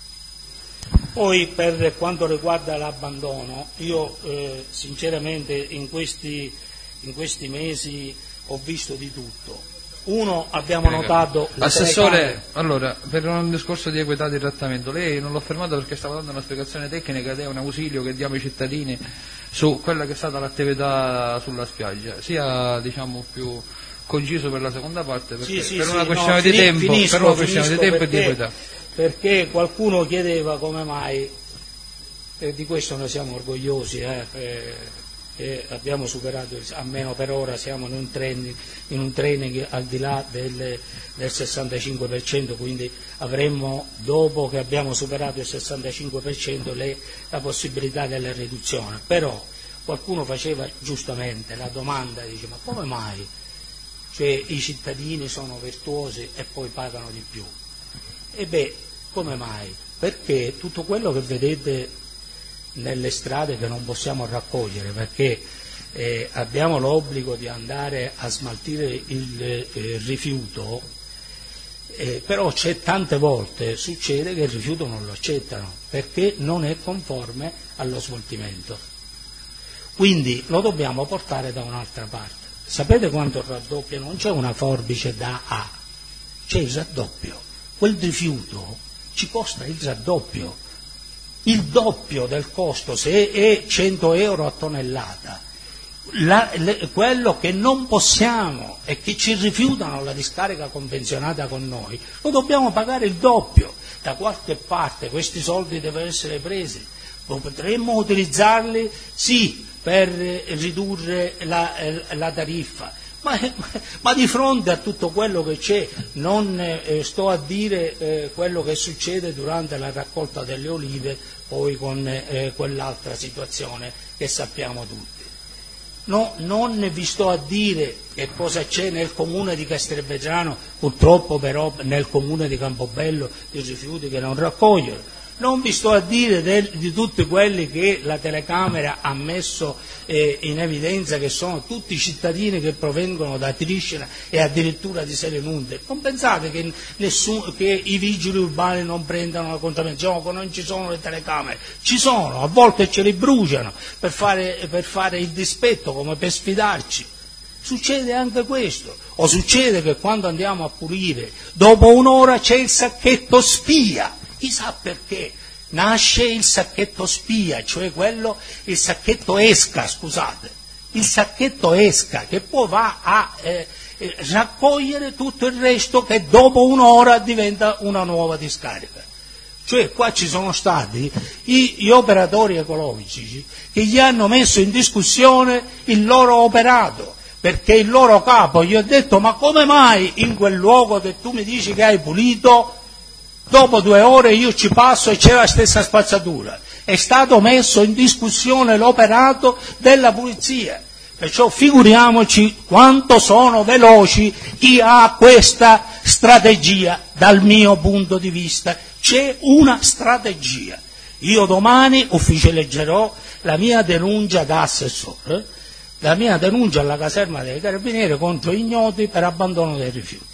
Speaker 17: Poi per quanto riguarda l'abbandono, io eh, sinceramente in questi, in questi mesi ho visto di tutto. Uno, abbiamo Prego. notato...
Speaker 1: Assessore, allora, per un discorso di equità di trattamento, lei non l'ho fermato perché stava dando una spiegazione tecnica ed è un ausilio che diamo ai cittadini su quella che è stata l'attività sulla spiaggia, sia diciamo più conciso per la seconda parte, perché
Speaker 17: sì, sì,
Speaker 1: per
Speaker 17: sì,
Speaker 1: una questione
Speaker 17: no,
Speaker 1: di
Speaker 17: fini,
Speaker 1: tempo,
Speaker 17: finisco,
Speaker 1: per una questione di tempo
Speaker 17: perché,
Speaker 1: e di equità.
Speaker 17: Perché qualcuno chiedeva come mai, e di questo noi siamo orgogliosi, eh, eh, e abbiamo superato, almeno per ora siamo in un training, in un training al di là del, del sessantacinque per cento, quindi avremmo, dopo che abbiamo superato il sessantacinque per cento, le, la possibilità della riduzione. Però qualcuno faceva giustamente la domanda, dice: ma come mai cioè i cittadini sono virtuosi e poi pagano di più. E beh, come mai? Perché tutto quello che vedete nelle strade che non possiamo raccogliere, perché eh, abbiamo l'obbligo di andare a smaltire il eh, rifiuto, eh, però c'è tante volte succede che il rifiuto non lo accettano perché non è conforme allo smaltimento. Quindi lo dobbiamo portare da un'altra parte. Sapete quanto raddoppia? Non c'è una forbice da A, c'è il raddoppio. Quel rifiuto ci costa il raddoppio, il doppio del costo, se è cento euro a tonnellata. La, le, quello che non possiamo e che ci rifiutano la discarica convenzionata con noi, lo dobbiamo pagare il doppio. Da qualche parte questi soldi devono essere presi, potremmo utilizzarli sì per ridurre la, la tariffa, ma, ma di fronte a tutto quello che c'è non eh, sto a dire eh, quello che succede durante la raccolta delle olive poi con eh, quell'altra situazione che sappiamo tutti. No, non vi sto a dire che cosa c'è nel comune di Castelvetrano, purtroppo però nel comune di Campobello di rifiuti che non raccogliono. Non vi sto a dire del, di tutti quelli che la telecamera ha messo eh, in evidenza, che sono tutti cittadini che provengono da Triscina e addirittura di Selinunte. Non pensate che, nessun, che i vigili urbani non prendano la contaminazione, che non ci sono le telecamere. Ci sono, a volte ce li bruciano per fare, per fare il dispetto, come per sfidarci. Succede anche questo. O succede che quando andiamo a pulire, dopo un'ora c'è il sacchetto spia. Chissà perché nasce il sacchetto spia, cioè quello, il sacchetto esca, scusate, il sacchetto esca che poi va a eh, eh, raccogliere tutto il resto che dopo un'ora diventa una nuova discarica. Cioè qua ci sono stati i, gli operatori ecologici che gli hanno messo in discussione il loro operato, perché il loro capo gli ha detto: ma come mai in quel luogo che tu mi dici che hai pulito, dopo due ore io ci passo e c'è la stessa spazzatura? È stato messo in discussione l'operato della pulizia. Perciò figuriamoci quanto sono veloci chi ha questa strategia. Dal mio punto di vista c'è una strategia. Io domani ufficialeggerò la mia denuncia da assessore, la mia denuncia alla caserma dei Carabinieri contro ignoti per abbandono dei rifiuti,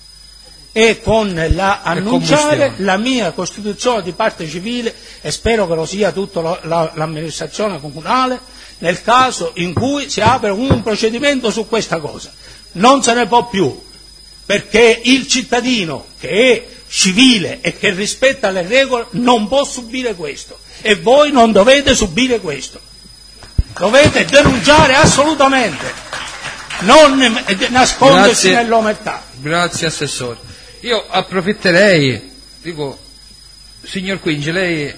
Speaker 17: e con la annunciare la mia costituzione di parte civile, e spero che lo sia tutta la, la, l'amministrazione comunale, nel caso in cui si apre un procedimento su questa cosa. Non se ne può più, perché il cittadino che è civile e che rispetta le regole non può subire questo, e voi non dovete subire questo. Dovete denunciare assolutamente, non nascondersi nell'omertà.
Speaker 1: Grazie Assessore. Io approfitterei, dico, signor Quinci, lei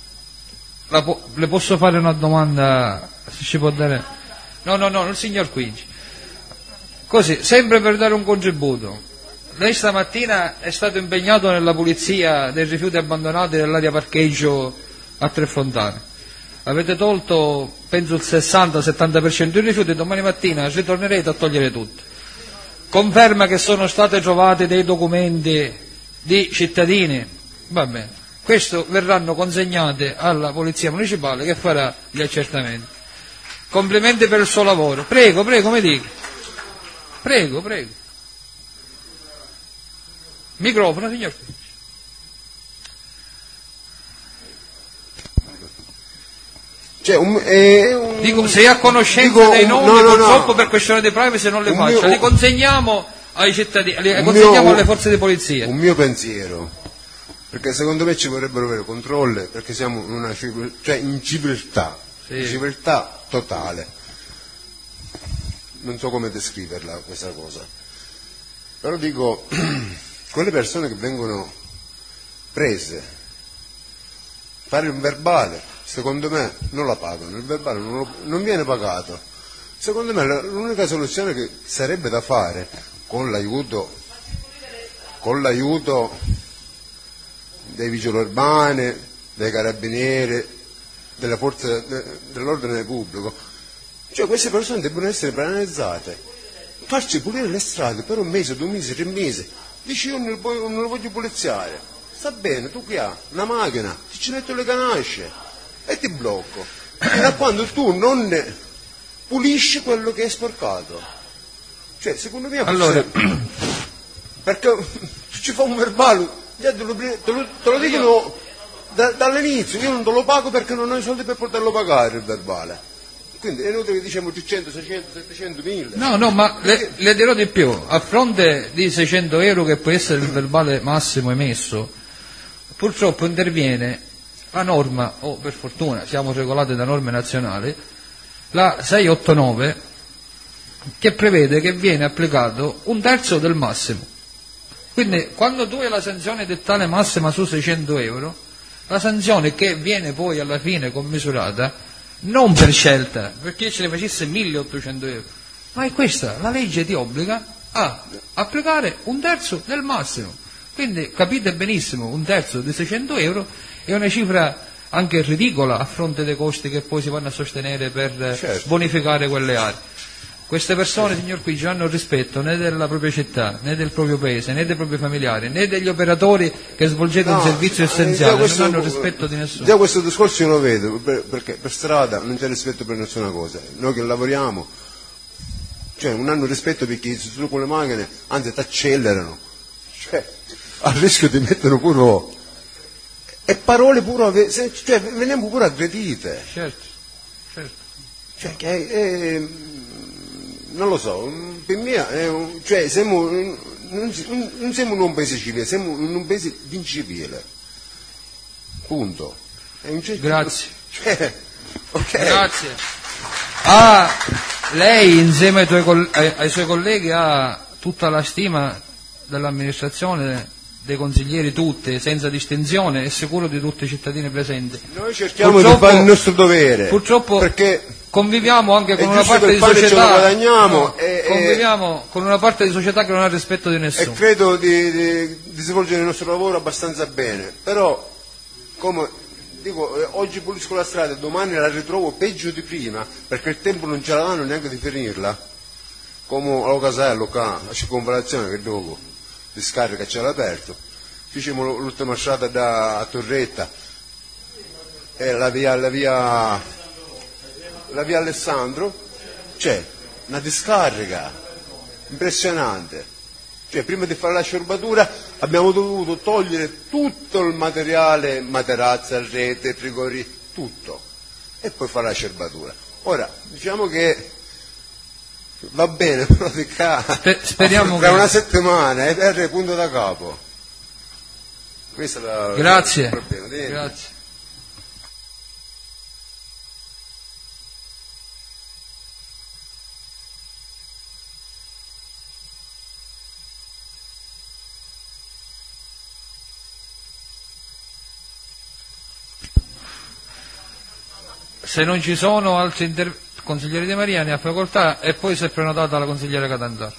Speaker 1: la po- le posso fare una domanda, se ci può dare? No, no, no, il signor Quinci. Così, sempre per dare un contributo. Lei stamattina è stato impegnato nella pulizia dei rifiuti abbandonati nell'area parcheggio a Tre Fontane. Avete tolto, penso, il sessanta settanta per cento dei rifiuti, domani mattina ritornerete a togliere tutto. Conferma che sono state trovate dei documenti di cittadini? Va bene, questo verranno consegnati alla Polizia Municipale che farà gli accertamenti. Complimenti per il suo lavoro. Prego, prego, mi dica. Prego, prego. Microfono, signor.
Speaker 18: Cioè, un, è un,
Speaker 1: dico, se è a conoscenza dico, dei nomi, no, no, purtroppo no. Per questione di privacy non le faccio, mio, li consegniamo ai cittadini, li consegniamo mio, alle forze di polizia.
Speaker 18: Un mio pensiero, perché secondo me ci vorrebbero avere controlli, perché siamo in una cioè in civiltà, sì. Civiltà totale. Non so come descriverla questa cosa, però dico, quelle persone che vengono prese, fare un verbale, secondo me non la pagano, il verbale non, lo, non viene pagato. Secondo me l'unica soluzione che sarebbe da fare, con l'aiuto, con l'aiuto dei vigili urbani, dei carabinieri, delle forze de, dell'ordine pubblico, cioè queste persone debbono essere penalizzate, farsi pulire le strade per un mese, due mesi, tre mesi. Dici io non lo, non lo voglio puliziare. Sta bene, tu che hai? Una macchina, ti ci metto le ganasce e ti blocco. Fino a quando tu non pulisci quello che è sporcato. Cioè, secondo me...
Speaker 2: Allora...
Speaker 18: Perché ci fa un verbale, te lo, te lo, te lo dicono da, dall'inizio, io non te lo pago perché non ho i soldi per poterlo pagare il verbale. Quindi è inutile che diciamo trecento, seicento, settecento, mille.
Speaker 2: No, no, ma le, le dirò di più. A fronte di seicento euro che può essere il verbale massimo emesso, purtroppo interviene la norma, o oh, per fortuna siamo regolati da norme nazionali, la seicentottantanove, che prevede che viene applicato un terzo del massimo. Quindi quando tu hai la sanzione dettale massima su seicento euro, la sanzione che viene poi alla fine commisurata non per scelta, perché ce ne facesse milleottocento euro, ma è questa, la legge ti obbliga a applicare un terzo del massimo. Quindi capite benissimo, un terzo di seicento euro è una cifra anche ridicola a fronte dei costi che poi si vanno a sostenere per certo. bonificare quelle aree. Queste persone, signor Quigi, non hanno rispetto né della propria città, né del proprio paese, né dei propri familiari, né degli operatori che svolgete no, un servizio essenziale, questo, non hanno rispetto di nessuno.
Speaker 18: Già questo discorso io lo vedo, perché per strada non c'è rispetto per nessuna cosa. Noi che lavoriamo, cioè non hanno rispetto perché sono con le macchine, anzi ti accelerano, cioè a rischio di mettere pure... E parole pure, cioè veniamo pure aggredite.
Speaker 2: Certo, certo.
Speaker 18: Cioè che è... non lo so, per me è un, cioè siamo, non, non siamo in un paese civile, siamo in un paese incivile. Punto. È un certo,
Speaker 2: grazie.
Speaker 18: Cioè, okay.
Speaker 2: Grazie. Ah, lei insieme ai, tuoi, ai, ai suoi colleghi ha tutta la stima dell'amministrazione, dei consiglieri tutti, senza distinzione, è sicuro di tutti i cittadini presenti.
Speaker 18: Noi cerchiamo purtroppo, di fare il nostro dovere.
Speaker 2: Purtroppo
Speaker 18: perché
Speaker 2: conviviamo anche con una parte di società
Speaker 18: no,
Speaker 2: e, conviviamo e, con una parte di società che non ha rispetto di nessuno.
Speaker 18: E credo di, di, di svolgere il nostro lavoro abbastanza bene, però come dico, oggi pulisco la strada e domani la ritrovo peggio di prima, perché il tempo non ce la danno neanche di finirla, come allo casello qua, a circonvalazione che dopo di scarica c'era aperto, facciamo l'ultima strada da a Torretta, e la via, la via la via Alessandro, c'è una discarica impressionante, cioè prima di fare la sciorbatura abbiamo dovuto togliere tutto il materiale, materazza, rete, frigorifero, tutto, e poi fare la sciorbatura. Ora diciamo che va bene, però di qua
Speaker 2: speriamo
Speaker 18: tra
Speaker 2: che...
Speaker 18: una settimana è per punto da capo. Questo è la,
Speaker 2: grazie.
Speaker 18: il problema.
Speaker 2: Grazie. Se non ci sono altri interventi, consigliere Di Maria ne ha facoltà, e poi si è prenotata la consigliera Catanzaro.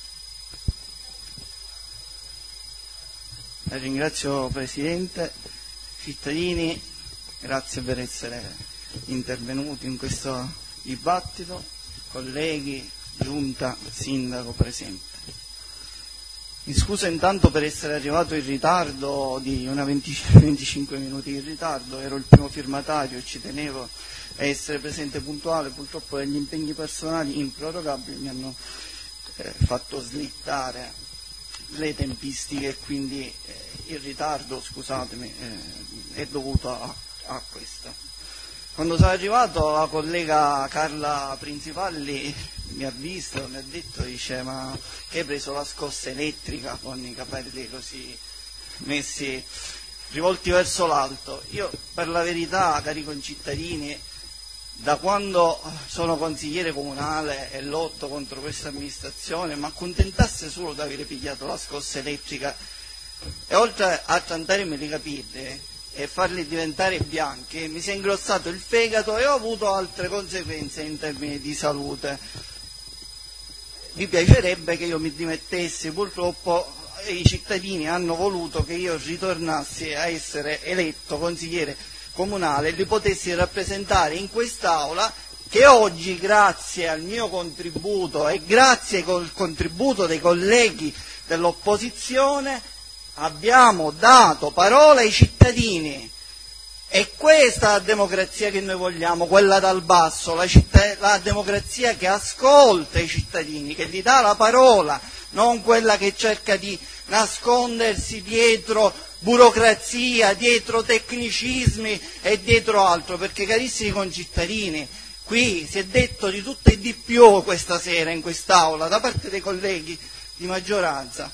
Speaker 19: Ringrazio Presidente, cittadini, grazie per essere intervenuti in questo dibattito, colleghi, giunta, sindaco presente. Mi scuso intanto per essere arrivato in ritardo, di una venticinque minuti in ritardo, ero il primo firmatario e ci tenevo a essere presente puntuale, purtroppo degli impegni personali improrogabili mi hanno eh, fatto slittare le tempistiche e quindi eh, il ritardo, scusatemi, eh, è dovuto a, a questo. Quando sono arrivato la collega Carla Principalli mi ha visto, mi ha detto, dice, ma che hai preso la scossa elettrica con i capelli così messi rivolti verso l'alto? Io per la verità, cari concittadini, da quando sono consigliere comunale e lotto contro questa amministrazione, ma accontentasse solo di aver pigliato la scossa elettrica e oltre a tantarmi le capite e farli diventare bianchi, mi si è ingrossato il fegato e ho avuto altre conseguenze in termini di salute. Mi piacerebbe che io mi dimettessi, purtroppo i cittadini hanno voluto che io ritornassi a essere eletto consigliere comunale e li potessi rappresentare in quest'aula che oggi, grazie al mio contributo e grazie al contributo dei colleghi dell'opposizione, abbiamo dato parola ai cittadini. E questa è la democrazia che noi vogliamo, quella dal basso, la, città, la democrazia che ascolta i cittadini, che gli dà la parola, non quella che cerca di nascondersi dietro burocrazia, dietro tecnicismi e dietro altro, perché carissimi concittadini, qui si è detto di tutto e di più questa sera in quest'Aula da parte dei colleghi di maggioranza,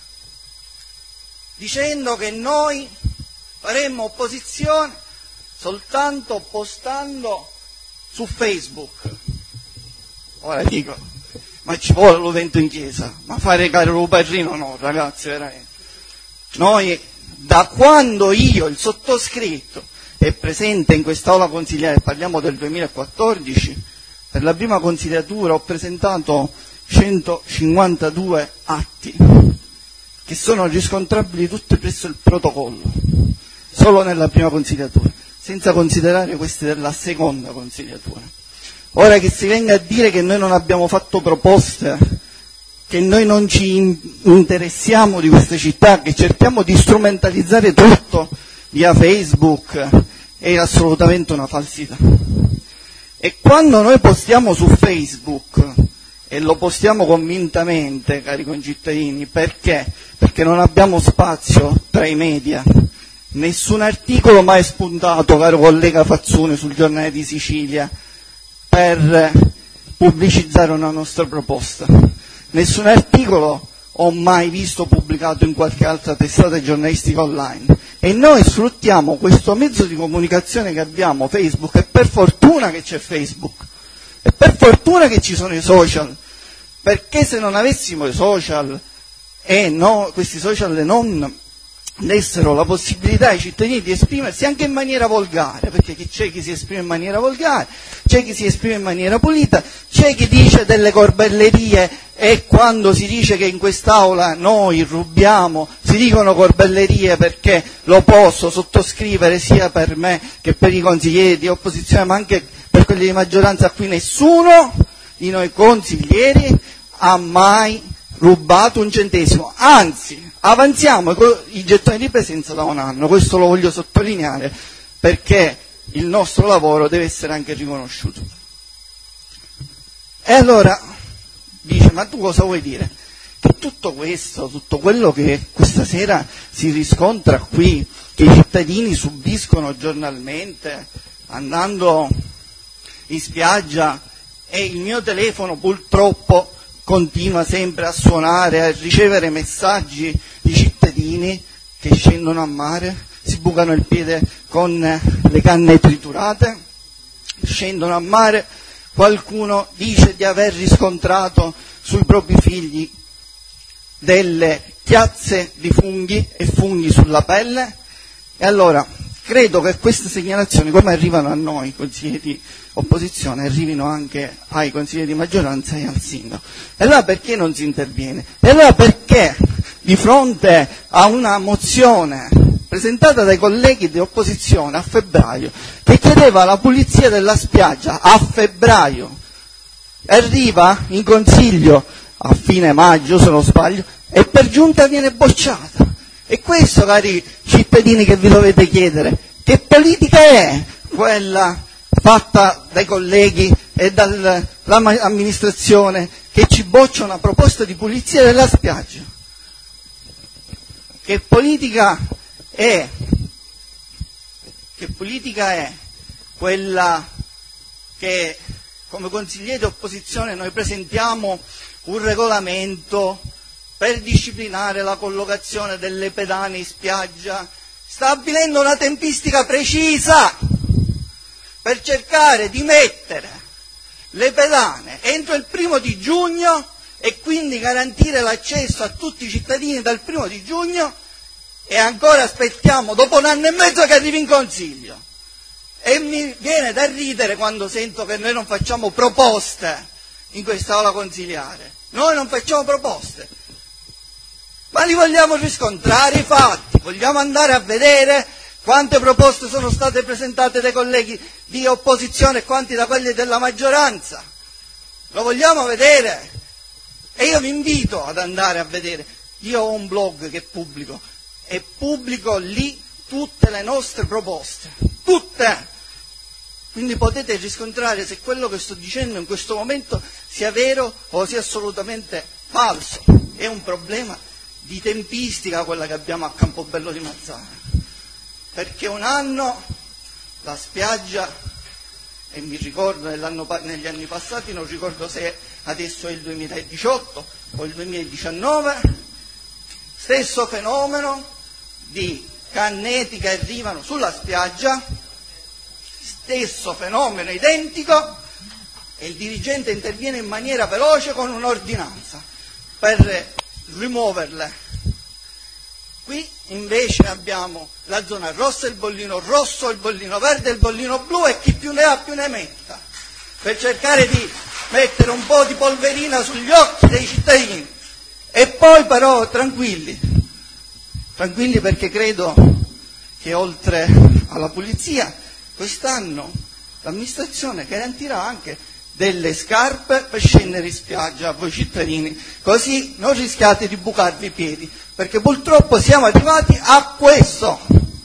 Speaker 19: dicendo che noi faremmo opposizione soltanto postando su Facebook. Ora dico, ma ci vuole l'uvento in chiesa, ma fare caro padrino no, ragazzi, veramente. Noi, da quando io, il sottoscritto, è presente in quest'aula consigliare, parliamo del duemilaquattordici, per la prima consigliatura ho presentato centocinquantadue atti, che sono riscontrabili tutti presso il protocollo, solo nella prima consigliatura, senza considerare questi della seconda consigliatura. Ora che si venga a dire che noi non abbiamo fatto proposte, che noi non ci interessiamo di queste città, che cerchiamo di strumentalizzare tutto via Facebook, è assolutamente una falsità. E quando noi postiamo su Facebook, e lo postiamo convintamente, cari concittadini, perché? Perché non abbiamo spazio tra i media. Nessun articolo mai spuntato, caro collega Fazzone, sul Giornale di Sicilia per pubblicizzare una nostra proposta. Nessun articolo ho mai visto pubblicato in qualche altra testata giornalistica online. E noi sfruttiamo questo mezzo di comunicazione che abbiamo, Facebook, e per fortuna che c'è Facebook, e per fortuna che ci sono i social, perché se non avessimo i social e no, questi social non dessero la possibilità ai cittadini di esprimersi anche in maniera volgare, perché c'è chi si esprime in maniera volgare, c'è chi si esprime in maniera pulita, c'è chi dice delle corbellerie, e quando si dice che in quest'aula noi rubiamo, si dicono corbellerie perché lo posso sottoscrivere sia per me che per i consiglieri di opposizione, ma anche per quelli di maggioranza. Qui nessuno di noi consiglieri ha mai rubato un centesimo, anzi avanziamo i gettoni di presenza da un anno, questo lo voglio sottolineare perché il nostro lavoro deve essere anche riconosciuto. E allora dice, ma tu cosa vuoi dire? Che tutto questo, tutto quello che questa sera si riscontra qui, che i cittadini subiscono giornalmente andando in spiaggia, e il mio telefono purtroppo continua sempre a suonare, a ricevere messaggi di cittadini che scendono a mare, si bucano il piede con le canne triturate, scendono a mare, qualcuno dice di aver riscontrato sui propri figli delle chiazze di funghi e funghi sulla pelle. E allora credo che queste segnalazioni, come arrivano a noi consiglieri di opposizione, arrivino anche ai consiglieri di maggioranza e al sindaco. E allora perché non si interviene? E allora perché di fronte a una mozione presentata dai colleghi di opposizione a febbraio, che chiedeva la pulizia della spiaggia a febbraio, arriva in consiglio a fine maggio, se non sbaglio, e per giunta viene bocciata? E questo, cari cittadini, che vi dovete chiedere: che politica è quella fatta dai colleghi e dall'amministrazione che ci boccia una proposta di pulizia della spiaggia? Che politica è? Che politica è quella che come consiglieri di opposizione noi presentiamo un regolamento per disciplinare la collocazione delle pedane in spiaggia, stabilendo una tempistica precisa per cercare di mettere le pedane entro il primo di giugno e quindi garantire l'accesso a tutti i cittadini dal primo di giugno, e ancora aspettiamo dopo un anno e mezzo che arrivi in consiglio. E mi viene da ridere quando sento che noi non facciamo proposte in quest'aula consigliare. Noi non facciamo proposte, ma li vogliamo riscontrare i fatti, vogliamo andare a vedere Quante proposte sono state presentate dai colleghi di opposizione e quanti da quelli della maggioranza? Lo vogliamo vedere? E io vi invito ad andare a vedere. Io ho un blog che pubblico e pubblico lì tutte le nostre proposte, tutte. Quindi potete riscontrare se quello che sto dicendo in questo momento sia vero o sia assolutamente falso. È un problema di tempistica quella che abbiamo a Campobello di Mazzara, perché un anno la spiaggia, e mi ricordo negli anni passati, non ricordo se adesso è il duemiladiciotto o il duemiladiciannove, stesso fenomeno di canneti che arrivano sulla spiaggia, stesso fenomeno identico, e il dirigente interviene in maniera veloce con un'ordinanza per rimuoverle. Qui invece abbiamo la zona rossa, il bollino rosso, il bollino verde, il bollino blu, e chi più ne ha più ne metta, per cercare di mettere un po' di polverina sugli occhi dei cittadini. E poi però tranquilli, tranquilli perché credo che oltre alla pulizia quest'anno l'amministrazione garantirà anche delle scarpe per scendere in spiaggia a voi cittadini, così non rischiate di bucarvi i piedi, perché purtroppo siamo arrivati a questo,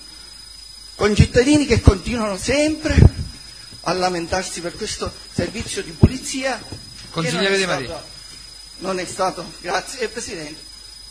Speaker 19: con cittadini che continuano sempre a lamentarsi per questo servizio di pulizia.
Speaker 2: Consigliere Di Maria.
Speaker 19: Non è stato, grazie Presidente.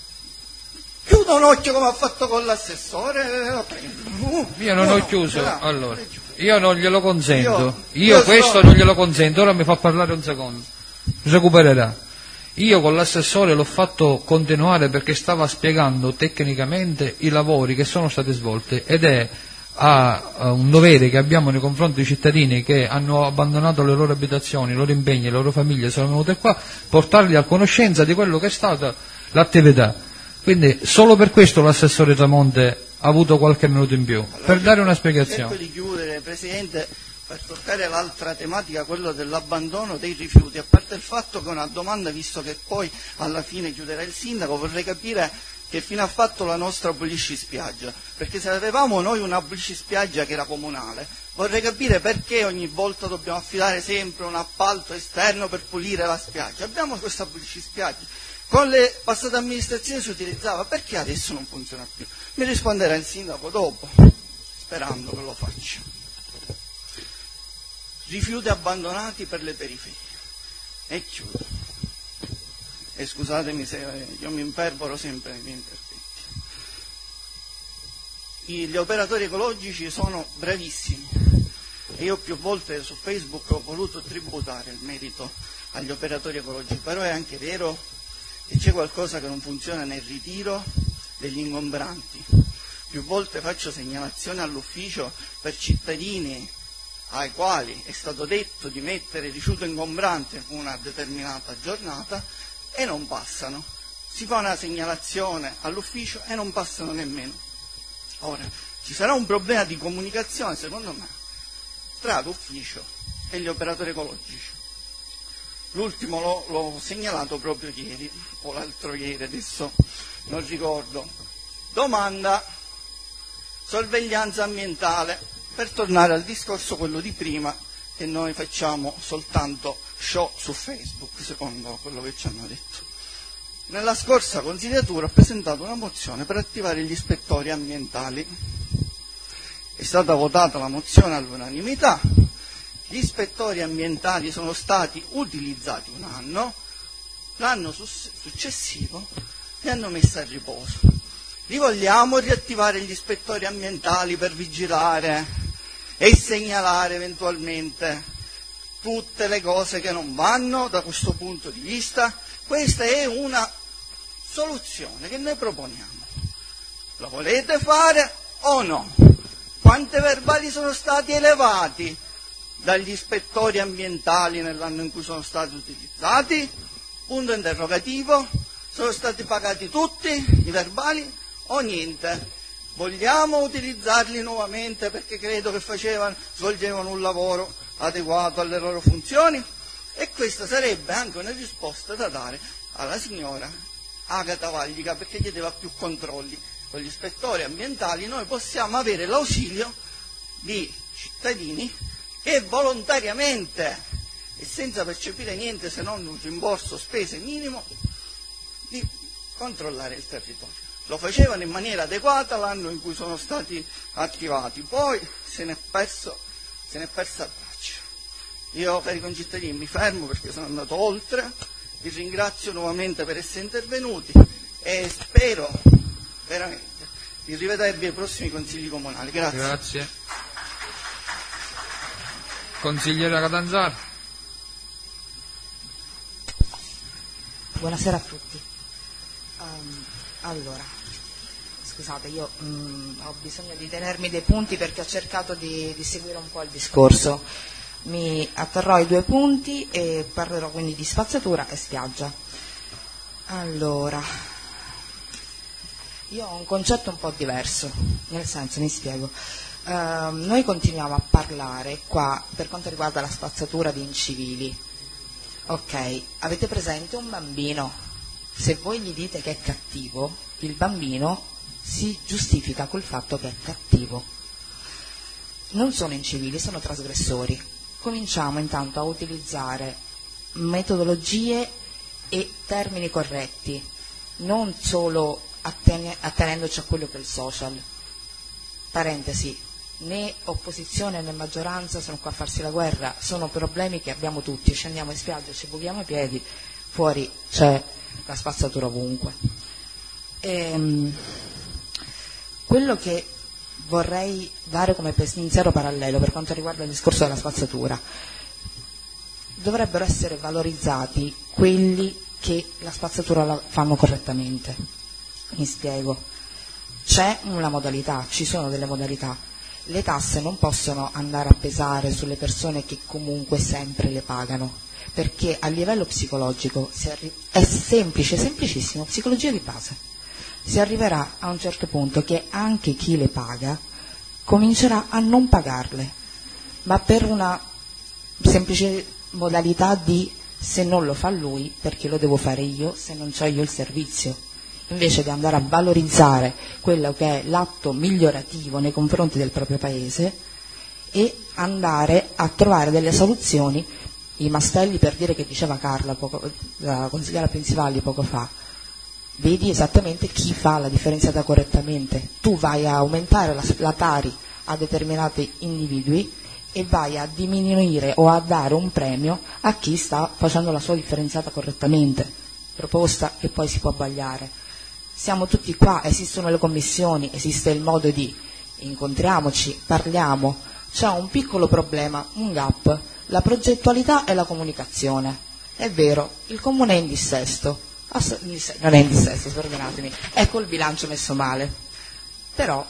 Speaker 19: Chiudo un occhio come ha fatto con l'assessore.
Speaker 2: Io non
Speaker 19: no,
Speaker 2: ho chiuso,
Speaker 19: no,
Speaker 2: allora, io non glielo consento, io,
Speaker 19: io
Speaker 2: questo
Speaker 19: so...
Speaker 2: non glielo consento, ora mi fa parlare un secondo, recupererà. Io con l'assessore l'ho fatto continuare perché stava spiegando tecnicamente i lavori che sono stati svolti, ed è a, a un dovere che abbiamo nei confronti dei cittadini che hanno abbandonato le loro abitazioni, i loro impegni, le loro famiglie, sono venute qua, portarli a conoscenza di quello che è stata l'attività. Quindi solo per questo l'assessore Tramonte ha avuto qualche minuto in più, allora, per dare una spiegazione.
Speaker 19: Cerco di chiudere, Presidente, per toccare l'altra tematica, quello dell'abbandono dei rifiuti. A parte il fatto che una domanda, visto che poi alla fine chiuderà il sindaco, vorrei capire che fine ha fatto la nostra Pulisci Spiaggia, perché se avevamo noi una Pulisci Spiaggia che era comunale, vorrei capire perché ogni volta dobbiamo affidare sempre un appalto esterno per pulire la spiaggia. Abbiamo questa Pulisci Spiaggia, con le passate amministrazioni si utilizzava, perché adesso non funziona più? Mi risponderà il sindaco dopo, sperando che lo faccia. Rifiuti abbandonati per le periferie. E chiudo. E scusatemi se io mi imperboro sempre nei miei interventi. Gli operatori ecologici sono bravissimi e io più volte su Facebook ho voluto tributare il merito agli operatori ecologici, però è anche vero che c'è qualcosa che non funziona nel ritiro degli ingombranti. Più volte faccio segnalazione all'ufficio per cittadini ai quali è stato detto di mettere rifiuto ingombrante una determinata giornata e non passano. Si fa una segnalazione all'ufficio e non passano nemmeno. Ora, ci sarà un problema di comunicazione, secondo me, tra l'ufficio e gli operatori ecologici. L'ultimo l'ho, l'ho segnalato proprio ieri, o l'altro ieri, adesso non ricordo. Domanda, sorveglianza ambientale, per tornare al discorso quello di prima, che noi facciamo soltanto show su Facebook, secondo quello che ci hanno detto. Nella scorsa consigliatura ho presentato una mozione per attivare gli ispettori ambientali. È stata votata la mozione all'unanimità. Gli ispettori ambientali sono stati utilizzati un anno, l'anno successivo li hanno messi a riposo. Li vogliamo riattivare gli ispettori ambientali per vigilare e segnalare eventualmente tutte le cose che non vanno da questo punto di vista? Questa è una soluzione che noi proponiamo. La volete fare o no? Quante verbali sono stati elevati dagli ispettori ambientali nell'anno in cui sono stati utilizzati? Punto interrogativo. Sono stati pagati tutti i verbali o niente? Vogliamo utilizzarli nuovamente perché credo che facevano, svolgevano un lavoro adeguato alle loro funzioni? E questa sarebbe anche una risposta da dare alla signora Agata Vaglica, perché chiedeva più controlli con gli ispettori ambientali, noi possiamo avere l'ausilio di cittadini che volontariamente e senza percepire niente se non un rimborso spese minimo di controllare il territorio. Lo facevano in maniera adeguata l'anno in cui sono stati attivati, poi se ne è perso, se ne è persa traccia. Io, cari concittadini, mi fermo perché sono andato oltre, vi ringrazio nuovamente per essere intervenuti e spero veramente di rivedervi ai prossimi consigli comunali. Grazie.
Speaker 2: Grazie. Consigliera Catanzaro.
Speaker 20: Buonasera a tutti. Um, allora, scusate, io um, ho bisogno di tenermi dei punti perché ho cercato di, di seguire un po' il discorso. Mi atterrò ai due punti e parlerò quindi di spazzatura e spiaggia. Allora, io ho un concetto un po' diverso, nel senso, mi spiego. Uh, noi continuiamo a parlare qua, per quanto riguarda la spazzatura, di incivili. Ok, avete presente un bambino? Se voi gli dite che è cattivo, il bambino si giustifica col fatto che è cattivo. Non sono incivili, sono trasgressori. Cominciamo intanto a utilizzare metodologie e termini corretti, non solo attene- attenendoci a quello che è il social. Parentesi, né opposizione né maggioranza sono qua a farsi la guerra, sono problemi che abbiamo tutti, scendiamo in spiaggia, ci buchiamo i piedi, fuori c'è la spazzatura ovunque. Ehm, quello che vorrei dare come pensiero parallelo per quanto riguarda il discorso della spazzatura, dovrebbero essere valorizzati quelli che la spazzatura la fanno correttamente. Mi spiego, c'è una modalità, ci sono delle modalità. Le tasse non possono andare a pesare sulle persone che comunque sempre le pagano, perché a livello psicologico si arri- è semplice, semplicissimo, psicologia di base. Si arriverà a un certo punto che anche chi le paga comincerà a non pagarle, ma per una semplice modalità di se non lo fa lui, perché lo devo fare io se non c'ho io il servizio, invece di andare a valorizzare quello che è l'atto migliorativo nei confronti del proprio paese e andare a trovare delle soluzioni. I mastelli, per dire che diceva Carla, poco, la consigliera Principali poco fa, vedi esattamente chi fa la differenziata correttamente. Tu vai a aumentare la, la Tari a determinati individui e vai a diminuire o a dare un premio a chi sta facendo la sua differenziata correttamente, proposta che poi si può sbagliare. Siamo tutti qua, esistono le commissioni, esiste il modo di incontriamoci, parliamo. C'è un piccolo problema, un gap, la progettualità e la comunicazione. È vero, il comune è in dissesto, non è in dissesto, perdonatemi, è col bilancio messo male, però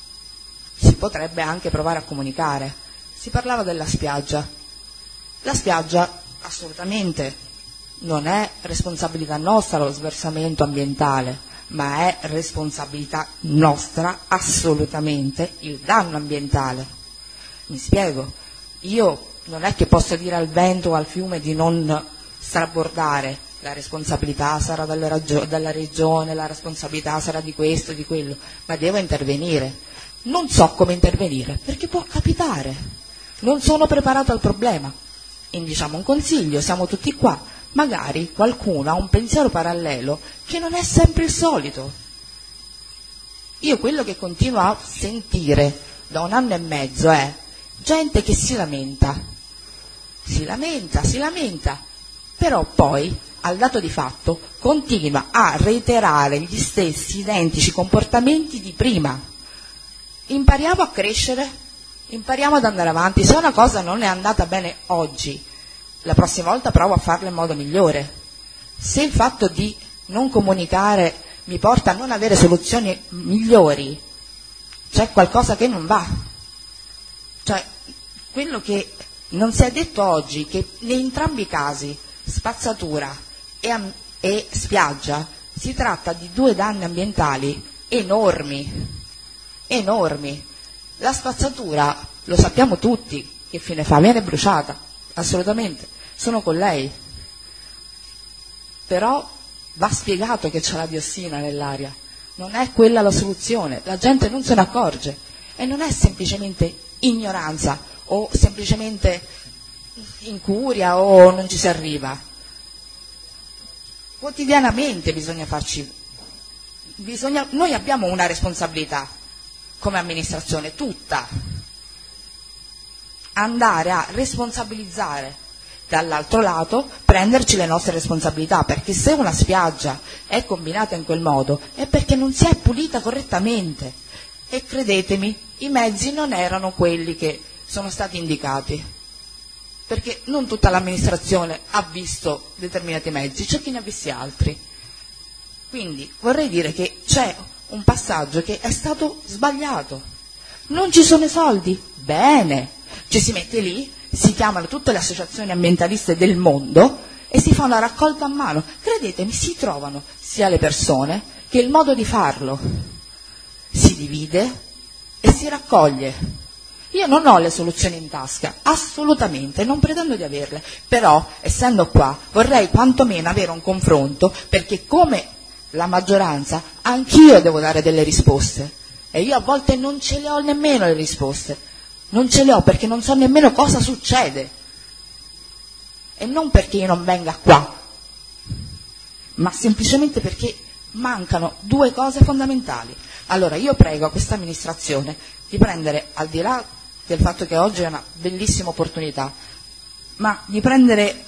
Speaker 20: si potrebbe anche provare a comunicare. Si parlava della spiaggia. La spiaggia assolutamente non è responsabilità nostra lo sversamento ambientale, ma è responsabilità nostra assolutamente il danno ambientale. Mi spiego, io non è che posso dire al vento o al fiume di non strabordare, la responsabilità sarà dalla, ragio- dalla regione, la responsabilità sarà di questo, di quello, ma devo intervenire. Non so come intervenire, perché può capitare, non sono preparato al problema. Indiciamo un consiglio, siamo tutti qua, magari qualcuno ha un pensiero parallelo che non è sempre il solito. Io quello che continuo a sentire da un anno e mezzo è gente che si lamenta, si lamenta, si lamenta, però poi al dato di fatto continua a reiterare gli stessi identici comportamenti di prima. Impariamo a crescere, impariamo ad andare avanti. Se una cosa non è andata bene oggi, la prossima volta provo a farla in modo migliore. Se il fatto di non comunicare mi porta a non avere soluzioni migliori, c'è qualcosa che non va. Cioè, quello che non si è detto oggi, che in entrambi i casi, spazzatura e, am- e spiaggia, si tratta di due danni ambientali enormi, enormi. La spazzatura, lo sappiamo tutti, che fine fa? Viene bruciata, assolutamente, sono con lei. Però va spiegato che c'è la diossina nell'aria, non è quella la soluzione, la gente non se ne accorge e non è semplicemente ignoranza o semplicemente incuria o non ci si arriva. Quotidianamente bisogna farci, bisogna, noi abbiamo una responsabilità come amministrazione tutta, andare a responsabilizzare, dall'altro lato prenderci le nostre responsabilità, perché se una spiaggia è combinata in quel modo è perché non si è pulita correttamente e credetemi, i mezzi non erano quelli che sono stati indicati, perché non tutta l'amministrazione ha visto determinati mezzi, c'è chi ne ha visti altri. Quindi vorrei dire che c'è un passaggio che è stato sbagliato. Non ci sono i soldi? Bene, ci si mette lì, si chiamano tutte le associazioni ambientaliste del mondo e si fa una raccolta a mano. Credetemi, si trovano sia le persone che il modo di farlo. Si divide e si raccoglie. Io non ho le soluzioni in tasca, assolutamente, non pretendo di averle, però essendo qua vorrei quantomeno avere un confronto, perché come la maggioranza anch'io devo dare delle risposte e io a volte non ce le ho nemmeno le risposte, non ce le ho perché non so nemmeno cosa succede e non perché io non venga qua, ma semplicemente perché mancano due cose fondamentali. Allora io prego a questa amministrazione di prendere, al di là del fatto che oggi è una bellissima opportunità, ma di prendere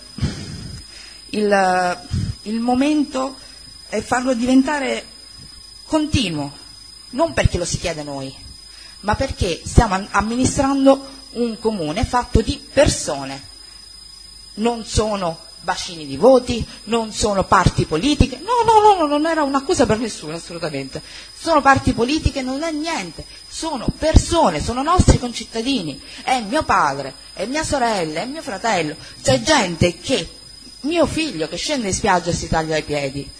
Speaker 20: il, il momento e farlo diventare continuo, non perché lo si chiede a noi, ma perché stiamo amministrando un comune fatto di persone, non sono bacini di voti, non sono parti politiche, no, no, no, no, non era un'accusa per nessuno, assolutamente, sono parti politiche, non è niente, sono persone, sono nostri concittadini, è mio padre, è mia sorella, è mio fratello, c'è gente che, mio figlio che scende in spiaggia e si taglia i piedi.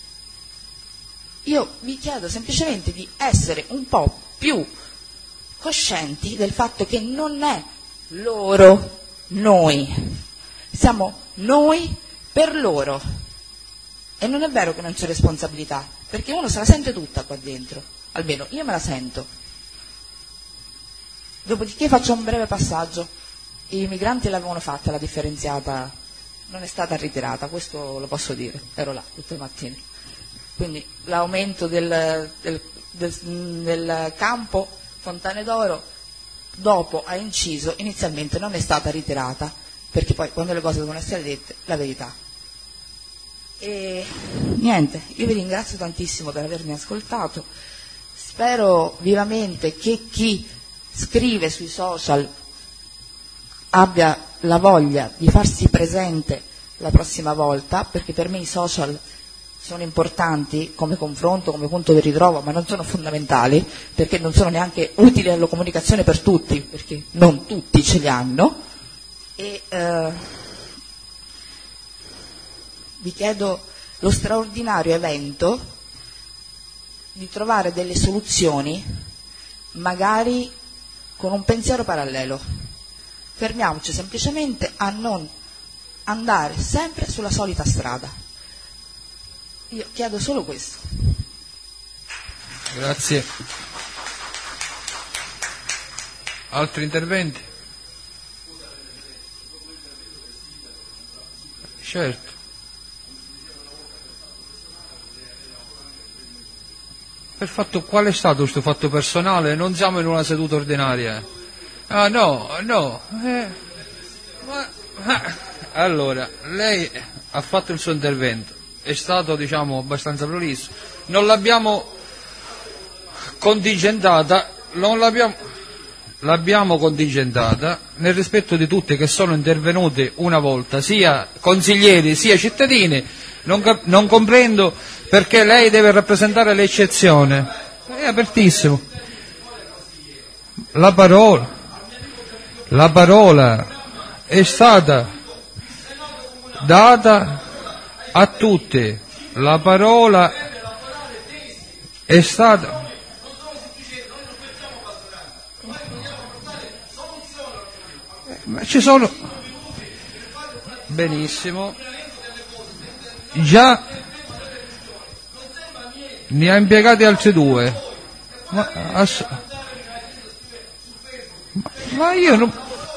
Speaker 20: Io vi chiedo semplicemente di essere un po' più coscienti del fatto che non è loro, noi, siamo noi per loro e non è vero che non c'è responsabilità, perché uno se la sente tutta qua dentro, almeno io me la sento. Dopodiché faccio un breve passaggio, i migranti l'avevano fatta la differenziata, non è stata ritirata, questo lo posso dire, ero là tutte le mattine, quindi l'aumento del, del, del, del campo Fontane d'Oro dopo ha inciso, inizialmente non è stata ritirata, perché poi quando le cose devono essere dette, la verità. E niente, io vi ringrazio tantissimo per avermi ascoltato, spero vivamente che chi scrive sui social abbia la voglia di farsi presente la prossima volta, perché per me i social sono importanti come confronto, come punto di ritrovo, ma non sono fondamentali, perché non sono neanche utili alla comunicazione per tutti, perché non tutti ce li hanno. E eh, vi chiedo lo straordinario evento di trovare delle soluzioni, magari con un pensiero parallelo. Fermiamoci semplicemente a non andare sempre sulla solita strada. Io chiedo solo questo.
Speaker 2: Grazie. Altri interventi? Certo. Per fatto, qual è stato questo fatto personale? Non siamo in una seduta ordinaria. Ah no, no. Eh, ma, ah, allora, lei ha fatto il suo intervento, è stato diciamo abbastanza prolisso, non l'abbiamo contingentata, non l'abbiamo, l'abbiamo contingentata nel rispetto di tutti che sono intervenuti una volta, sia consiglieri sia cittadini. Non, cap- non comprendo perché lei deve rappresentare l'eccezione. È apertissimo. La parola, la parola è stata data a tutti. La parola è stata. Ma ci sono. Benissimo. Già ne ha impiegati altri due. Ma, ass- ma, ma io non...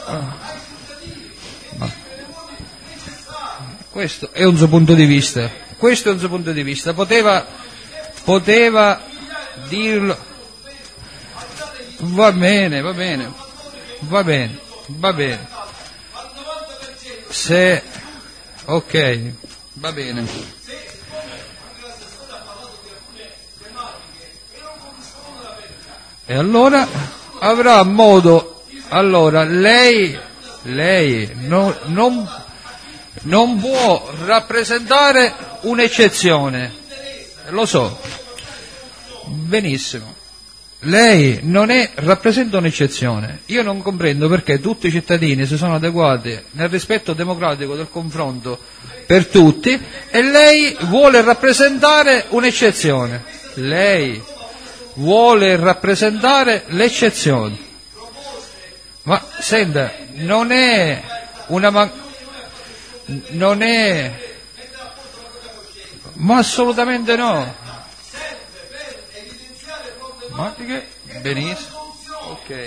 Speaker 2: Ma, questo è un suo punto di vista. Questo è un suo punto di vista. Poteva, poteva dirlo. Va bene, va bene, va bene, va bene. Se... ok, va bene. E allora avrà modo, allora lei, lei non, non, non può rappresentare un'eccezione, lo so, benissimo. Lei non è, rappresenta un'eccezione. Io non comprendo perché tutti i cittadini si sono adeguati nel rispetto democratico del confronto per tutti e lei vuole rappresentare un'eccezione. Lei vuole rappresentare l'eccezione. Ma senta, non è una man- non è ma assolutamente no. Ma che benissimo. Ok.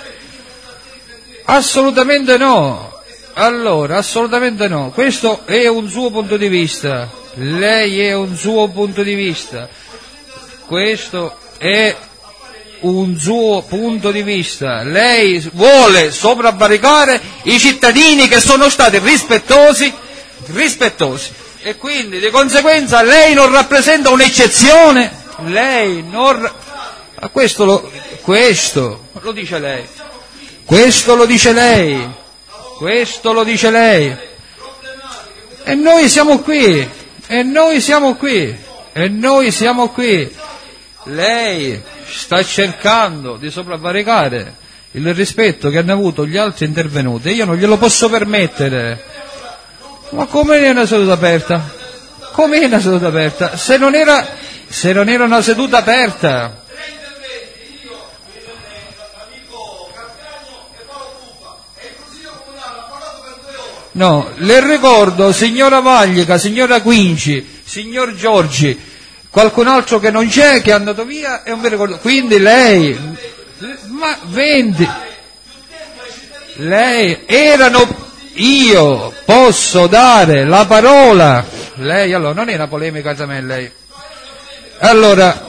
Speaker 2: Assolutamente no. Allora, assolutamente no. Questo è un suo punto di vista. Lei è un suo punto di vista. Questo è un suo punto di vista. Lei vuole sopravvaricare i cittadini che sono stati rispettosi, rispettosi. E quindi di conseguenza lei non rappresenta un'eccezione. Lei non questo lo, questo lo dice lei. Questo lo dice lei. Questo lo dice lei. E noi siamo qui. E noi siamo qui. E noi siamo qui. Lei sta cercando di sopravvaricare il rispetto che hanno avuto gli altri intervenuti. Io non glielo posso permettere. Ma come è una seduta aperta? Come è una seduta aperta? Se non era, se non era una seduta aperta. No, le ricordo, signora Vaglica, signora Quinci, signor Giorgi, qualcun altro che non c'è, che è andato via, e non mi ricordo. Quindi lei, ma venti, lei, erano, io posso dare la parola, lei, allora, non è una polemica tra me e lei. Allora,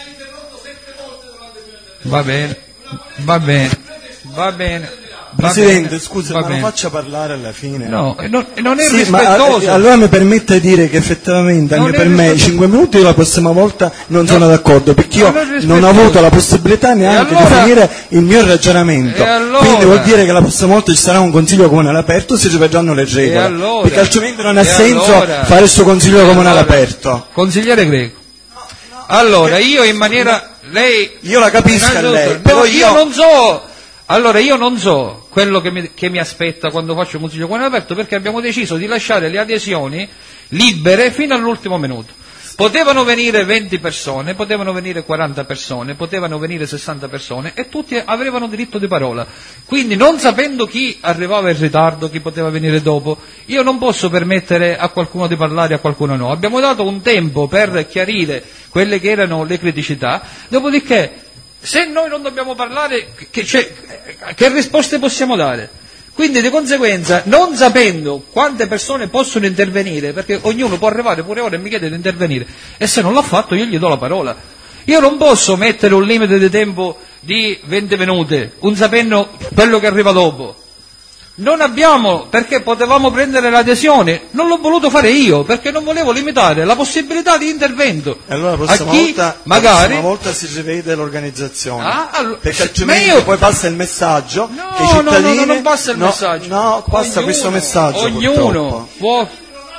Speaker 2: va bene, va bene, va bene.
Speaker 11: Presidente,
Speaker 2: bene,
Speaker 11: scusi, ma
Speaker 2: bene.
Speaker 11: lo faccia parlare alla fine.
Speaker 2: No, non, non è
Speaker 11: sì,
Speaker 2: rispettoso.
Speaker 11: Ma, allora mi permette di dire che effettivamente anche per me i cinque minuti io la prossima volta non no. sono d'accordo, perché io non, non ho avuto la possibilità neanche allora, di finire il mio ragionamento.
Speaker 2: Allora,
Speaker 11: Quindi vuol dire che la prossima volta ci sarà un consiglio comunale aperto, si rivedranno le regole.
Speaker 2: Allora,
Speaker 11: perché altrimenti non ha senso
Speaker 2: allora,
Speaker 11: fare questo consiglio comunale
Speaker 2: allora,
Speaker 11: aperto.
Speaker 2: Consigliere Greco. Allora, io in maniera lei
Speaker 11: io la capisco a lei,
Speaker 2: no,
Speaker 11: però
Speaker 2: io, io non so. Allora io non so quello che mi, che mi aspetta quando faccio un consiglio comunale aperto, perché abbiamo deciso di lasciare le adesioni libere fino all'ultimo minuto. Potevano venire venti persone, potevano venire quaranta persone, potevano venire sessanta persone e tutti avevano diritto di parola. Quindi non sapendo chi arrivava in ritardo, chi poteva venire dopo, io non posso permettere a qualcuno di parlare e a qualcuno no. Abbiamo dato un tempo per chiarire quelle che erano le criticità, dopodiché se noi non dobbiamo parlare, che, cioè, che risposte possiamo dare? Quindi di conseguenza, non sapendo quante persone possono intervenire, perché ognuno può arrivare pure ora e mi chiede di intervenire, e se non l'ha fatto io gli do la parola. Io non posso mettere un limite di tempo di venti minuti, un sapendo quello che arriva dopo. Non abbiamo, perché potevamo prendere l'adesione, non l'ho voluto fare io, perché non volevo limitare la possibilità di intervento.
Speaker 11: E allora la prossima,
Speaker 2: a chi,
Speaker 11: volta,
Speaker 2: magari,
Speaker 11: la prossima volta si rivede l'organizzazione,
Speaker 2: ah, allora,
Speaker 11: perché altrimenti io, poi passa il messaggio
Speaker 2: no,
Speaker 11: che i cittadini...
Speaker 2: No, no, no, non passa il
Speaker 11: no,
Speaker 2: messaggio.
Speaker 11: No, passa
Speaker 2: ognuno,
Speaker 11: questo messaggio
Speaker 2: ognuno può...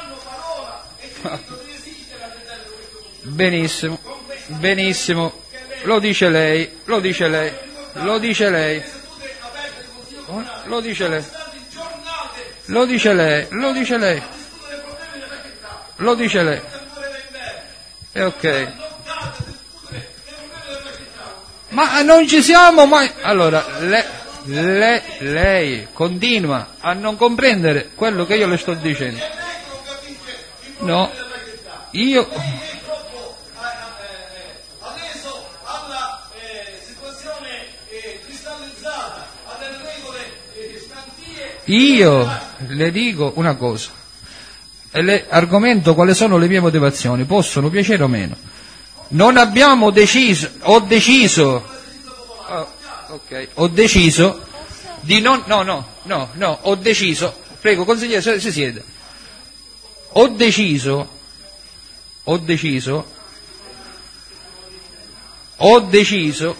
Speaker 2: Benissimo, benissimo, lo dice lei, lo dice lei, lo dice lei, lo dice lei. Lo dice lei, lo dice lei, lo dice lei. E ok. Ma non ci siamo mai. Allora, le, le, lei continua a non comprendere quello che io le sto dicendo. No, io. Io le dico una cosa, e le argomento quali sono le mie motivazioni, possono piacere o meno. Non abbiamo deciso, ho deciso, oh, ok, ho deciso di non, no, no, no, no, ho deciso, prego consigliere, si siede, ho deciso, ho deciso, ho deciso,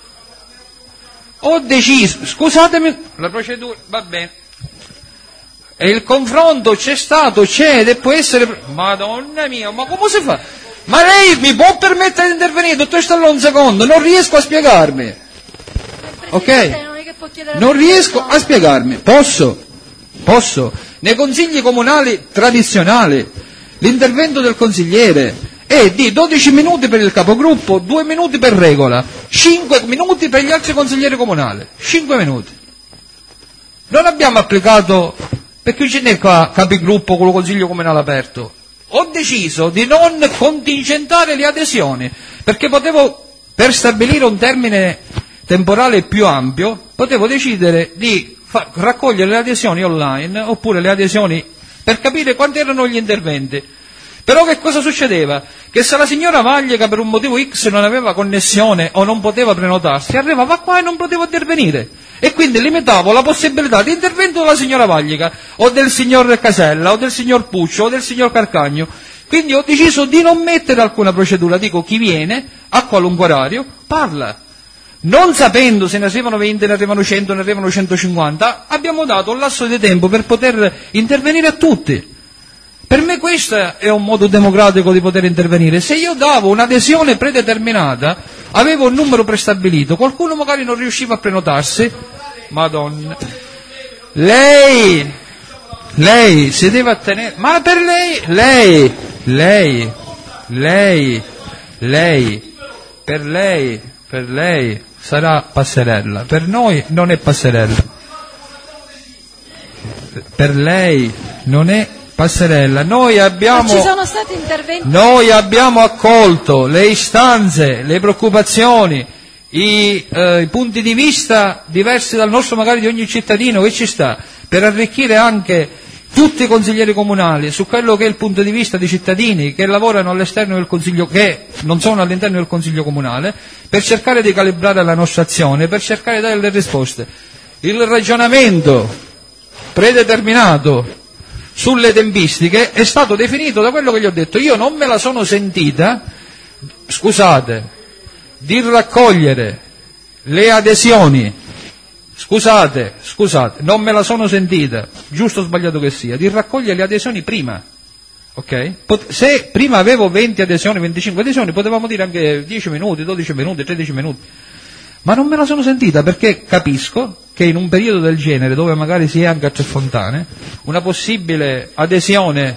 Speaker 2: ho deciso, scusatemi, la procedura, va bene, e il confronto c'è stato, c'è ed può essere, madonna mia, ma come si fa? Ma lei mi può permettere di intervenire, dottor Stallone, un secondo, non riesco a spiegarmi, ok? Non riesco a spiegarmi, posso, posso, nei consigli comunali tradizionali, l'intervento del consigliere è di dodici minuti per il capogruppo, due minuti per regola, cinque minuti per gli altri consiglieri comunali, cinque minuti. Non abbiamo applicato, perché ce n'è qua capigruppo con il consiglio comunale aperto. Ho deciso di non contingentare le adesioni, perché potevo, per stabilire un termine temporale più ampio, potevo decidere di fa- raccogliere le adesioni online, oppure le adesioni per capire quanti erano gli interventi. Però che cosa succedeva? Che se la signora Vaglica per un motivo X non aveva connessione o non poteva prenotarsi, arrivava qua e non poteva intervenire. E quindi limitavo la possibilità di intervento della signora Vaglica, o del signor Casella, o del signor Puccio, o del signor Carcagno. Quindi ho deciso di non mettere alcuna procedura, dico chi viene, a qualunque orario, parla. Non sapendo se ne arrivano venti, ne arrivano cento, ne arrivano centocinquanta, abbiamo dato un lasso di tempo per poter intervenire a tutti. Per me questo è un modo democratico di poter intervenire. Se io davo un'adesione predeterminata, avevo un numero prestabilito, qualcuno magari non riusciva a prenotarsi, madonna, lei, lei si deve attenere, ma per lei, lei, lei, lei, lei, per lei, per lei sarà passerella, per noi non è passerella, per lei non è passerella. Noi abbiamo,
Speaker 13: ci sono stati interventi.
Speaker 2: Noi abbiamo accolto le istanze, le preoccupazioni, i, eh, i punti di vista diversi dal nostro, magari di ogni cittadino che ci sta, per arricchire anche tutti i consiglieri comunali su quello che è il punto di vista di cittadini che lavorano all'esterno del consiglio, che non sono all'interno del consiglio comunale, per cercare di calibrare la nostra azione, per cercare di dare le risposte. Il ragionamento predeterminato sulle tempistiche è stato definito da quello che gli ho detto. Io non me la sono sentita, scusate, di raccogliere le adesioni, scusate, scusate, non me la sono sentita, giusto o sbagliato che sia, di raccogliere le adesioni prima, ok? Pot- se prima avevo venti adesioni, venticinque adesioni, potevamo dire anche dieci minuti, dodici minuti, tredici minuti, ma non me la sono sentita perché capisco che in un periodo del genere, dove magari si è anche a Tre Fontane, una possibile adesione,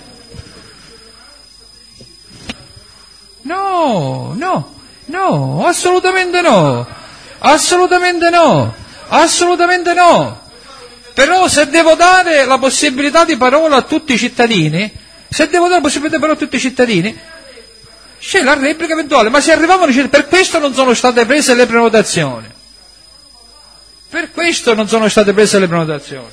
Speaker 2: no, no, no, assolutamente no, assolutamente no, assolutamente no, però se devo dare la possibilità di parola a tutti i cittadini, se devo dare la possibilità di parola a tutti i cittadini, c'è la replica eventuale, ma se arrivavano, per questo non sono state prese le prenotazioni. Per questo non sono state prese le prenotazioni.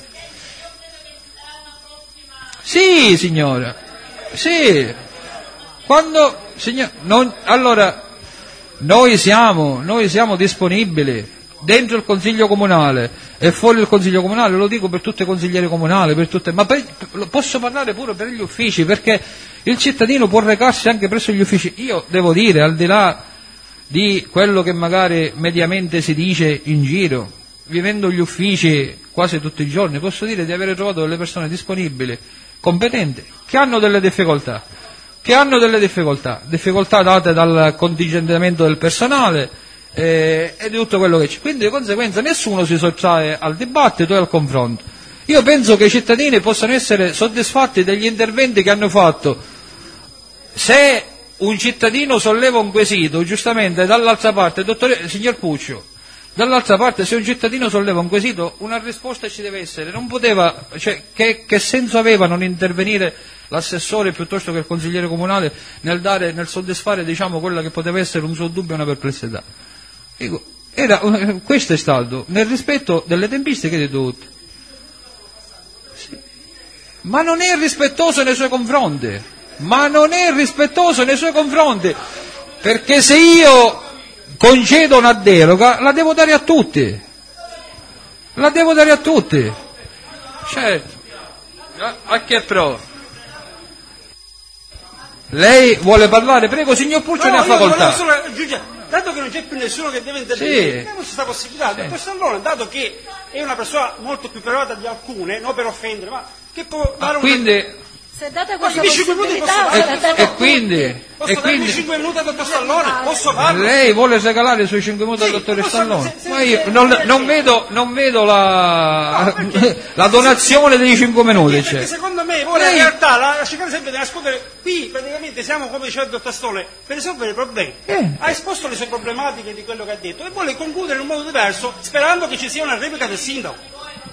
Speaker 2: Sì, signora. Sì. Quando, signor, non, allora, noi siamo, noi siamo disponibili dentro il Consiglio Comunale e fuori il Consiglio Comunale, lo dico per tutti i consiglieri comunali, per tutte, ma per, posso parlare pure per gli uffici, perché il cittadino può recarsi anche presso gli uffici. Io devo dire, al di là di quello che magari mediamente si dice in giro, vivendo gli uffici quasi tutti i giorni, posso dire di avere trovato delle persone disponibili, competenti, che hanno delle difficoltà, che hanno delle difficoltà, difficoltà date dal contingentamento del personale eh, e di tutto quello che c'è. Quindi di conseguenza nessuno si sottrae al dibattito e al confronto. Io penso che i cittadini possano essere soddisfatti degli interventi che hanno fatto. Se un cittadino solleva un quesito, giustamente dall'altra parte, dottore, signor Puccio, dall'altra parte, se un cittadino solleva un quesito, una risposta ci deve essere. Non poteva, cioè, che, che senso aveva non intervenire l'assessore piuttosto che il consigliere comunale nel dare, nel soddisfare, diciamo, quella che poteva essere un suo dubbio e una perplessità? Dico, era, questo è stato nel rispetto delle tempistiche di tutti. ma non è rispettoso nei suoi confronti, ma non è rispettoso nei suoi confronti, perché se io concedo una deroga la devo dare a tutti, la devo dare a tutti, certo, a, a che pro? Lei vuole parlare? Prego, signor Pulcio, ne ha facoltà.
Speaker 21: Solo aggiungere, dato che non c'è più nessuno che deve intervenire, abbiamo questa possibilità. Il dottor Stallone, dato che è una persona molto più privata di alcune, non per offendere, ma che può dare
Speaker 2: ah, quindi...
Speaker 21: una...
Speaker 13: Se date questa
Speaker 21: Ma cinque minuti posso
Speaker 2: e,
Speaker 21: dare?
Speaker 2: e quindi,
Speaker 21: posso
Speaker 2: e
Speaker 21: darmi
Speaker 2: quindi
Speaker 21: cinque minuti al dottor Stallone? Posso farlo?
Speaker 2: Lei vuole regalare i suoi cinque minuti al
Speaker 21: Sì,
Speaker 2: dottore
Speaker 21: posso-
Speaker 2: Stallone?
Speaker 21: se- se-
Speaker 2: Ma io
Speaker 21: se-
Speaker 2: non, non vedo, non vedo la, la donazione dei cinque minuti.
Speaker 21: Perché,
Speaker 2: Cioè.
Speaker 21: perché secondo me ora
Speaker 2: Lei-
Speaker 21: in realtà la, la cercare sempre di nascondere, qui praticamente siamo, come diceva il dottor Stallone, per risolvere i problemi.
Speaker 2: Eh.
Speaker 21: Ha esposto le sue problematiche di quello che ha detto e vuole concludere in un modo diverso sperando che ci sia una replica del sindaco.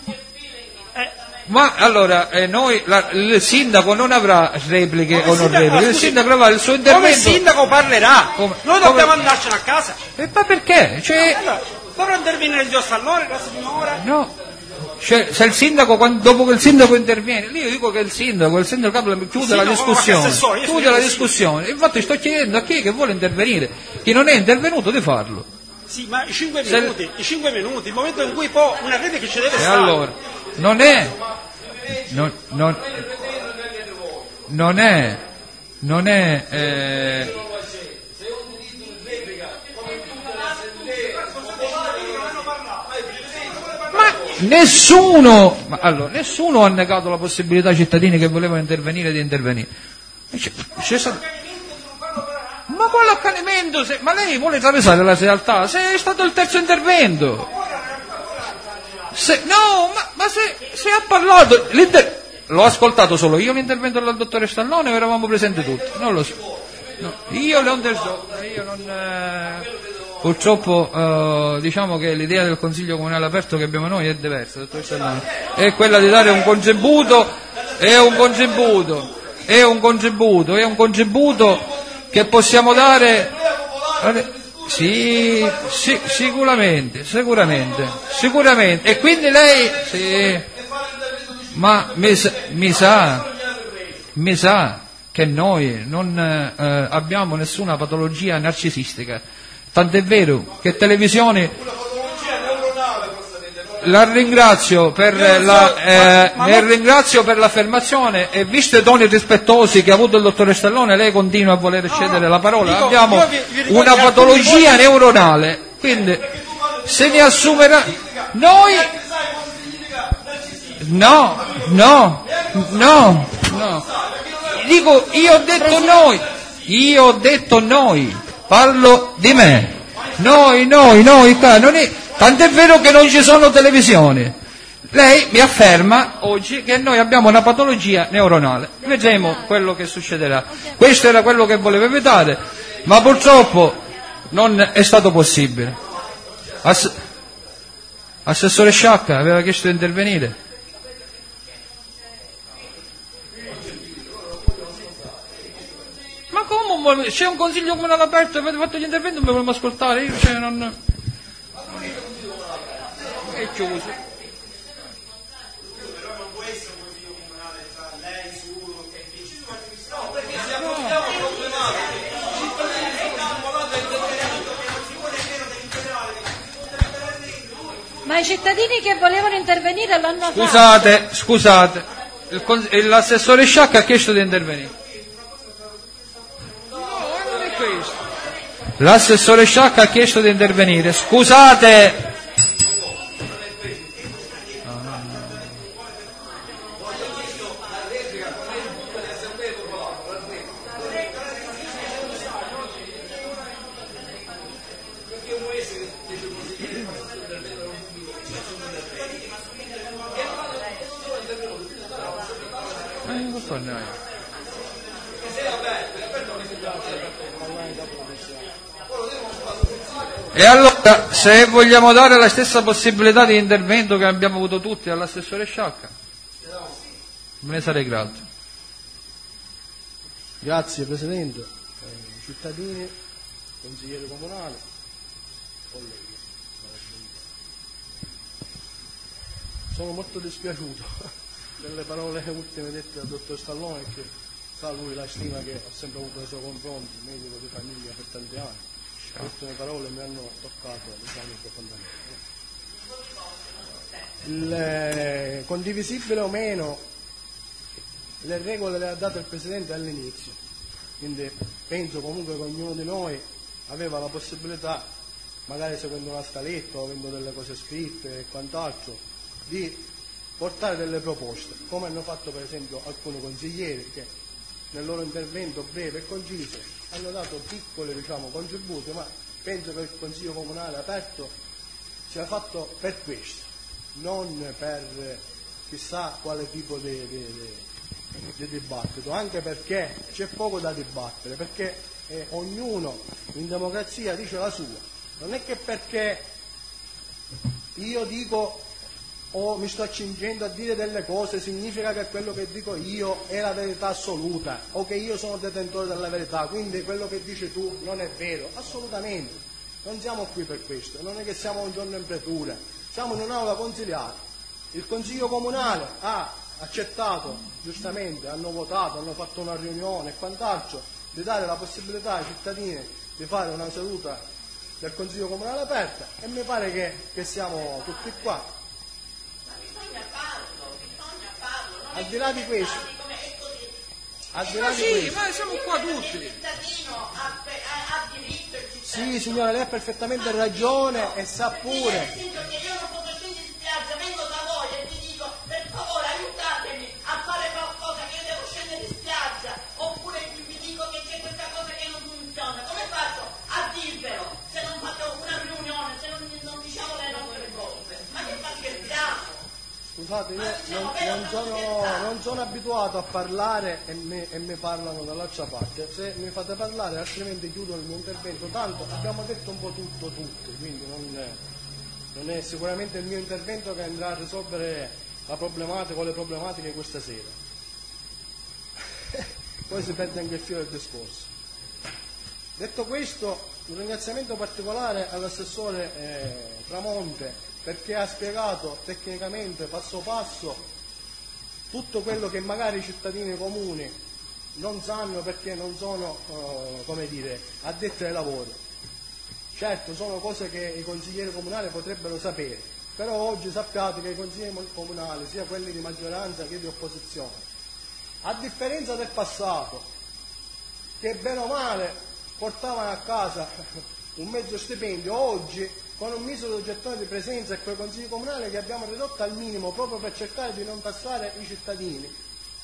Speaker 2: Ma allora, eh, noi, la- il sindaco non avrà repliche
Speaker 21: Come
Speaker 2: o non
Speaker 21: sindaco-
Speaker 2: repliche, il
Speaker 21: scusi,
Speaker 2: sindaco avrà il suo
Speaker 21: Come il
Speaker 2: intervento.
Speaker 21: sindaco parlerà?
Speaker 2: Come-
Speaker 21: Noi
Speaker 2: come-
Speaker 21: dobbiamo andarcene a casa.
Speaker 2: Eh, ma perché? Cioè,
Speaker 21: Allora, dovrà intervenire il signor Stallone, la signora.
Speaker 2: no. Cioè, se il sindaco, quando- dopo che il sindaco interviene, lì io dico che il sindaco, il sindaco capo chiude
Speaker 21: Il
Speaker 2: la
Speaker 21: sindaco,
Speaker 2: discussione,
Speaker 21: come assessore, io
Speaker 2: chiude
Speaker 21: sono
Speaker 2: la
Speaker 21: il
Speaker 2: discussione. Infatti sto chiedendo a chi che vuole intervenire, chi non è intervenuto di farlo.
Speaker 21: Sì, ma i cinque
Speaker 2: Se-
Speaker 21: minuti, i cinque minuti, il momento in cui poi una rete che ci deve
Speaker 2: E
Speaker 21: stare.
Speaker 2: allora, non è, non, non, non è, non è, eh, ma nessuno, ma allora, nessuno ha negato la possibilità ai cittadini che volevano intervenire di intervenire. C'è, c'è stato- ma quale accanimento? Se, ma lei vuole traversare la realtà? Se è stato il terzo intervento. Se, no, ma, ma se, se ha parlato, l'inter- l'ho ascoltato solo io l'intervento del dottore Stallone o eravamo presenti tutti? Non lo so. No, io le onde so, io non, eh, purtroppo eh, diciamo che l'idea del Consiglio Comunale Aperto che abbiamo noi è diversa, dottore Stallone. È quella di dare un contributo, è un contributo, è un contributo, è un contributo che possiamo dare. Sì, sì, sicuramente, sicuramente, sicuramente. E quindi lei, sì, ma mi, sa- mi sa, mi sa che noi non eh, abbiamo nessuna patologia narcisistica. Tant'è vero che televisioni. La ringrazio per la, eh, ne ringrazio per l'affermazione e visto i toni rispettosi che ha avuto il dottore Stallone, lei continua a voler cedere la parola.
Speaker 21: dico,
Speaker 2: Abbiamo
Speaker 21: io vi- vi ricordo
Speaker 2: una
Speaker 21: che
Speaker 2: patologia
Speaker 21: alcuni voi-
Speaker 2: neuronale, quindi se ne assumerà. Noi no, no, no, no. Dico, io ho detto noi, io ho detto noi, parlo di me. Noi, noi, noi, qua, non è, tant'è vero che non ci sono televisioni. Lei mi afferma oggi che noi abbiamo una patologia neuronale. Vedremo quello che succederà. Questo era quello che volevo evitare, ma purtroppo non è stato possibile. Ass- Assessore Sciacca aveva chiesto di intervenire. Ma come? C'è un consiglio comunale aperto, avete fatto gli interventi, non mi volevamo ascoltare, io cioè non. È chiuso.
Speaker 13: Ma i cittadini che volevano intervenire l'hanno fatto.
Speaker 2: Scusate, scusate, il cons- l'assessore Sciacca ha chiesto di intervenire. L'assessore Sciacca ha chiesto di intervenire. Scusate. E allora, se vogliamo dare la stessa possibilità di intervento che abbiamo avuto tutti all'assessore Sciacca, me ne sarei grato.
Speaker 22: Grazie Presidente, eh, cittadini, consigliere comunale, colleghi. Sono molto dispiaciuto delle parole ultime dette dal dottor Stallone, che sa lui la stima che ho sempre avuto nei suoi confronti, medico di famiglia per tanti anni. Le ultime parole mi hanno toccato, diciamo, profondamente. Il, eh, condivisibile o meno, le regole le ha date il Presidente all'inizio, quindi penso comunque che ognuno di noi aveva la possibilità, magari seguendo una scaletta o avendo delle cose scritte e quant'altro, di portare delle proposte, come hanno fatto per esempio alcuni consiglieri che nel loro intervento breve e conciso hanno dato piccoli, diciamo, contributi, ma penso che il Consiglio Comunale aperto sia fatto per questo, non per chissà quale tipo di, di, di, di dibattito, anche perché c'è poco da dibattere, perché eh, ognuno in democrazia dice la sua. Non è che perché io dico o mi sto accingendo a dire delle cose significa che quello che dico io è la verità assoluta o che io sono detentore della verità, quindi quello che dici tu non è vero. Assolutamente, non siamo qui per questo, non è che siamo un giorno in pretura, siamo in un'aula consiliare. Il Consiglio Comunale ha accettato, giustamente, hanno votato, hanno fatto una riunione e quant'altro, di dare la possibilità ai cittadini di fare una seduta del Consiglio Comunale aperta, e mi pare che, che siamo tutti qua. Al di là di questo, al di là
Speaker 2: ma
Speaker 22: di
Speaker 2: sì,
Speaker 22: questo,
Speaker 2: ma siamo qua tutti.
Speaker 22: Sì, signora, lei ha perfettamente ragione e sa pure. Scusate, io non, non, sono, non sono abituato a parlare e mi, e mi parlano dall'altra parte. Se mi fate parlare, altrimenti chiudo il mio intervento. Tanto abbiamo detto un po' tutto, tutti, quindi non è, non è sicuramente il mio intervento che andrà a risolvere la problematica o le problematiche di questa sera. Poi si perde anche il filo del discorso. Detto questo, un ringraziamento particolare all'assessore eh, Tramonte, perché ha spiegato tecnicamente, passo passo, tutto quello che magari i cittadini comuni non sanno perché non sono, eh, come dire, addetti ai lavori. Certo, sono cose che i consiglieri comunali potrebbero sapere, però oggi sappiate che i consiglieri comunali, sia quelli di maggioranza che di opposizione, a differenza del passato, che bene o male portavano a casa un mezzo stipendio, oggi con un misero gettone di presenza e quei consigli comunali che abbiamo ridotto al minimo proprio per cercare di non tassare i cittadini,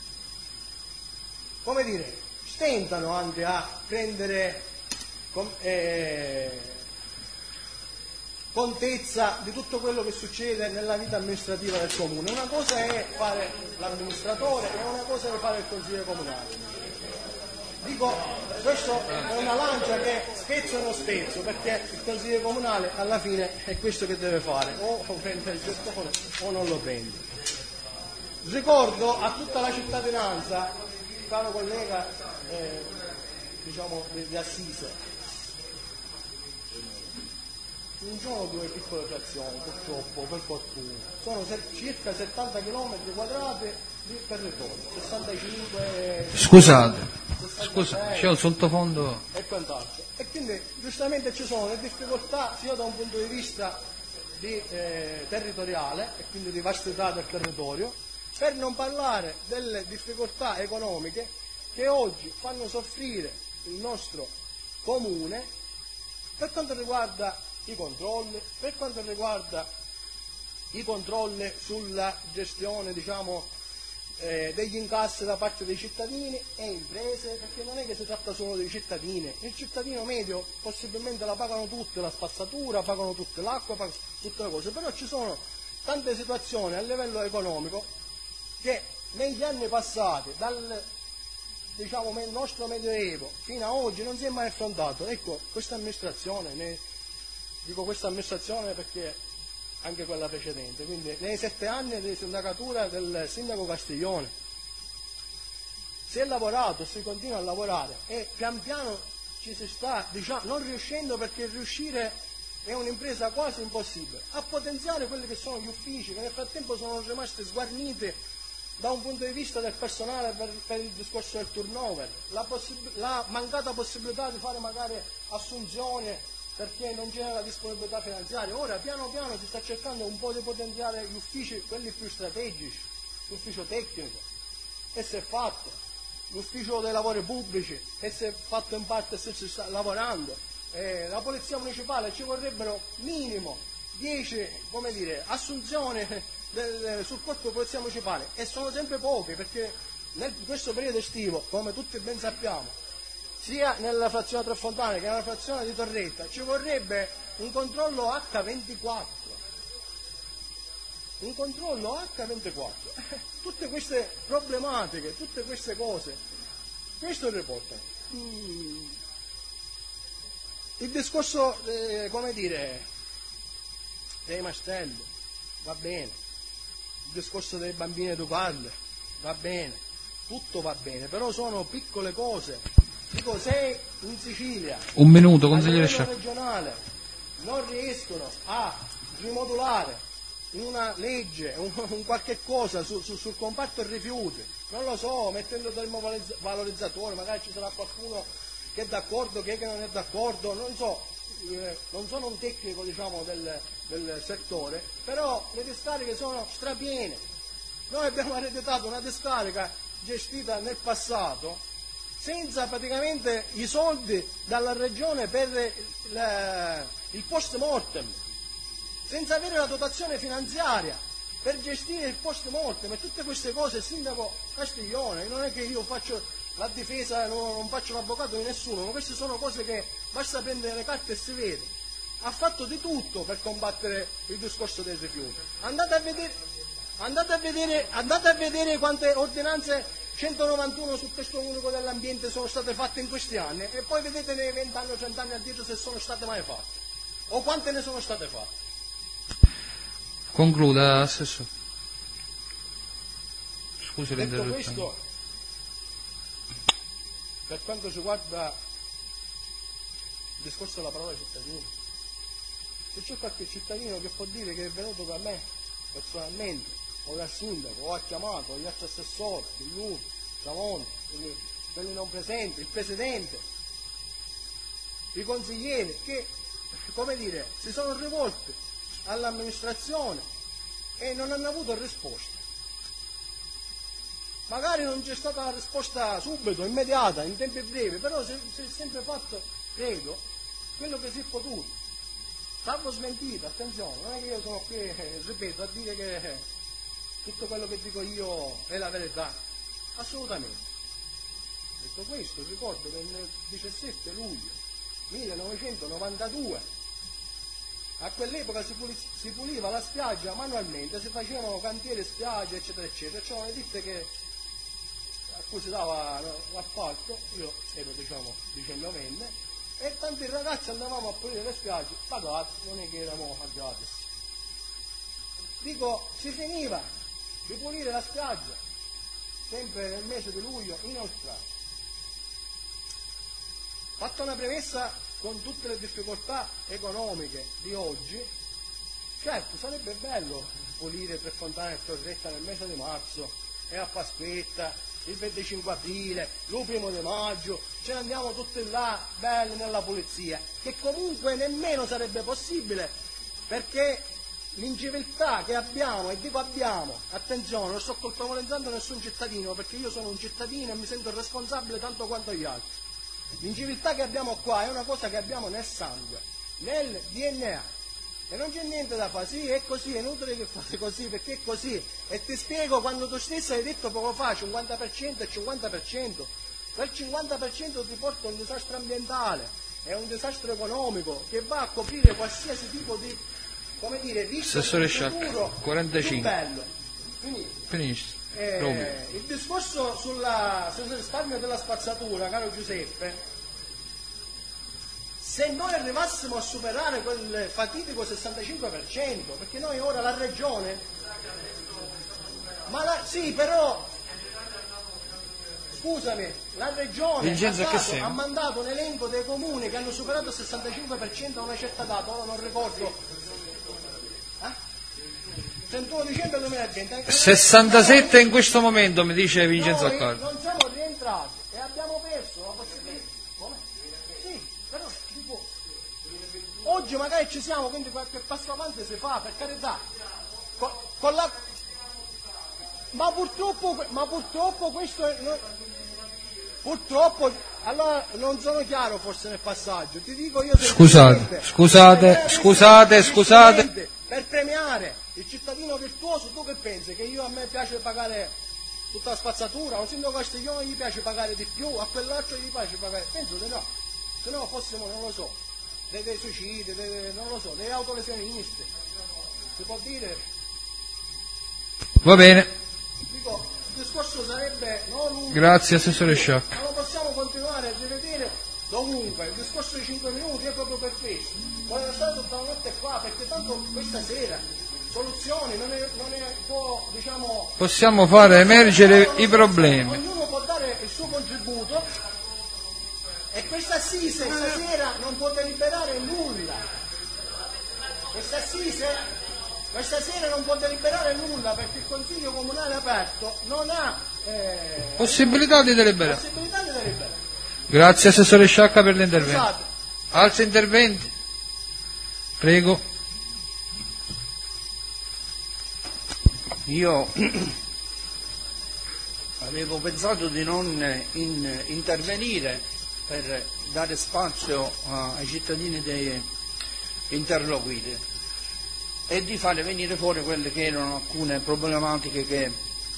Speaker 22: come dire, stentano anche a prendere eh, contezza di tutto quello che succede nella vita amministrativa del comune. Una cosa è fare l'amministratore e una cosa è fare il consigliere comunale. Dico, questo è una lancia che spezzo e non spezzo, perché il consigliere comunale alla fine è questo che deve fare, o prende il gestore o non lo prende. Ricordo a tutta la cittadinanza, caro collega eh, diciamo di, di Assise, non sono due piccole frazioni, purtroppo, per fortuna, sono circa settanta chilometri quadrati di territorio, sessantacinque.
Speaker 2: Scusate. Scusa, c'è un sottofondo.
Speaker 22: E quant'altro. E quindi giustamente ci sono le difficoltà sia da un punto di vista di, eh, territoriale e quindi di vastità del territorio, per non parlare delle difficoltà economiche che oggi fanno soffrire il nostro comune per quanto riguarda i controlli, per quanto riguarda i controlli sulla gestione, diciamo, Eh, degli incassi da parte dei cittadini e imprese, perché non è che si tratta solo dei cittadini, il cittadino medio possibilmente la pagano tutte, la spazzatura, pagano tutte l'acqua, pagano tutte le cose, però ci sono tante situazioni a livello economico che negli anni passati, dal diciamo nostro medioevo fino a oggi, non si è mai affrontato. Ecco, questa amministrazione, ne, dico questa amministrazione perché anche quella precedente, quindi nei sette anni di sindacatura del sindaco Castiglione si è lavorato, si continua a lavorare e pian piano ci si sta, diciamo, non riuscendo, perché riuscire è un'impresa quasi impossibile, a potenziare quelli che sono gli uffici che nel frattempo sono rimasti sguarniti da un punto di vista del personale per, per il discorso del turnover, la, possib- la mancata possibilità di fare magari assunzioni perché non c'era la disponibilità finanziaria. Ora piano piano si sta cercando un po' di potenziare gli uffici, quelli più strategici, l'ufficio tecnico, e si è fatto, l'ufficio dei lavori pubblici, e si è fatto in parte, e si sta lavorando. Eh, la polizia municipale, ci vorrebbero minimo dieci, come dire, assunzioni del, sul corpo di polizia municipale, e sono sempre poche, perché nel questo periodo estivo, come tutti ben sappiamo, sia nella frazione Tre Fontane che nella frazione di Torretta ci vorrebbe un controllo acca ventiquattro, un controllo acca ventiquattro. Tutte queste problematiche, tutte queste cose, questo è il report. Mm. Il discorso, eh, come dire, dei mastelli, va bene, il discorso dei bambini educati, va bene, tutto va bene, però sono piccole cose. Dico, se in Sicilia,
Speaker 2: un minuto,
Speaker 22: a
Speaker 2: consigliere
Speaker 22: livello
Speaker 2: Sciacca,
Speaker 22: regionale non riescono a rimodulare in una legge un, un qualche cosa su, su, sul comparto rifiuti, non lo so, mettendo termovalorizzatori, magari ci sarà qualcuno che è d'accordo, che, è che non è d'accordo, non so, eh, non sono un tecnico, diciamo, del, del settore, però le discariche sono strapiene. Noi abbiamo ereditato una discarica gestita nel passato senza praticamente i soldi dalla regione per il, il post mortem, senza avere la dotazione finanziaria per gestire il post mortem e tutte queste cose. Il sindaco Castiglione, non è che io faccio la difesa, non, non faccio l'avvocato di nessuno, ma queste sono cose che basta prendere le carte e si vede. Ha fatto di tutto per combattere il discorso dei rifiuti. Andate a vedere, andate a vedere, andate a vedere quante ordinanze centonovantuno sul testo unico dell'ambiente sono state fatte in questi anni, e poi vedete nei vent'anni o cent'anni addietro se sono state mai fatte o quante ne sono state fatte.
Speaker 2: Concluda, Assessore. Scusi
Speaker 22: Detto
Speaker 2: l'interruzione.
Speaker 22: questo, per quanto riguarda il discorso della parola cittadino, se c'è qualche cittadino che può dire che è venuto da me personalmente o dal sindaco o ha chiamato gli altri assessori, lui, Tramonti, quelli non presenti, il presidente, i consiglieri, che, come dire, si sono rivolti all'amministrazione e non hanno avuto risposta. Magari non c'è stata la risposta subito, immediata, in tempi brevi, però si è sempre fatto, credo, quello che si è potuto. Salvo smentito, attenzione, non è che io sono qui, eh, ripeto, a dire che tutto quello che dico io è la verità, assolutamente. Detto questo, ricordo che nel diciassette luglio millenovecentonovantadue, a quell'epoca si, puli- si puliva la spiaggia manualmente, si facevano cantieri spiagge, eccetera, eccetera. C'erano le ditte che, a cui si dava l'appalto, io ero, diciamo, diciannovenne, e tanti ragazzi andavamo a pulire le spiagge, pagati, non è che eravamo a gratis. Dico, si finiva di pulire la spiaggia, sempre nel mese di luglio, inoltrato. Fatta una premessa, con tutte le difficoltà economiche di oggi, certo sarebbe bello pulire Tre Fontane e Torretta nel mese di marzo, e a Pasquetta, il venticinque aprile, il primo di maggio, ce ne andiamo tutti là, belli nella pulizia, che comunque nemmeno sarebbe possibile, perché l'inciviltà che abbiamo, e dico abbiamo, attenzione, non sto colpevolizzando nessun cittadino, perché io sono un cittadino e mi sento responsabile tanto quanto gli altri. L'inciviltà che abbiamo qua è una cosa che abbiamo nel sangue, nel D N A, e non c'è niente da fare. Sì, è così, è inutile che fate così, perché è così. E ti spiego, quando tu stesso hai detto poco fa cinquanta per cento e cinquanta per cento, quel cinquanta per cento ti porta a un disastro ambientale, è un disastro economico che va a coprire qualsiasi tipo di, come dire, rischio
Speaker 2: Assessore
Speaker 22: futuro
Speaker 2: Sciacca, quarantacinque.
Speaker 22: più bello. Finito.
Speaker 2: Finisci.
Speaker 22: Eh, il discorso sulla, sul risparmio della spazzatura, caro Giuseppe, se noi arrivassimo a superare quel fatidico sessantacinque per cento, perché noi ora la regione, ma la, sì, però scusami, la regione ha, dato, ha mandato un elenco dei comuni che hanno superato il sessantacinque per cento a una certa data, ora non ricordo. Eh? trentuno dicembre duemilaventi. Anche
Speaker 2: sessantasette in questo momento, mi dice Vincenzo
Speaker 22: noi
Speaker 2: Accardo.
Speaker 22: non siamo rientrati e abbiamo perso la possibilità. Come? Sì, però dico, oggi magari ci siamo, quindi qualche passo avanti si fa, per carità. Con, con la... Ma purtroppo, ma purtroppo questo è, no, purtroppo allora non sono chiaro forse nel passaggio, ti dico io
Speaker 2: Scusate, scusate, scusate, scusate.
Speaker 22: Per premiare il cittadino virtuoso, tu che pensi? Che io a me piace pagare tutta la spazzatura, a un sindaco Castiglione gli piace pagare di più, a quell'altro gli piace pagare, penso di no, se no fossimo, non lo so, dei, dei suicidi, dei, non lo so, dei autolesionisti, si può dire?
Speaker 2: Va bene.
Speaker 22: Dico, il discorso sarebbe non un...
Speaker 2: Grazie, Assessore Sciacca.
Speaker 22: Non lo possiamo continuare a rivedere dovunque, il discorso di cinque minuti è proprio per questo. Voglio stare tutta la notte qua, perché tanto questa sera soluzioni non è, non è può, diciamo...
Speaker 2: Possiamo fare emergere i problemi.
Speaker 22: Ognuno può dare il suo contributo e questa assise stasera non può deliberare nulla. Questa assise... Questa sera non può deliberare nulla perché il Consiglio Comunale aperto non ha eh,
Speaker 2: possibilità di deliberare.
Speaker 22: Possibilità di deliberare.
Speaker 2: Grazie Assessore Sciacca per l'intervento.
Speaker 22: Scusate.
Speaker 2: Altri interventi? Prego.
Speaker 4: Io avevo pensato di non in, intervenire per dare spazio a, ai cittadini dei interloquiti e di fare venire fuori quelle che erano alcune problematiche che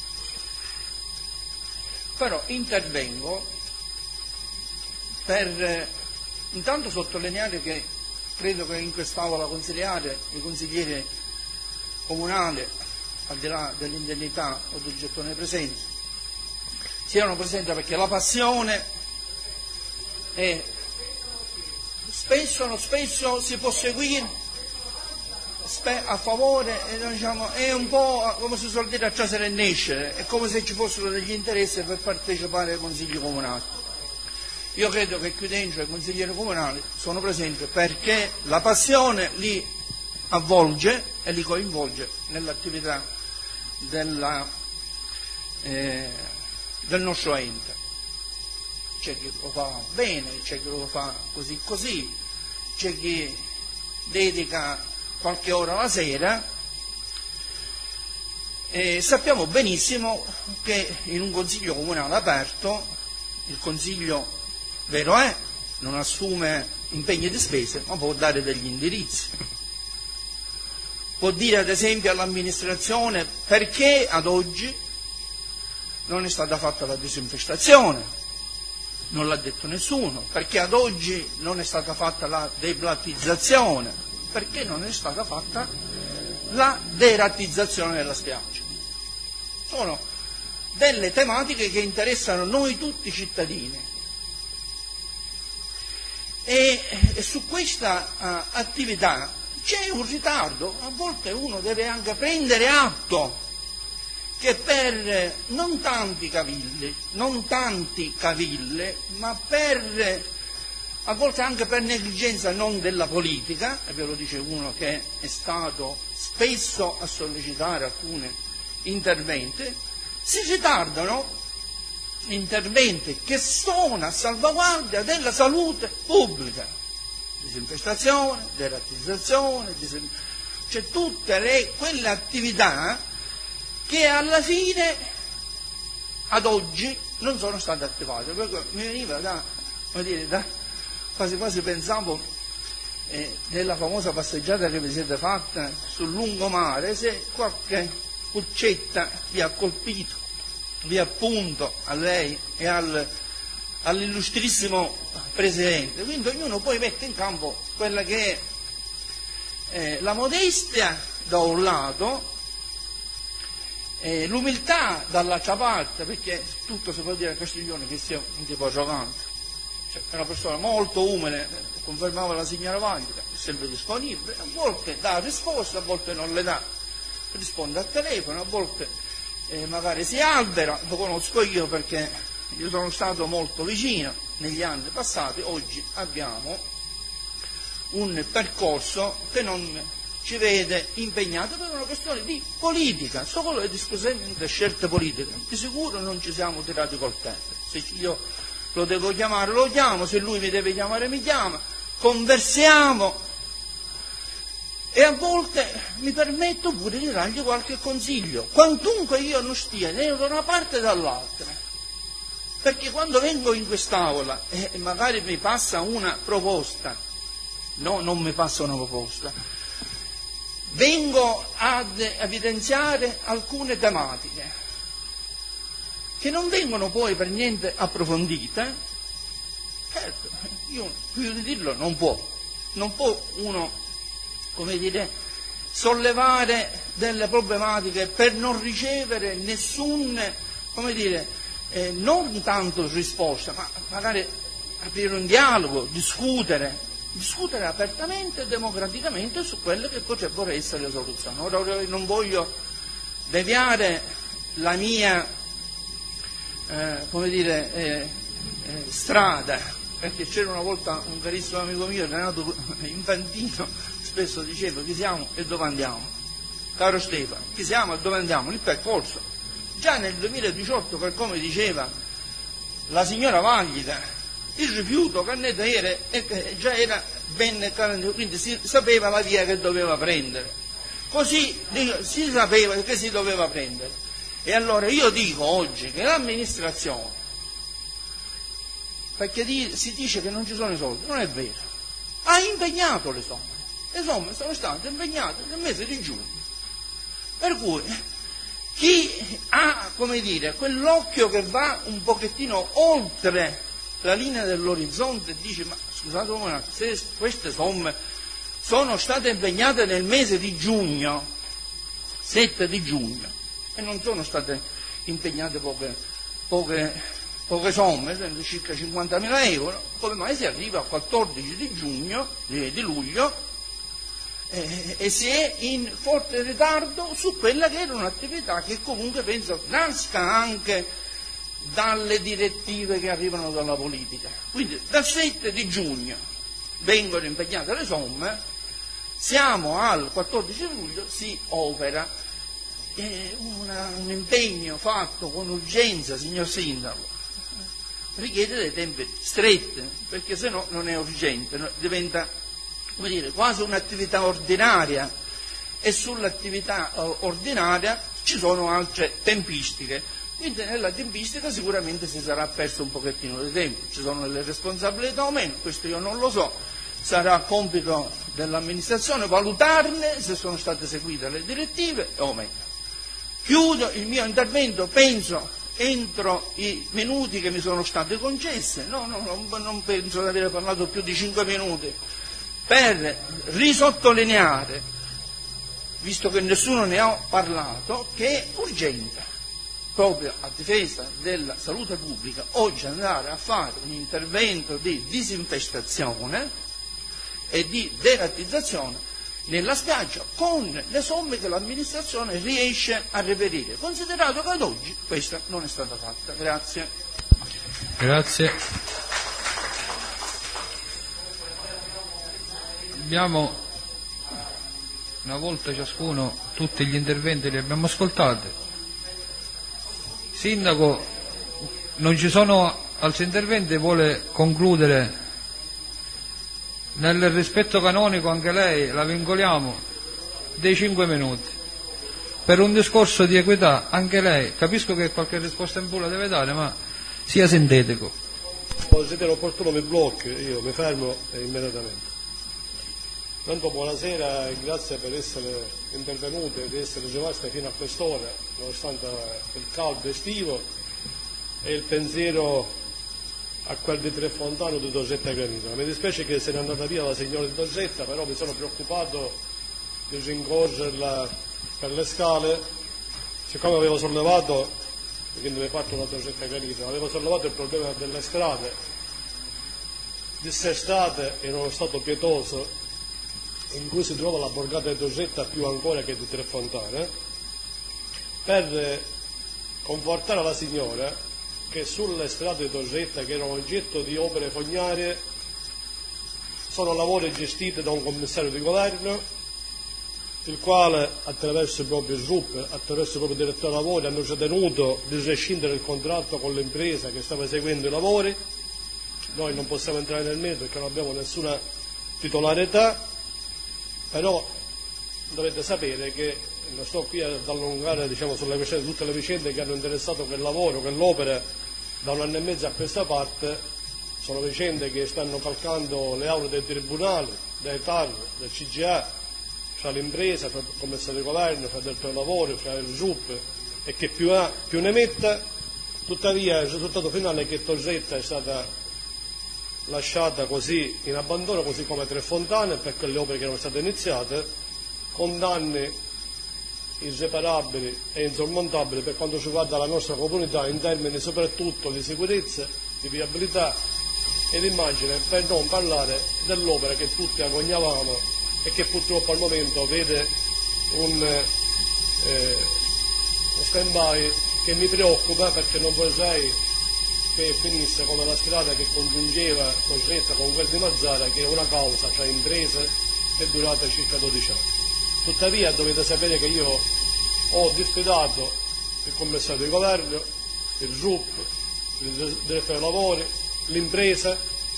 Speaker 4: però intervengo per eh, intanto sottolineare che credo che in quest'Aula consigliare i consiglieri comunali, al di là dell'indennità o del gettone presenza, siano presenti perché la passione è spesso, non spesso si può seguire a favore, diciamo, è un po' come si suol dire a ciasere e nescere, è come se ci fossero degli interessi per partecipare ai consigli comunali. Io credo che qui dentro i consiglieri comunali sono presenti perché la passione li avvolge e li coinvolge nell'attività della, eh, del nostro ente. C'è chi lo fa bene, c'è chi lo fa così così, c'è chi dedica qualche ora la sera, e sappiamo benissimo che in un consiglio comunale aperto il consiglio vero è non assume impegni di spese ma può dare degli indirizzi, può dire ad esempio all'amministrazione perché ad oggi non è stata fatta la disinfestazione, non l'ha detto nessuno, perché ad oggi non è stata fatta la deblattizzazione, perché non è stata fatta la derattizzazione della spiaggia. Sono delle tematiche che interessano noi tutti cittadini e, e su questa uh, attività c'è un ritardo, a volte uno deve anche prendere atto che per non tanti cavilli, non tanti caville, ma per a volte anche per negligenza non della politica, e ve lo dice uno che è stato spesso a sollecitare alcuni interventi, si ritardano interventi che sono a salvaguardia della salute pubblica, disinfestazione, derattizzazione, disin... cioè tutte le, quelle attività che alla fine ad oggi non sono state attivate. Perché mi veniva da, come dire, da quasi quasi pensavo eh, della famosa passeggiata che vi siete fatta sul lungomare, se qualche puccetta vi ha colpito, vi appunto a lei e al, all'illustrissimo Presidente. Quindi ognuno poi mette in campo quella che è eh, la modestia da un lato, eh, l'umiltà dall'altra parte, perché tutto si può dire a Castiglione che sia un tipo arrogante. Cioè, è una persona molto umile, confermava la signora Vantica, è sempre disponibile, a volte dà risposte, a volte non le dà, risponde al telefono, a volte eh, magari si albera, lo conosco io perché io sono stato molto vicino negli anni passati, oggi abbiamo un percorso che non ci vede impegnato per una questione di politica, solo ed esclusivamente scelte politiche. Di sicuro non ci siamo tirati col tempo. Se io lo devo chiamare lo chiamo, se lui mi deve chiamare mi chiama, conversiamo e a volte mi permetto pure di dargli qualche consiglio, quantunque io non stia né da una parte né dall'altra, perché quando vengo in quest'aula e magari mi passa una proposta, no, non mi passa una proposta, vengo ad evidenziare alcune tematiche che non vengono poi per niente approfondite. Certo, io più di dirlo non può, non può uno, come dire, sollevare delle problematiche per non ricevere nessun, come dire, eh, non tanto risposta, ma magari aprire un dialogo, discutere, discutere apertamente e democraticamente su quelle che potrebbero essere le soluzioni. Ora non voglio deviare la mia, eh, come dire, eh, eh, strada, perché c'era una volta un carissimo amico mio, Renato Infantino, spesso diceva chi siamo e dove andiamo. Caro Stefano, chi siamo e dove andiamo? Il percorso. Già nel duemiladiciotto, per come diceva la signora Vaglida, il rifiuto cantiere già era ben, quindi si sapeva la via che doveva prendere. Così si sapeva che si doveva prendere. E allora io dico oggi che l'amministrazione, perché si dice che non ci sono i soldi, non è vero, ha impegnato le somme. Le somme sono state impegnate nel mese di giugno. Per cui chi ha, come dire, quell'occhio che va un pochettino oltre la linea dell'orizzonte e dice ma scusate un attimo, se queste somme sono state impegnate nel mese di giugno, sette di giugno, e non sono state impegnate poche, poche, poche somme, circa cinquantamila euro, come mai si arriva al quattordici di giugno, di, di luglio, eh, e si è in forte ritardo su quella che era un'attività che comunque penso nasca anche dalle direttive che arrivano dalla politica. Quindi dal sette di giugno vengono impegnate le somme, siamo al quattordici luglio, si opera. È una, un impegno fatto con urgenza, signor Sindaco, richiede dei tempi stretti, perché se no non è urgente, diventa, come dire, quasi un'attività ordinaria, e sull'attività ordinaria ci sono altre tempistiche. Quindi nella tempistica sicuramente si sarà perso un pochettino di tempo, ci sono delle responsabilità o meno, questo io non lo so, sarà compito dell'amministrazione valutarne se sono state seguite le direttive o meno. Chiudo il mio intervento, penso, entro i minuti che mi sono stati concessi, no, no, non, non penso di aver parlato più di cinque minuti, per risottolineare, visto che nessuno ne ha parlato, che è urgente, proprio a difesa della salute pubblica, oggi andare a fare un intervento di disinfestazione e di deratizzazione nella spiaggia con le somme che l'amministrazione riesce a reperire, considerato che ad oggi questa non è stata fatta. Grazie.
Speaker 2: Grazie. Abbiamo una volta ciascuno tutti gli interventi li abbiamo ascoltati. Sindaco, non ci sono altri interventi, vuole concludere? Nel rispetto canonico anche lei la vincoliamo dei cinque minuti per un discorso di equità. Anche lei, capisco che qualche risposta in più la deve dare, ma sia sintetico.
Speaker 6: Se ritiene opportuno mi blocchi, io mi fermo immediatamente. Tanto buonasera e grazie per essere intervenute e di essere rimaste fino a quest'ora nonostante il caldo estivo e il pensiero a quel di Trefontano di Dosetta Granito. Mi dispiace che se n'è andata via la signora di Dosetta, però mi sono preoccupato di rincorrerla per le scale, siccome avevo sollevato, quindi mi parto da Dosetta Granito, avevo sollevato il problema delle strade dissestate in uno stato pietoso in cui si trova la borgata di Dosetta più ancora che di Trefontana, per confortare la signora che sulle strade di Dosetta, che erano oggetto di opere fognarie, sono lavori gestiti da un commissario di governo il quale attraverso il proprio S R U P, attraverso il proprio direttore lavori hanno ritenuto di rescindere il contratto con l'impresa che stava eseguendo i lavori. Noi non possiamo entrare nel merito perché non abbiamo nessuna titolarità, però dovete sapere che non sto qui ad allungare, diciamo, sulle vicende, tutte le vicende che hanno interessato quel lavoro, quell'opera da un anno e mezzo a questa parte. Sono vicende che stanno calcando le aule dei tribunali, dei T A R, del C G A, fra l'impresa, fra il commissario di governo, fra il direttore lavoro, fra il S R U P, e che più ha più ne metta. Tuttavia il risultato finale è che Torretta è stata lasciata così in abbandono, così come Tre Fontane, per quelle opere che erano state iniziate, con danni irreparabili e insormontabili per quanto riguarda la nostra comunità in termini soprattutto di sicurezza, di viabilità e di immagine, per non parlare dell'opera che tutti agognavamo e che purtroppo al momento vede un eh, stand-by che mi preoccupa, perché non vorrei che finisse come la strada che congiungeva Torretta con quel di Mazzara, che è una causa tra imprese che è durata circa dodici anni. Tuttavia dovete sapere che io ho diffidato il commissario di governo, il S R U P, il direttore dei lavori, l'impresa.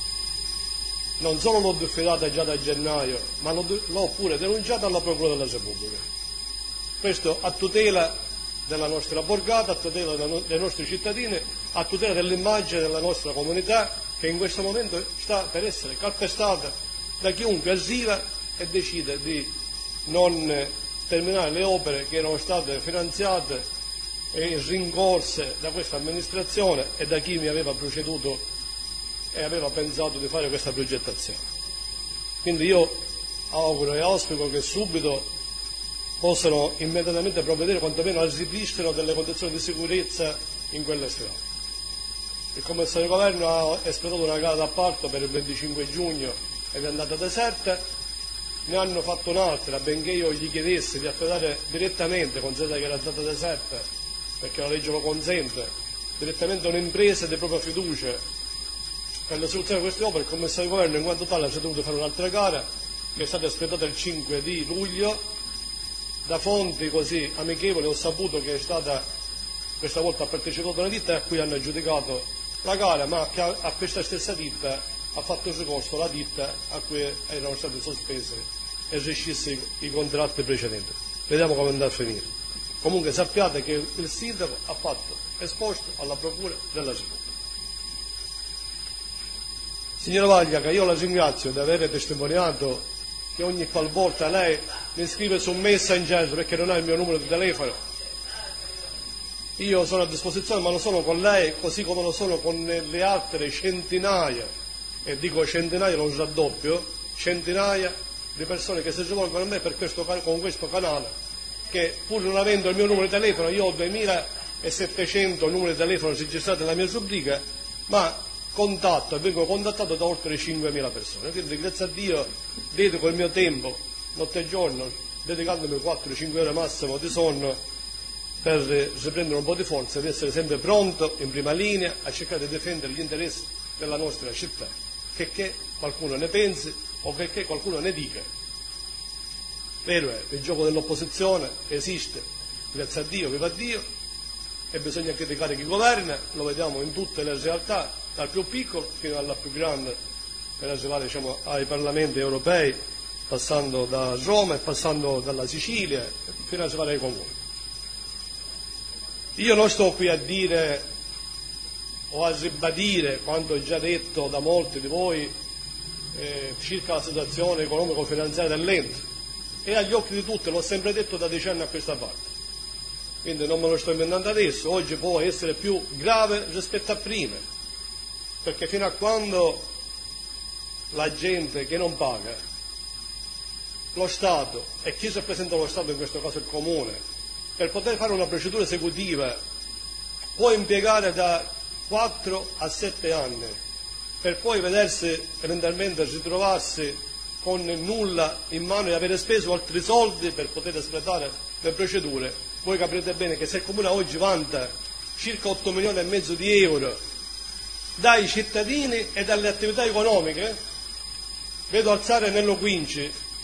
Speaker 6: Non solo l'ho diffidata già da gennaio, ma l'ho, l'ho pure denunciata alla Procura della Repubblica. Questo a tutela della nostra borgata, a tutela dei nostri cittadini, a tutela dell'immagine della nostra comunità, che in questo momento sta per essere calpestata da chiunque arriva e decide di non terminare le opere che erano state finanziate e rincorse da questa amministrazione e da chi mi aveva preceduto e aveva pensato di fare questa progettazione. Quindi io auguro e auspico che subito possano immediatamente provvedere quantomeno al ripristino delle condizioni di sicurezza in quelle strade. Il commissario di governo ha espletato una gara d'appalto per il venticinque giugno ed è andata deserta. Ne hanno fatto un'altra, benché io gli chiedessi di affidare direttamente, considerato che era stata deserta, perché la legge lo consente, direttamente a un'impresa di propria fiducia per la soluzione di queste opere. Il commissario di governo in quanto tale ha dovuto fare un'altra gara che è stata espletata il cinque di luglio. Da fonti così amichevoli ho saputo che è stata, questa volta ha partecipato una ditta a cui hanno aggiudicato la gara, ma che a, a questa stessa ditta ha fatto ricorso la ditta a cui erano stati sospesi e rescissi i contratti precedenti. Vediamo come andrà a finire. Comunque sappiate che il sindaco ha fatto esposto alla Procura della Repubblica. Signora Vaglia, che io la ringrazio di aver testimoniato che ogni qualvolta lei mi scrive su Messenger perché non ha il mio numero di telefono, io sono a disposizione, ma lo sono con lei così come lo sono con le altre centinaia, e dico centinaia, non raddoppio, centinaia di persone che si rivolgono a me per questo, con questo canale, che pur non avendo il mio numero di telefono, io ho duemilasettecento numeri di telefono registrati nella mia rubrica, ma contatto e vengo contattato da oltre cinquemila persone. Quindi grazie a Dio dedico il mio tempo, notte e giorno, dedicandomi quattro cinque ore massimo di sonno per riprendere un po' di forza ed essere sempre pronto, in prima linea, a cercare di difendere gli interessi della nostra città, che, che qualcuno ne pensi o che, che qualcuno ne dica. Vero è, il gioco dell'opposizione esiste, grazie a Dio, viva Dio, e bisogna criticare chi governa, lo vediamo in tutte le realtà, dal più piccolo fino alla più grande, per arrivare, diciamo, ai parlamenti europei, passando da Roma e passando dalla Sicilia fino ad arrivare ai comuni. Io non sto qui a dire o a ribadire quanto già detto da molti di voi eh, circa la situazione economico-finanziaria dell'ente, e agli occhi di tutti, l'ho sempre detto da decenni a questa parte, quindi non me lo sto inventando adesso. Oggi può essere più grave rispetto a prima, perché fino a quando la gente che non paga, lo Stato e chi rappresenta lo Stato, in questo caso il Comune, per poter fare una procedura esecutiva può impiegare da quattro a sette anni per poi vedersi eventualmente ritrovarsi con nulla in mano e avere speso altri soldi per poter espletare le procedure, voi capirete bene che se il Comune oggi vanta circa otto milioni e mezzo di euro dai cittadini e dalle attività economiche, vedo alzare Nello Quinci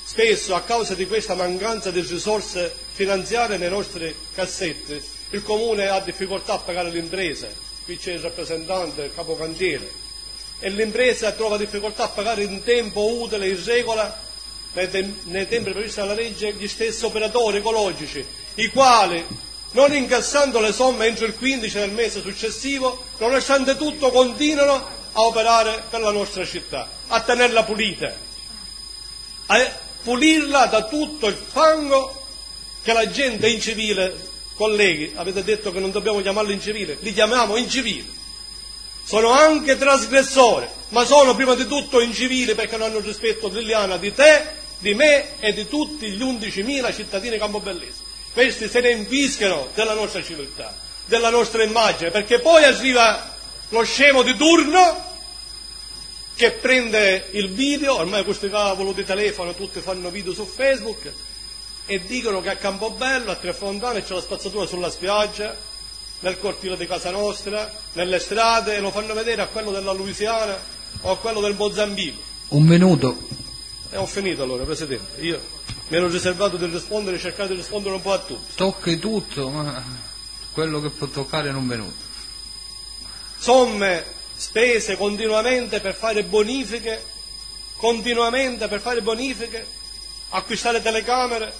Speaker 6: spesso a causa di questa mancanza di risorse finanziarie nei nostri cassetti, il comune ha difficoltà a pagare l'impresa. Qui c'è il rappresentante, il capocantiere, e l'impresa trova difficoltà a pagare in tempo utile, in regola, nei, tem- nei tempi previsti dalla legge, gli stessi operatori ecologici, i quali, non incassando le somme entro il quindici del mese successivo, nonostante tutto continuano a operare per la nostra città, a tenerla pulita, a pulirla da tutto il fango che la gente incivile, colleghi, avete detto che non dobbiamo chiamarli incivili, li chiamiamo incivili. Sono anche trasgressori, ma sono prima di tutto incivili perché non hanno rispetto, Liliana, di te, di me e di tutti gli undicimila cittadini campobellesi. Questi se ne infischiano della nostra civiltà, della nostra immagine, perché poi arriva lo scemo di turno che prende il video, ormai questi cavolo di telefono tutti fanno video su Facebook, e dicono che a Campobello, a Tre Fontane, c'è la spazzatura sulla spiaggia, nel cortile di casa nostra, nelle strade, e lo fanno vedere a quello della Louisiana o a quello del Mozambico.
Speaker 2: Un minuto.
Speaker 6: E ho finito allora, Presidente. Io mi ero riservato di rispondere, cercare di rispondere un po' a tutti.
Speaker 2: Tocchi tutto, ma quello che può toccare in un minuto.
Speaker 6: Somme spese continuamente per fare bonifiche, continuamente per fare bonifiche, acquistare telecamere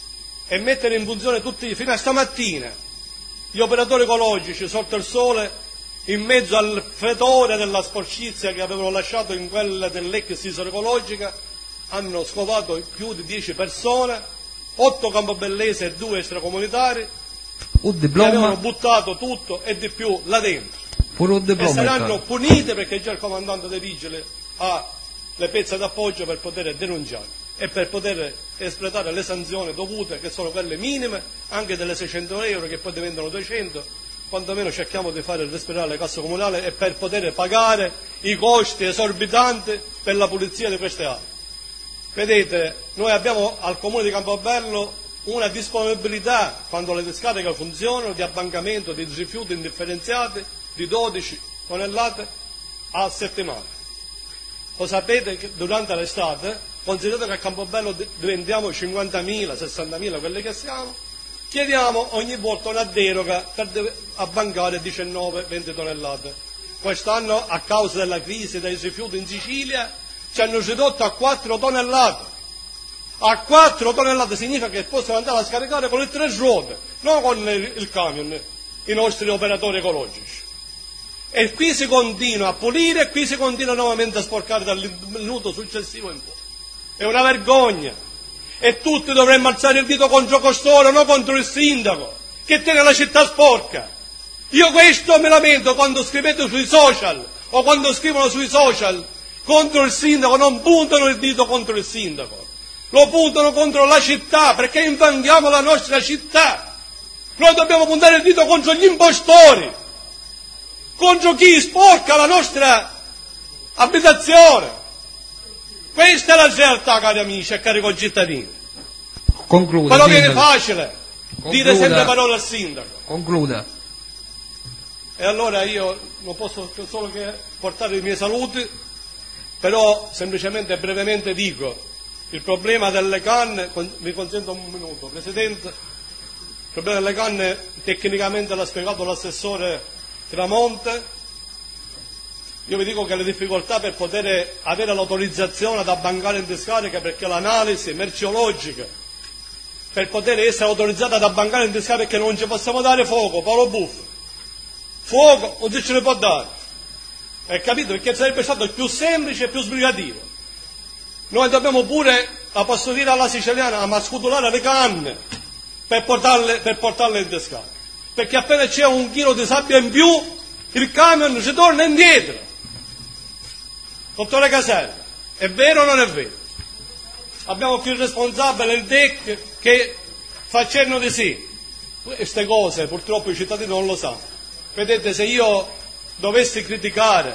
Speaker 6: e mettere in funzione tutti, fino a stamattina, gli operatori ecologici sotto il sole, in mezzo al fetore della sporcizia che avevano lasciato in quella dell'ex isola ecologica, hanno scovato più di dieci persone, otto campobellesi e due extracomunitari,
Speaker 2: un
Speaker 6: che avevano buttato tutto e di più là dentro. E saranno punite perché già il comandante dei vigili ha le pezze d'appoggio per poter denunciare e per poter espletare le sanzioni dovute, che sono quelle minime, anche delle seicento euro che poi diventano duecento, quantomeno cerchiamo di fare respirare le casse comunali e per poter pagare i costi esorbitanti per la pulizia di queste aree. Vedete, noi abbiamo al comune di Campobello una disponibilità, quando le discariche funzionano, di abbancamento di rifiuti indifferenziati di dodici tonnellate a settimana. Lo sapete che durante l'estate, considerate che a Campobello diventiamo cinquantamila, sessantamila quelli che siamo, chiediamo ogni volta una deroga per abbancare diciannove venti tonnellate. Quest'anno, a causa della crisi dei rifiuti in Sicilia, ci hanno ridotto a quattro tonnellate. A quattro tonnellate significa che possono andare a scaricare con le tre ruote, non con il camion, i nostri operatori ecologici. E qui si continua a pulire e qui si continua nuovamente a sporcare dal minuto successivo in poi. È una vergogna. E tutti dovremmo alzare il dito contro costoro, non contro il sindaco, che tiene la città sporca. Io questo mi lamento quando scrivete sui social, o quando scrivono sui social contro il sindaco, non puntano il dito contro il sindaco, lo puntano contro la città, perché infanghiamo la nostra città. Noi dobbiamo puntare il dito contro gli impostori, contro chi sporca la nostra abitazione. Questa è la realtà, cari amici e cari concittadini.
Speaker 2: Concluda.
Speaker 6: Però viene facile Concluda. dire sempre parole al sindaco.
Speaker 2: Concluda.
Speaker 6: E allora io non posso solo che portare i miei saluti, però semplicemente e brevemente dico, il problema delle canne, mi consento un minuto, Presidente, il problema delle canne tecnicamente l'ha spiegato l'assessore Tramonte. Io vi dico che le difficoltà per poter avere l'autorizzazione ad abbancare in discarica, perché l'analisi merceologica per poter essere autorizzata ad abbancare in discarica, perché non ci possiamo dare fuoco, Paolo Buffo, fuoco non ci ce ne può dare, hai capito? Perché sarebbe stato il più semplice e più sbrigativo. Noi dobbiamo pure, la posso dire alla siciliana, mascutolare le canne per portarle, per portarle in discarica, perché appena c'è un chilo di sabbia in più il camion ci torna indietro. Dottore Casella, è vero o non è vero? Abbiamo più responsabile il D E C che fa cenno di sì. Queste cose purtroppo i cittadini non lo sanno. Vedete, se io dovessi criticare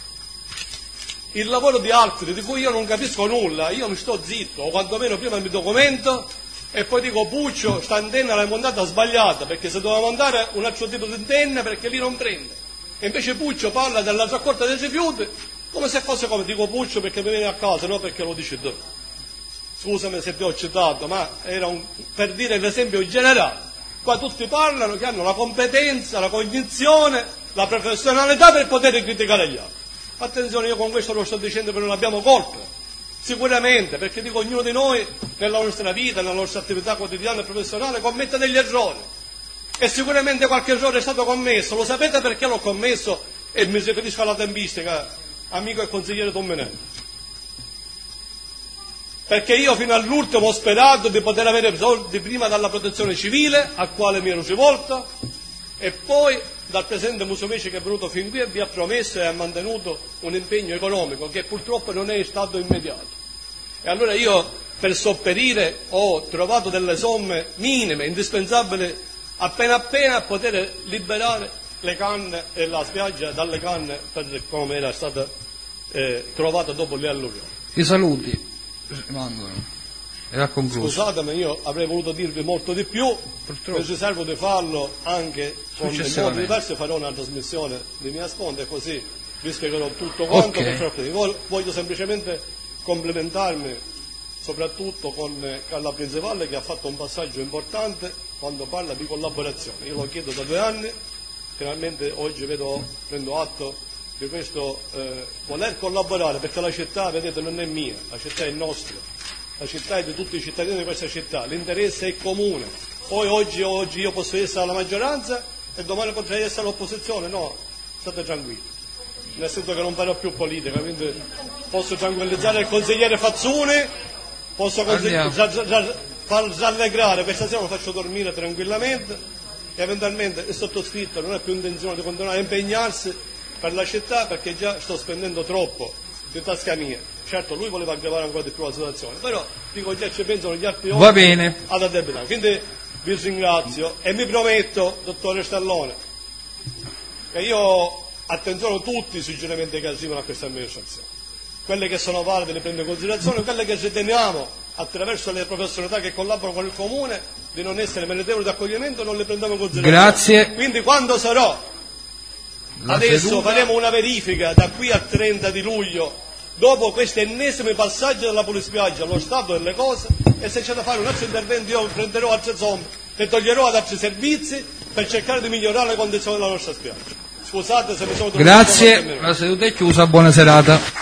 Speaker 6: il lavoro di altri di cui io non capisco nulla, io mi sto zitto, o quantomeno prima mi documento e poi dico: Puccio, sta antenna l'hai montata sbagliata, perché se doveva montare un altro tipo di antenna, perché lì non prende. E invece Puccio parla della raccolta dei rifiuti come se fosse come, dico Puccio perché mi viene a casa, non perché lo dici tu. scusami se ti ho citato, ma era un, per dire l'esempio generale. Qua tutti parlano che hanno la competenza, la cognizione, la professionalità per poter criticare gli altri. Attenzione, io con questo lo sto dicendo che non abbiamo colpa, sicuramente, perché dico ognuno di noi nella nostra vita, nella nostra attività quotidiana e professionale commette degli errori, e sicuramente qualche errore è stato commesso. Lo sapete perché l'ho commesso? E mi riferisco alla tempistica, amico e consigliere Domenelli, perché io fino all'ultimo ho sperato di poter avere soldi prima dalla protezione civile, a quale mi ero rivolto, e poi dal presidente Musumeci, che è venuto fin qui e vi ha promesso e ha mantenuto un impegno economico che purtroppo non è stato immediato. E allora io, per sopperire, ho trovato delle somme minime, indispensabili appena appena a poter liberare le canne e la spiaggia dalle canne per come era stata eh, trovata dopo le alluvioni.
Speaker 2: I saluti rimangono. Era concluso.
Speaker 6: Scusatemi, io avrei voluto dirvi molto di più, mi riservo di farlo anche con modi diversi, farò una trasmissione di mia sponda e così vi spiegherò tutto quanto. Okay. Voglio semplicemente complimentarmi soprattutto con Carla Prinzivalle, che ha fatto un passaggio importante quando parla di collaborazione. Io lo chiedo da due anni, finalmente oggi vedo, prendo atto di questo eh, voler collaborare, perché la città, vedete, non è mia, la città è nostra. La città è di tutti i cittadini di questa città, l'interesse è comune. Poi oggi, oggi io posso essere alla maggioranza e domani potrei essere all'opposizione, no, state tranquilli, nel senso che non farò più politica, quindi posso tranquillizzare il consigliere Fazzuni, posso consig- già, già, già, far rallegrare, questa sera lo faccio dormire tranquillamente, e eventualmente il sottoscritto non ha più intenzione di continuare a impegnarsi per la città, perché già sto spendendo troppo di tasca mia. Certo, lui voleva aggravare ancora di più la situazione, però dico, già ci pensano gli altri
Speaker 2: Va bene.
Speaker 6: ad addebitare. Quindi vi ringrazio e mi prometto, dottore Stallone, che io attenziono tutti i suggerimenti che arrivano a questa amministrazione. Quelle che sono valide le prendo in considerazione, quelle che riteniamo attraverso le professionalità che collaborano con il Comune di non essere meritevoli di accoglimento non le prendiamo in considerazione.
Speaker 2: Grazie.
Speaker 6: Quindi quando sarò,
Speaker 2: La
Speaker 6: adesso
Speaker 2: seduta...
Speaker 6: faremo una verifica da qui al trenta di luglio, dopo questi ennesimi passaggi della Polispiaggia allo stato delle cose, e se c'è da fare un altro intervento io prenderò altre somme, le toglierò ad altri servizi per cercare di migliorare le condizioni della nostra spiaggia. Scusate se mi sono trovato.
Speaker 2: Grazie, la seduta è chiusa, buona serata.